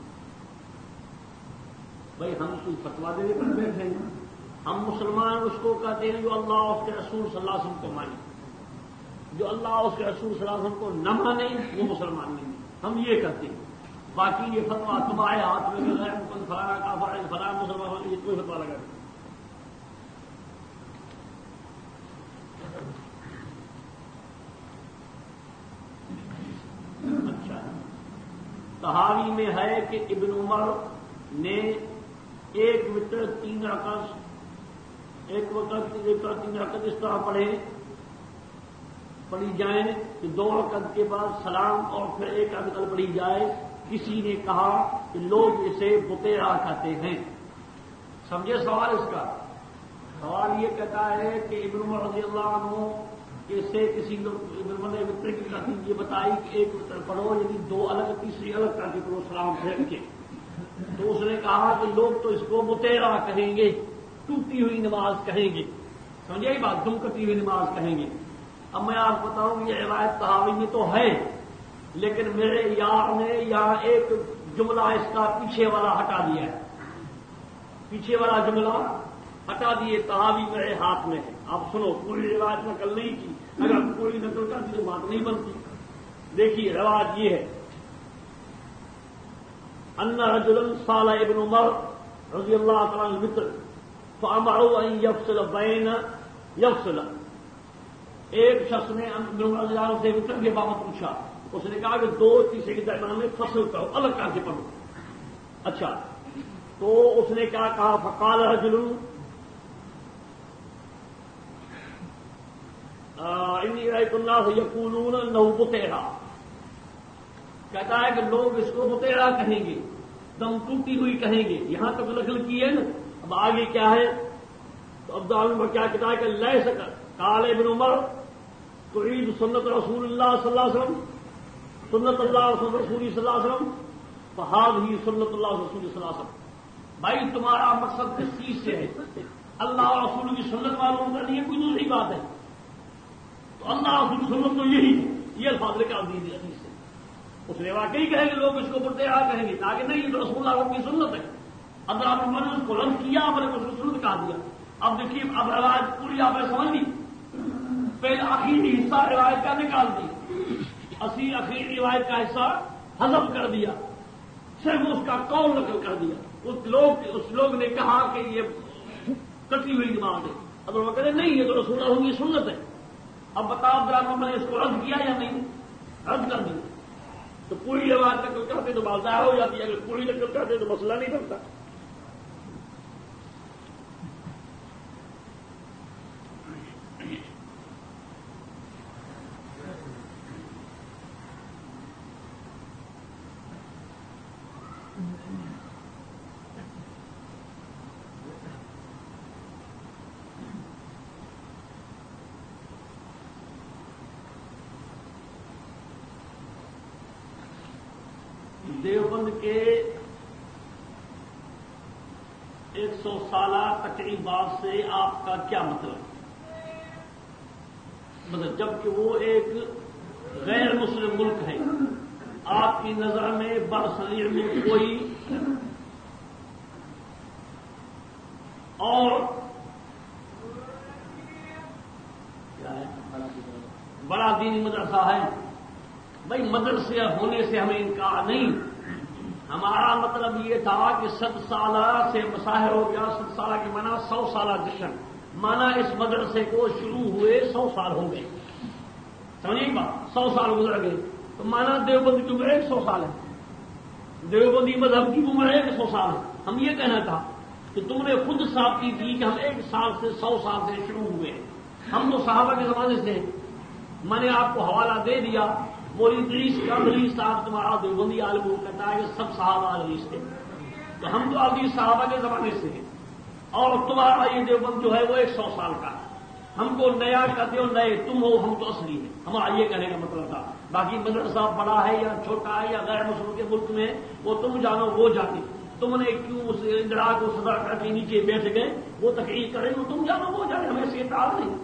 A: بھائی ہم کوئی فتوا دینے پر بیٹھے ہیں؟ ہم مسلمان اس کو کہتے ہیں جو اللہ اور اس کے رسول صلی اللہ علیہ وسلم کو مانے، جو اللہ اور اس کے رسول صلی اللہ علیہ وسلم کو نہ مانے وہ مسلمان نہیں، ہم یہ کہتے ہیں۔ باقی یہ فتوا تمہارے ہاتھ میں غیر مقلد فلانا کافر ہے، فلانا مسلمان، یہ کوئی فتوا لگا نہیں۔ اچھا، تحاوی میں ہے کہ ابن عمر نے ایک وطر تین رکعت ایک وقت ایک تین رکعت اس طرح پڑھے پڑھی جائیں کہ دو رکعت کے بعد سلام اور پھر ایک رکعت پڑھی جائے۔ کسی نے کہا کہ لوگ اسے بطیرا کہتے ہیں۔ سمجھے سوال اس کا؟ سوال یہ کہتا ہے کہ ابن عمر رضی اللہ عنہ کہ سے کسی ابن عمر نے وطر کی ترتیب یہ بتائی کہ ایک وطر پڑھو، یعنی دو الگ تیسری الگ کر کے پڑھو سلام پھیر کے، تو اس نے کہا کہ لوگ تو اس کو متیرا کہیں گے، ٹوٹی ہوئی نماز کہیں گے، سمجھے یہ بات، دم کٹی ہوئی نماز کہیں گے۔ اب میں آپ کو بتاؤں یہ روایت تحاوی میں تو ہے، لیکن میرے یار نے یہاں ایک جملہ اس کا پیچھے والا ہٹا دیا ہے، پیچھے والا جملہ ہٹا دیے، تحاوی میرے ہاتھ میں ہے۔ آپ سنو، پوری روایت نقل نہیں کی، اگر پوری نقل کرتی تو بات نہیں بنتی۔ دیکھیے روایت یہ ہے، ان رجلا سال ابن عمر رضی اللہ تعالی عنہ الوتر فامروا ان يفصل بین یفصل ایک شخص نے ابن عمر رضی اللہ عنہ سے وتر کے بابت پوچھا. اس نے کہا کہ دو تیسرے کے درمیان میں فصل کرو, الگ کر کے پڑھو. اچھا تو اس نے کیا کہا؟ فقال رجل انی رأیت الناس یقولون انہ بطیرا, کہتا ہے کہ لوگ اس کو بطیرا کہیں گے, دم ٹوٹی ہوئی کہیں گے. یہاں تک نقل کی ہے نا, اب آگے کیا ہے؟ تو عبد العالم کیا کہتا ہے کہ لے سکا قال ابن عمر تريد سنت رسول اللہ صلی اللہ علیہ وسلم, سنت اللہ رسول صلی اللہ علیہ وسلم, فهذه سنت اللہ رسول صلی اللہ علیہ وسلم. بھائی تمہارا مقصد کس چیز سے ہے؟ اللہ اور رسول کی سنت معلوم کرنی ہے, کوئی دوسری بات ہے؟ تو اللہ رسول کی سنت تو یہی ہے. یہ الفاظ نکال دیجیے حدیث سے. اس نے واقعی کہے کہ لوگ اس کو بطیرا کہیں گے, تاکہ نہیں یہ تو رسول اللہ کی سنت ہے. اگر آپ نے اس کو لفظ کیا, آپ نے اس کو سنت کہا دیا. اب دیکھیے اب روایت پوری آپ نے سمجھ لی. پہلے آخری حصہ روایت کا نکال دی, اسی آخری روایت کا حصہ حذف کر دیا, صرف اس کا قول نقل کر دیا. اس لوگ اس لوگ نے کہا کہ یہ کٹی ہوئی نماز ہے. اب وہ کہتے نہیں یہ تو رسول اللہ کی سنت ہے. اب بتاؤ ذرا میں نے اس کو رد کیا یا نہیں؟ رد کر دیا. تو پوری روایت نقل کرتے تو بات ظاہر ہو جاتی ہے, اگر پوری نقل کرتے تو مسئلہ نہیں بنتا. دیوبند کے ایک سو سالہ تقریبات سے آپ کا کیا مطلب؟ مطلب جبکہ وہ ایک غیر مسلم ملک ہے, آپ کی نظر میں برصغیر میں کوئی اور کیا ہے بڑا دینی مدرسہ ہے؟ بھائی مدرسے ہونے سے ہمیں انکار نہیں. ہمارا مطلب یہ تھا کہ ست سالہ سے مظاہر ہو گیا. ست سالہ کی معنی سو سالہ جشن, مانا اس مدرسے کو شروع ہوئے سو سال ہو گئے. سمجھیے بات, سو سال گزر گئے. تو مانا دیوبند کی عمر ایک سو سال ہے, دیوبندی مذہب کی عمر ایک سو سال ہے. ہم یہ کہنا تھا کہ تم نے خود ثابتی تھی کہ ہم ایک سال سے سو سال سے شروع ہوئے. ہم تو صحابہ کے زمانے سے, میں نے آپ کو حوالہ دے دیا. وہ ادریس کا ادریس صاحب تمہارا دیوبندی عالم وہ کہتا ہے کہ سب صحابہ ادریس تھے, تو ہم تو ابھی صحابہ کے زمانے سے ہیں. اور تمہارا یہ دیوبند جو ہے وہ ایک سو سال کا ہے. ہم کو نیا کہتے ہو, نئے تم ہو, ہم تو اصلی ہیں. ہمارا یہ کہنے کا مطلب تھا. باقی مدرسہ بڑا ہے یا چھوٹا ہے یا غیر مسلم کے ملک میں, وہ تم جانو وہ جاتے. تم نے کیوں اس اندرا کو سزا کر کے نیچے بیٹھ گئے, وہ تقریر کریں گے, تم جانو وہ جانے, ہمیں سے اعتراض نہیں.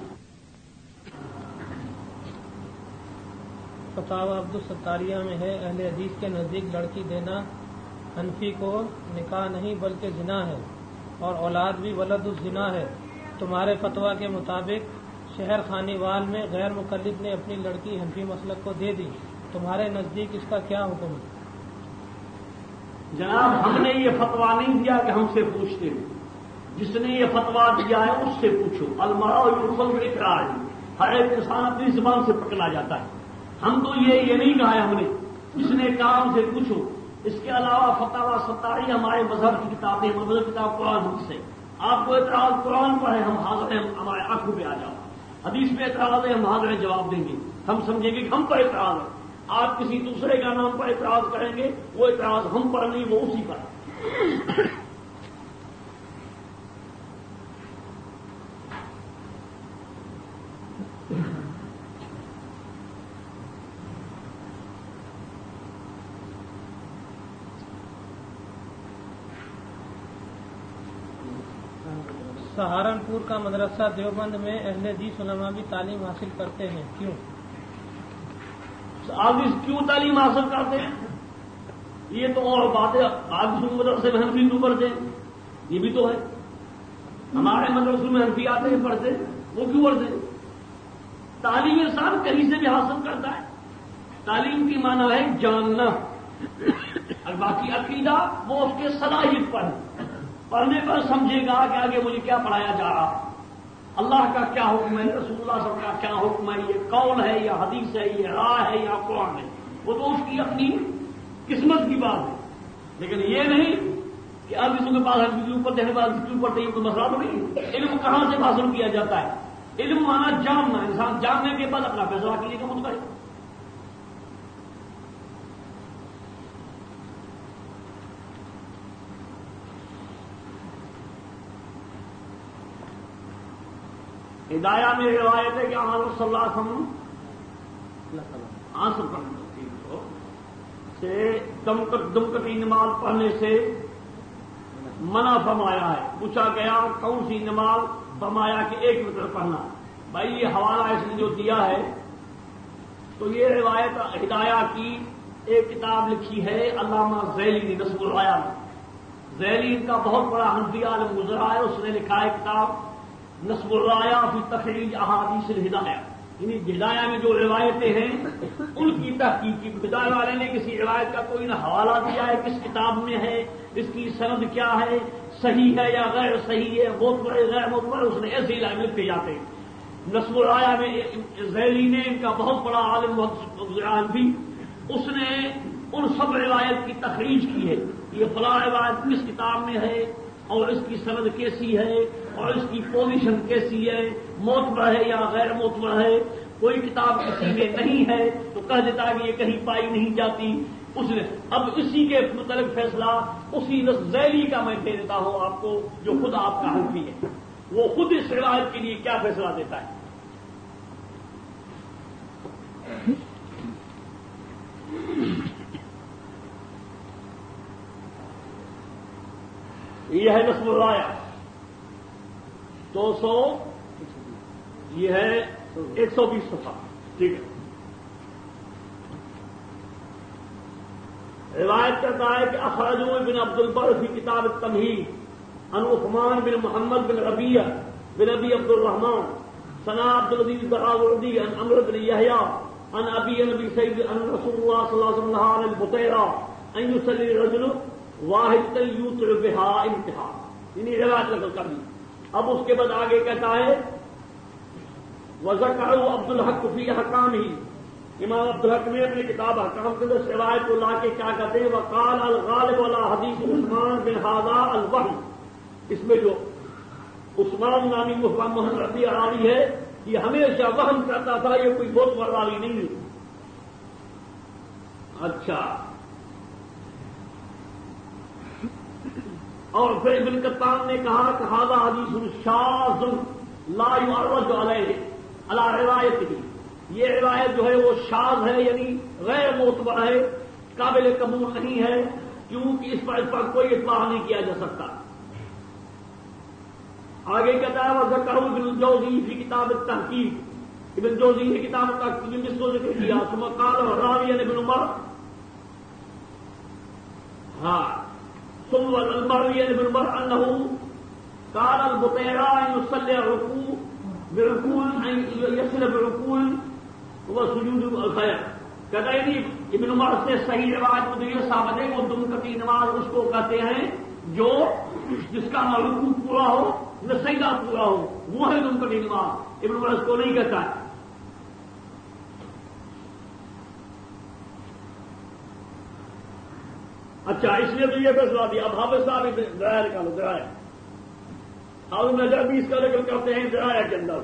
B: فتاوی عبدالستاریہ میں ہے اہل حدیث کے نزدیک لڑکی دینا حنفی کو نکاح نہیں بلکہ زنا ہے, اور اولاد بھی ولد الزنا ہے. تمہارے فتویٰ کے مطابق شہر خانی وال میں غیر مقلد نے اپنی لڑکی حنفی مسلک کو دے دی, تمہارے نزدیک اس کا کیا حکم ہے؟
A: جناب ہم نے یہ فتویٰ نہیں دیا کہ ہم سے پوچھتے ہیں. جس نے یہ فتویٰ دیا ہے اس سے پوچھو. المرء یؤخذ بإقرارہ, ہر ایک انسان اپنی زبان سے پکڑا جاتا ہے. ہم تو یہ یہ نہیں کہا ہے ہم نے, جس نے کہا ہم سے پوچھو. اس کے علاوہ فتاوی ستاری ہمارے مذہب کی کتابیں, مذہب کتاب قرآن ہم سے. آپ کو اعتراض قرآن پر ہے, ہم حاضر ہیں, ہمارے آنکھوں پہ آ جاؤ. حدیث پہ اعتراض ہے, ہم حاضر ہیں, جواب دیں گے. ہم سمجھیں گے کہ ہم پر اعتراض ہے. آپ کسی دوسرے کا نام پر اعتراض کریں گے, وہ اعتراض ہم پر نہیں, وہ اسی پر.
B: سہارنپور کا مدرسہ دیوبند میں اہل حدیث علماء بھی تعلیم حاصل کرتے ہیں, کیوں؟
A: آپ کیوں تعلیم حاصل کرتے ہیں؟ یہ تو اور بات ہے. آپ مدرسے میں حنفی کیوں پڑھتے ہیں؟ یہ بھی تو ہے. ہمارے مدرسوں میں حنفی آتے ہیں پڑھتے, وہ کیوں پڑھتے ہیں؟ تعلیم انسان کہیں سے بھی حاصل کرتا ہے. تعلیم کی معنی ہے جاننا, اور باقی عقیدہ وہ اس کے صلاحیت پر ہے، پڑھنے پر سمجھے گا کہ آگے مجھے کیا پڑھایا جا رہا، اللہ کا کیا حکم ہے، رسول اللہ صلی اللہ علیہ وسلم کا کیا حکم ہے، یہ قول ہے یا حدیث ہے، یہ رائے ہے یا قرآن ہے، وہ تو اس کی اپنی قسمت کی بات ہے. لیکن یہ نہیں کہ اب اس کے پاس کے اوپر دینے بعد اس کے اوپر کوئی مسئلہ تو نہیں. علم کہاں سے حاصل کیا جاتا ہے؟ علم مانا جاننا، انسان جاننے کے بعد اپنا فیصلہ کیجیے گا متعلق. ہدایہ میں روایت ہے کہ حضرت صلی اللہ علیہ وسلم آنسر پڑھنے سے دمکتی نماز پڑھنے سے منع فرمایا ہے. پوچھا گیا کون سی نماز؟ فرمایا کہ ایک وتر پڑھنا. بھائی یہ حوالہ اس نے جو دیا ہے تو یہ روایت ہدایہ کی ایک کتاب لکھی ہے علامہ ذیلی نے نصب الرایا میں. ذیلی ان کا بہت بڑا حنفی عالم گزرا ہے، اس نے لکھا ہے کتاب نصب الرایا فی تخریج احادیث الہدایہ. یعنی ہدایہ میں جو روایتیں ہیں ان کی تحقیق کی. ہدایہ والے نے کسی روایت کا کوئی نہ حوالہ دیا ہے، کس کتاب میں ہے، اس کی سند کیا ہے، صحیح ہے یا غیر صحیح ہے، معتبر غیر معتبر، اس نے ایسے ہی لکھے جاتے ہیں. نصب الرایا میں ذیلی نے ان کا بہت بڑا عالم بھی، اس نے ان سب روایت کی تخریج کی ہے. یہ فلاں روایت کس کتاب میں ہے اور اس کی سند کیسی ہے اور اس کی پوزیشن کیسی ہے، معتبر ہے یا غیر معتبر ہے. کوئی کتاب کسی میں نہیں ہے تو کہہ دیتا کہ یہ کہیں پائی نہیں جاتی. اس نے اب اسی کے متعلق فیصلہ اسی ذیلی کا میں دے دیتا ہوں آپ کو، جو خود آپ کا حنفی ہے، وہ خود اس روایت کے لیے کیا فیصلہ دیتا ہے. یہ ہے نصب الرایا دو سو، یہ ہے ایک سو بیس صفحہ. ٹھیک ہے. روایت کرتا ہے کہ اخرجہ ابن عبد البر فی کتاب التمہید عن عثمان بن محمد بن ربیع بن ابی عبد الرحمن ثنا عبد العزیز الدراوردی عن عمرو بن یحییٰ عن ابی نبی سید ان رسول اللہ صلی اللہ علیہ وسلم نہى عن البطیرہ ان یصلی الرجل واحد یوتر بها انتہا. یعنی روایت نقل کر دی. اب اس کے بعد آگے کہتا ہے وذکر عبد الحق فی احکامہ. امام عبد الحق نے اپنی کتاب احکام کے اندر روایت کو لا کے کیا کہتے ہیں وقال الغالب علی حدیث عثمان بن ھذا الوہم. اس میں جو عثمان نامی محمد ربیع راوی ہے یہ ہمیشہ وہم کرتا تھا، یہ کوئی بہت بڑا راوی نہیں ہے. اچھا. اور پھر ابن قطان نے کہا کہ ھذا حدیث شاذ لا يعرج علیہ علی روایتہ. یہ روایت جو ہے وہ شاذ ہے، یعنی غیر معتبر ہے، قابل قبول نہیں ہے، کیونکہ اس پر اس پر کوئی اطلاع نہیں کیا جا سکتا. آگے کہتا ہے وذکر ابن الجوزی فی کتاب التحقیق. ابن جوزی نے کتاب التحقیق میں اس کو ذکر کیا. ثم قال راوی ابن عمر ہاں ثم المروی ابن عمر انه قال البطیرہ ان يصلي الركوع بركوع ان يصل بركوع وسجود الخیر. کہتا ہے نہیں ابن عمر سے صحیح روایت کو یہ ثابت ہے وہ دمکتی نماز اس کو کہتے ہیں جو جس کا نہ رکوع پورا ہو نہ سجدہ پورا ہو، وہ ہے دمکتی نماز. ابن عمر اس کو نہیں کہتا ہے. اچھا اس لیے تو یہ فیصلہ دیا. اب حافظ صاحب ذرائع نکالو. ذرائع اور نظر بھی اس کا ذکر کرتے ہیں ذرائع کے اندر.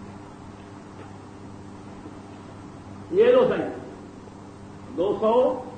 A: یہ دو سن دو سو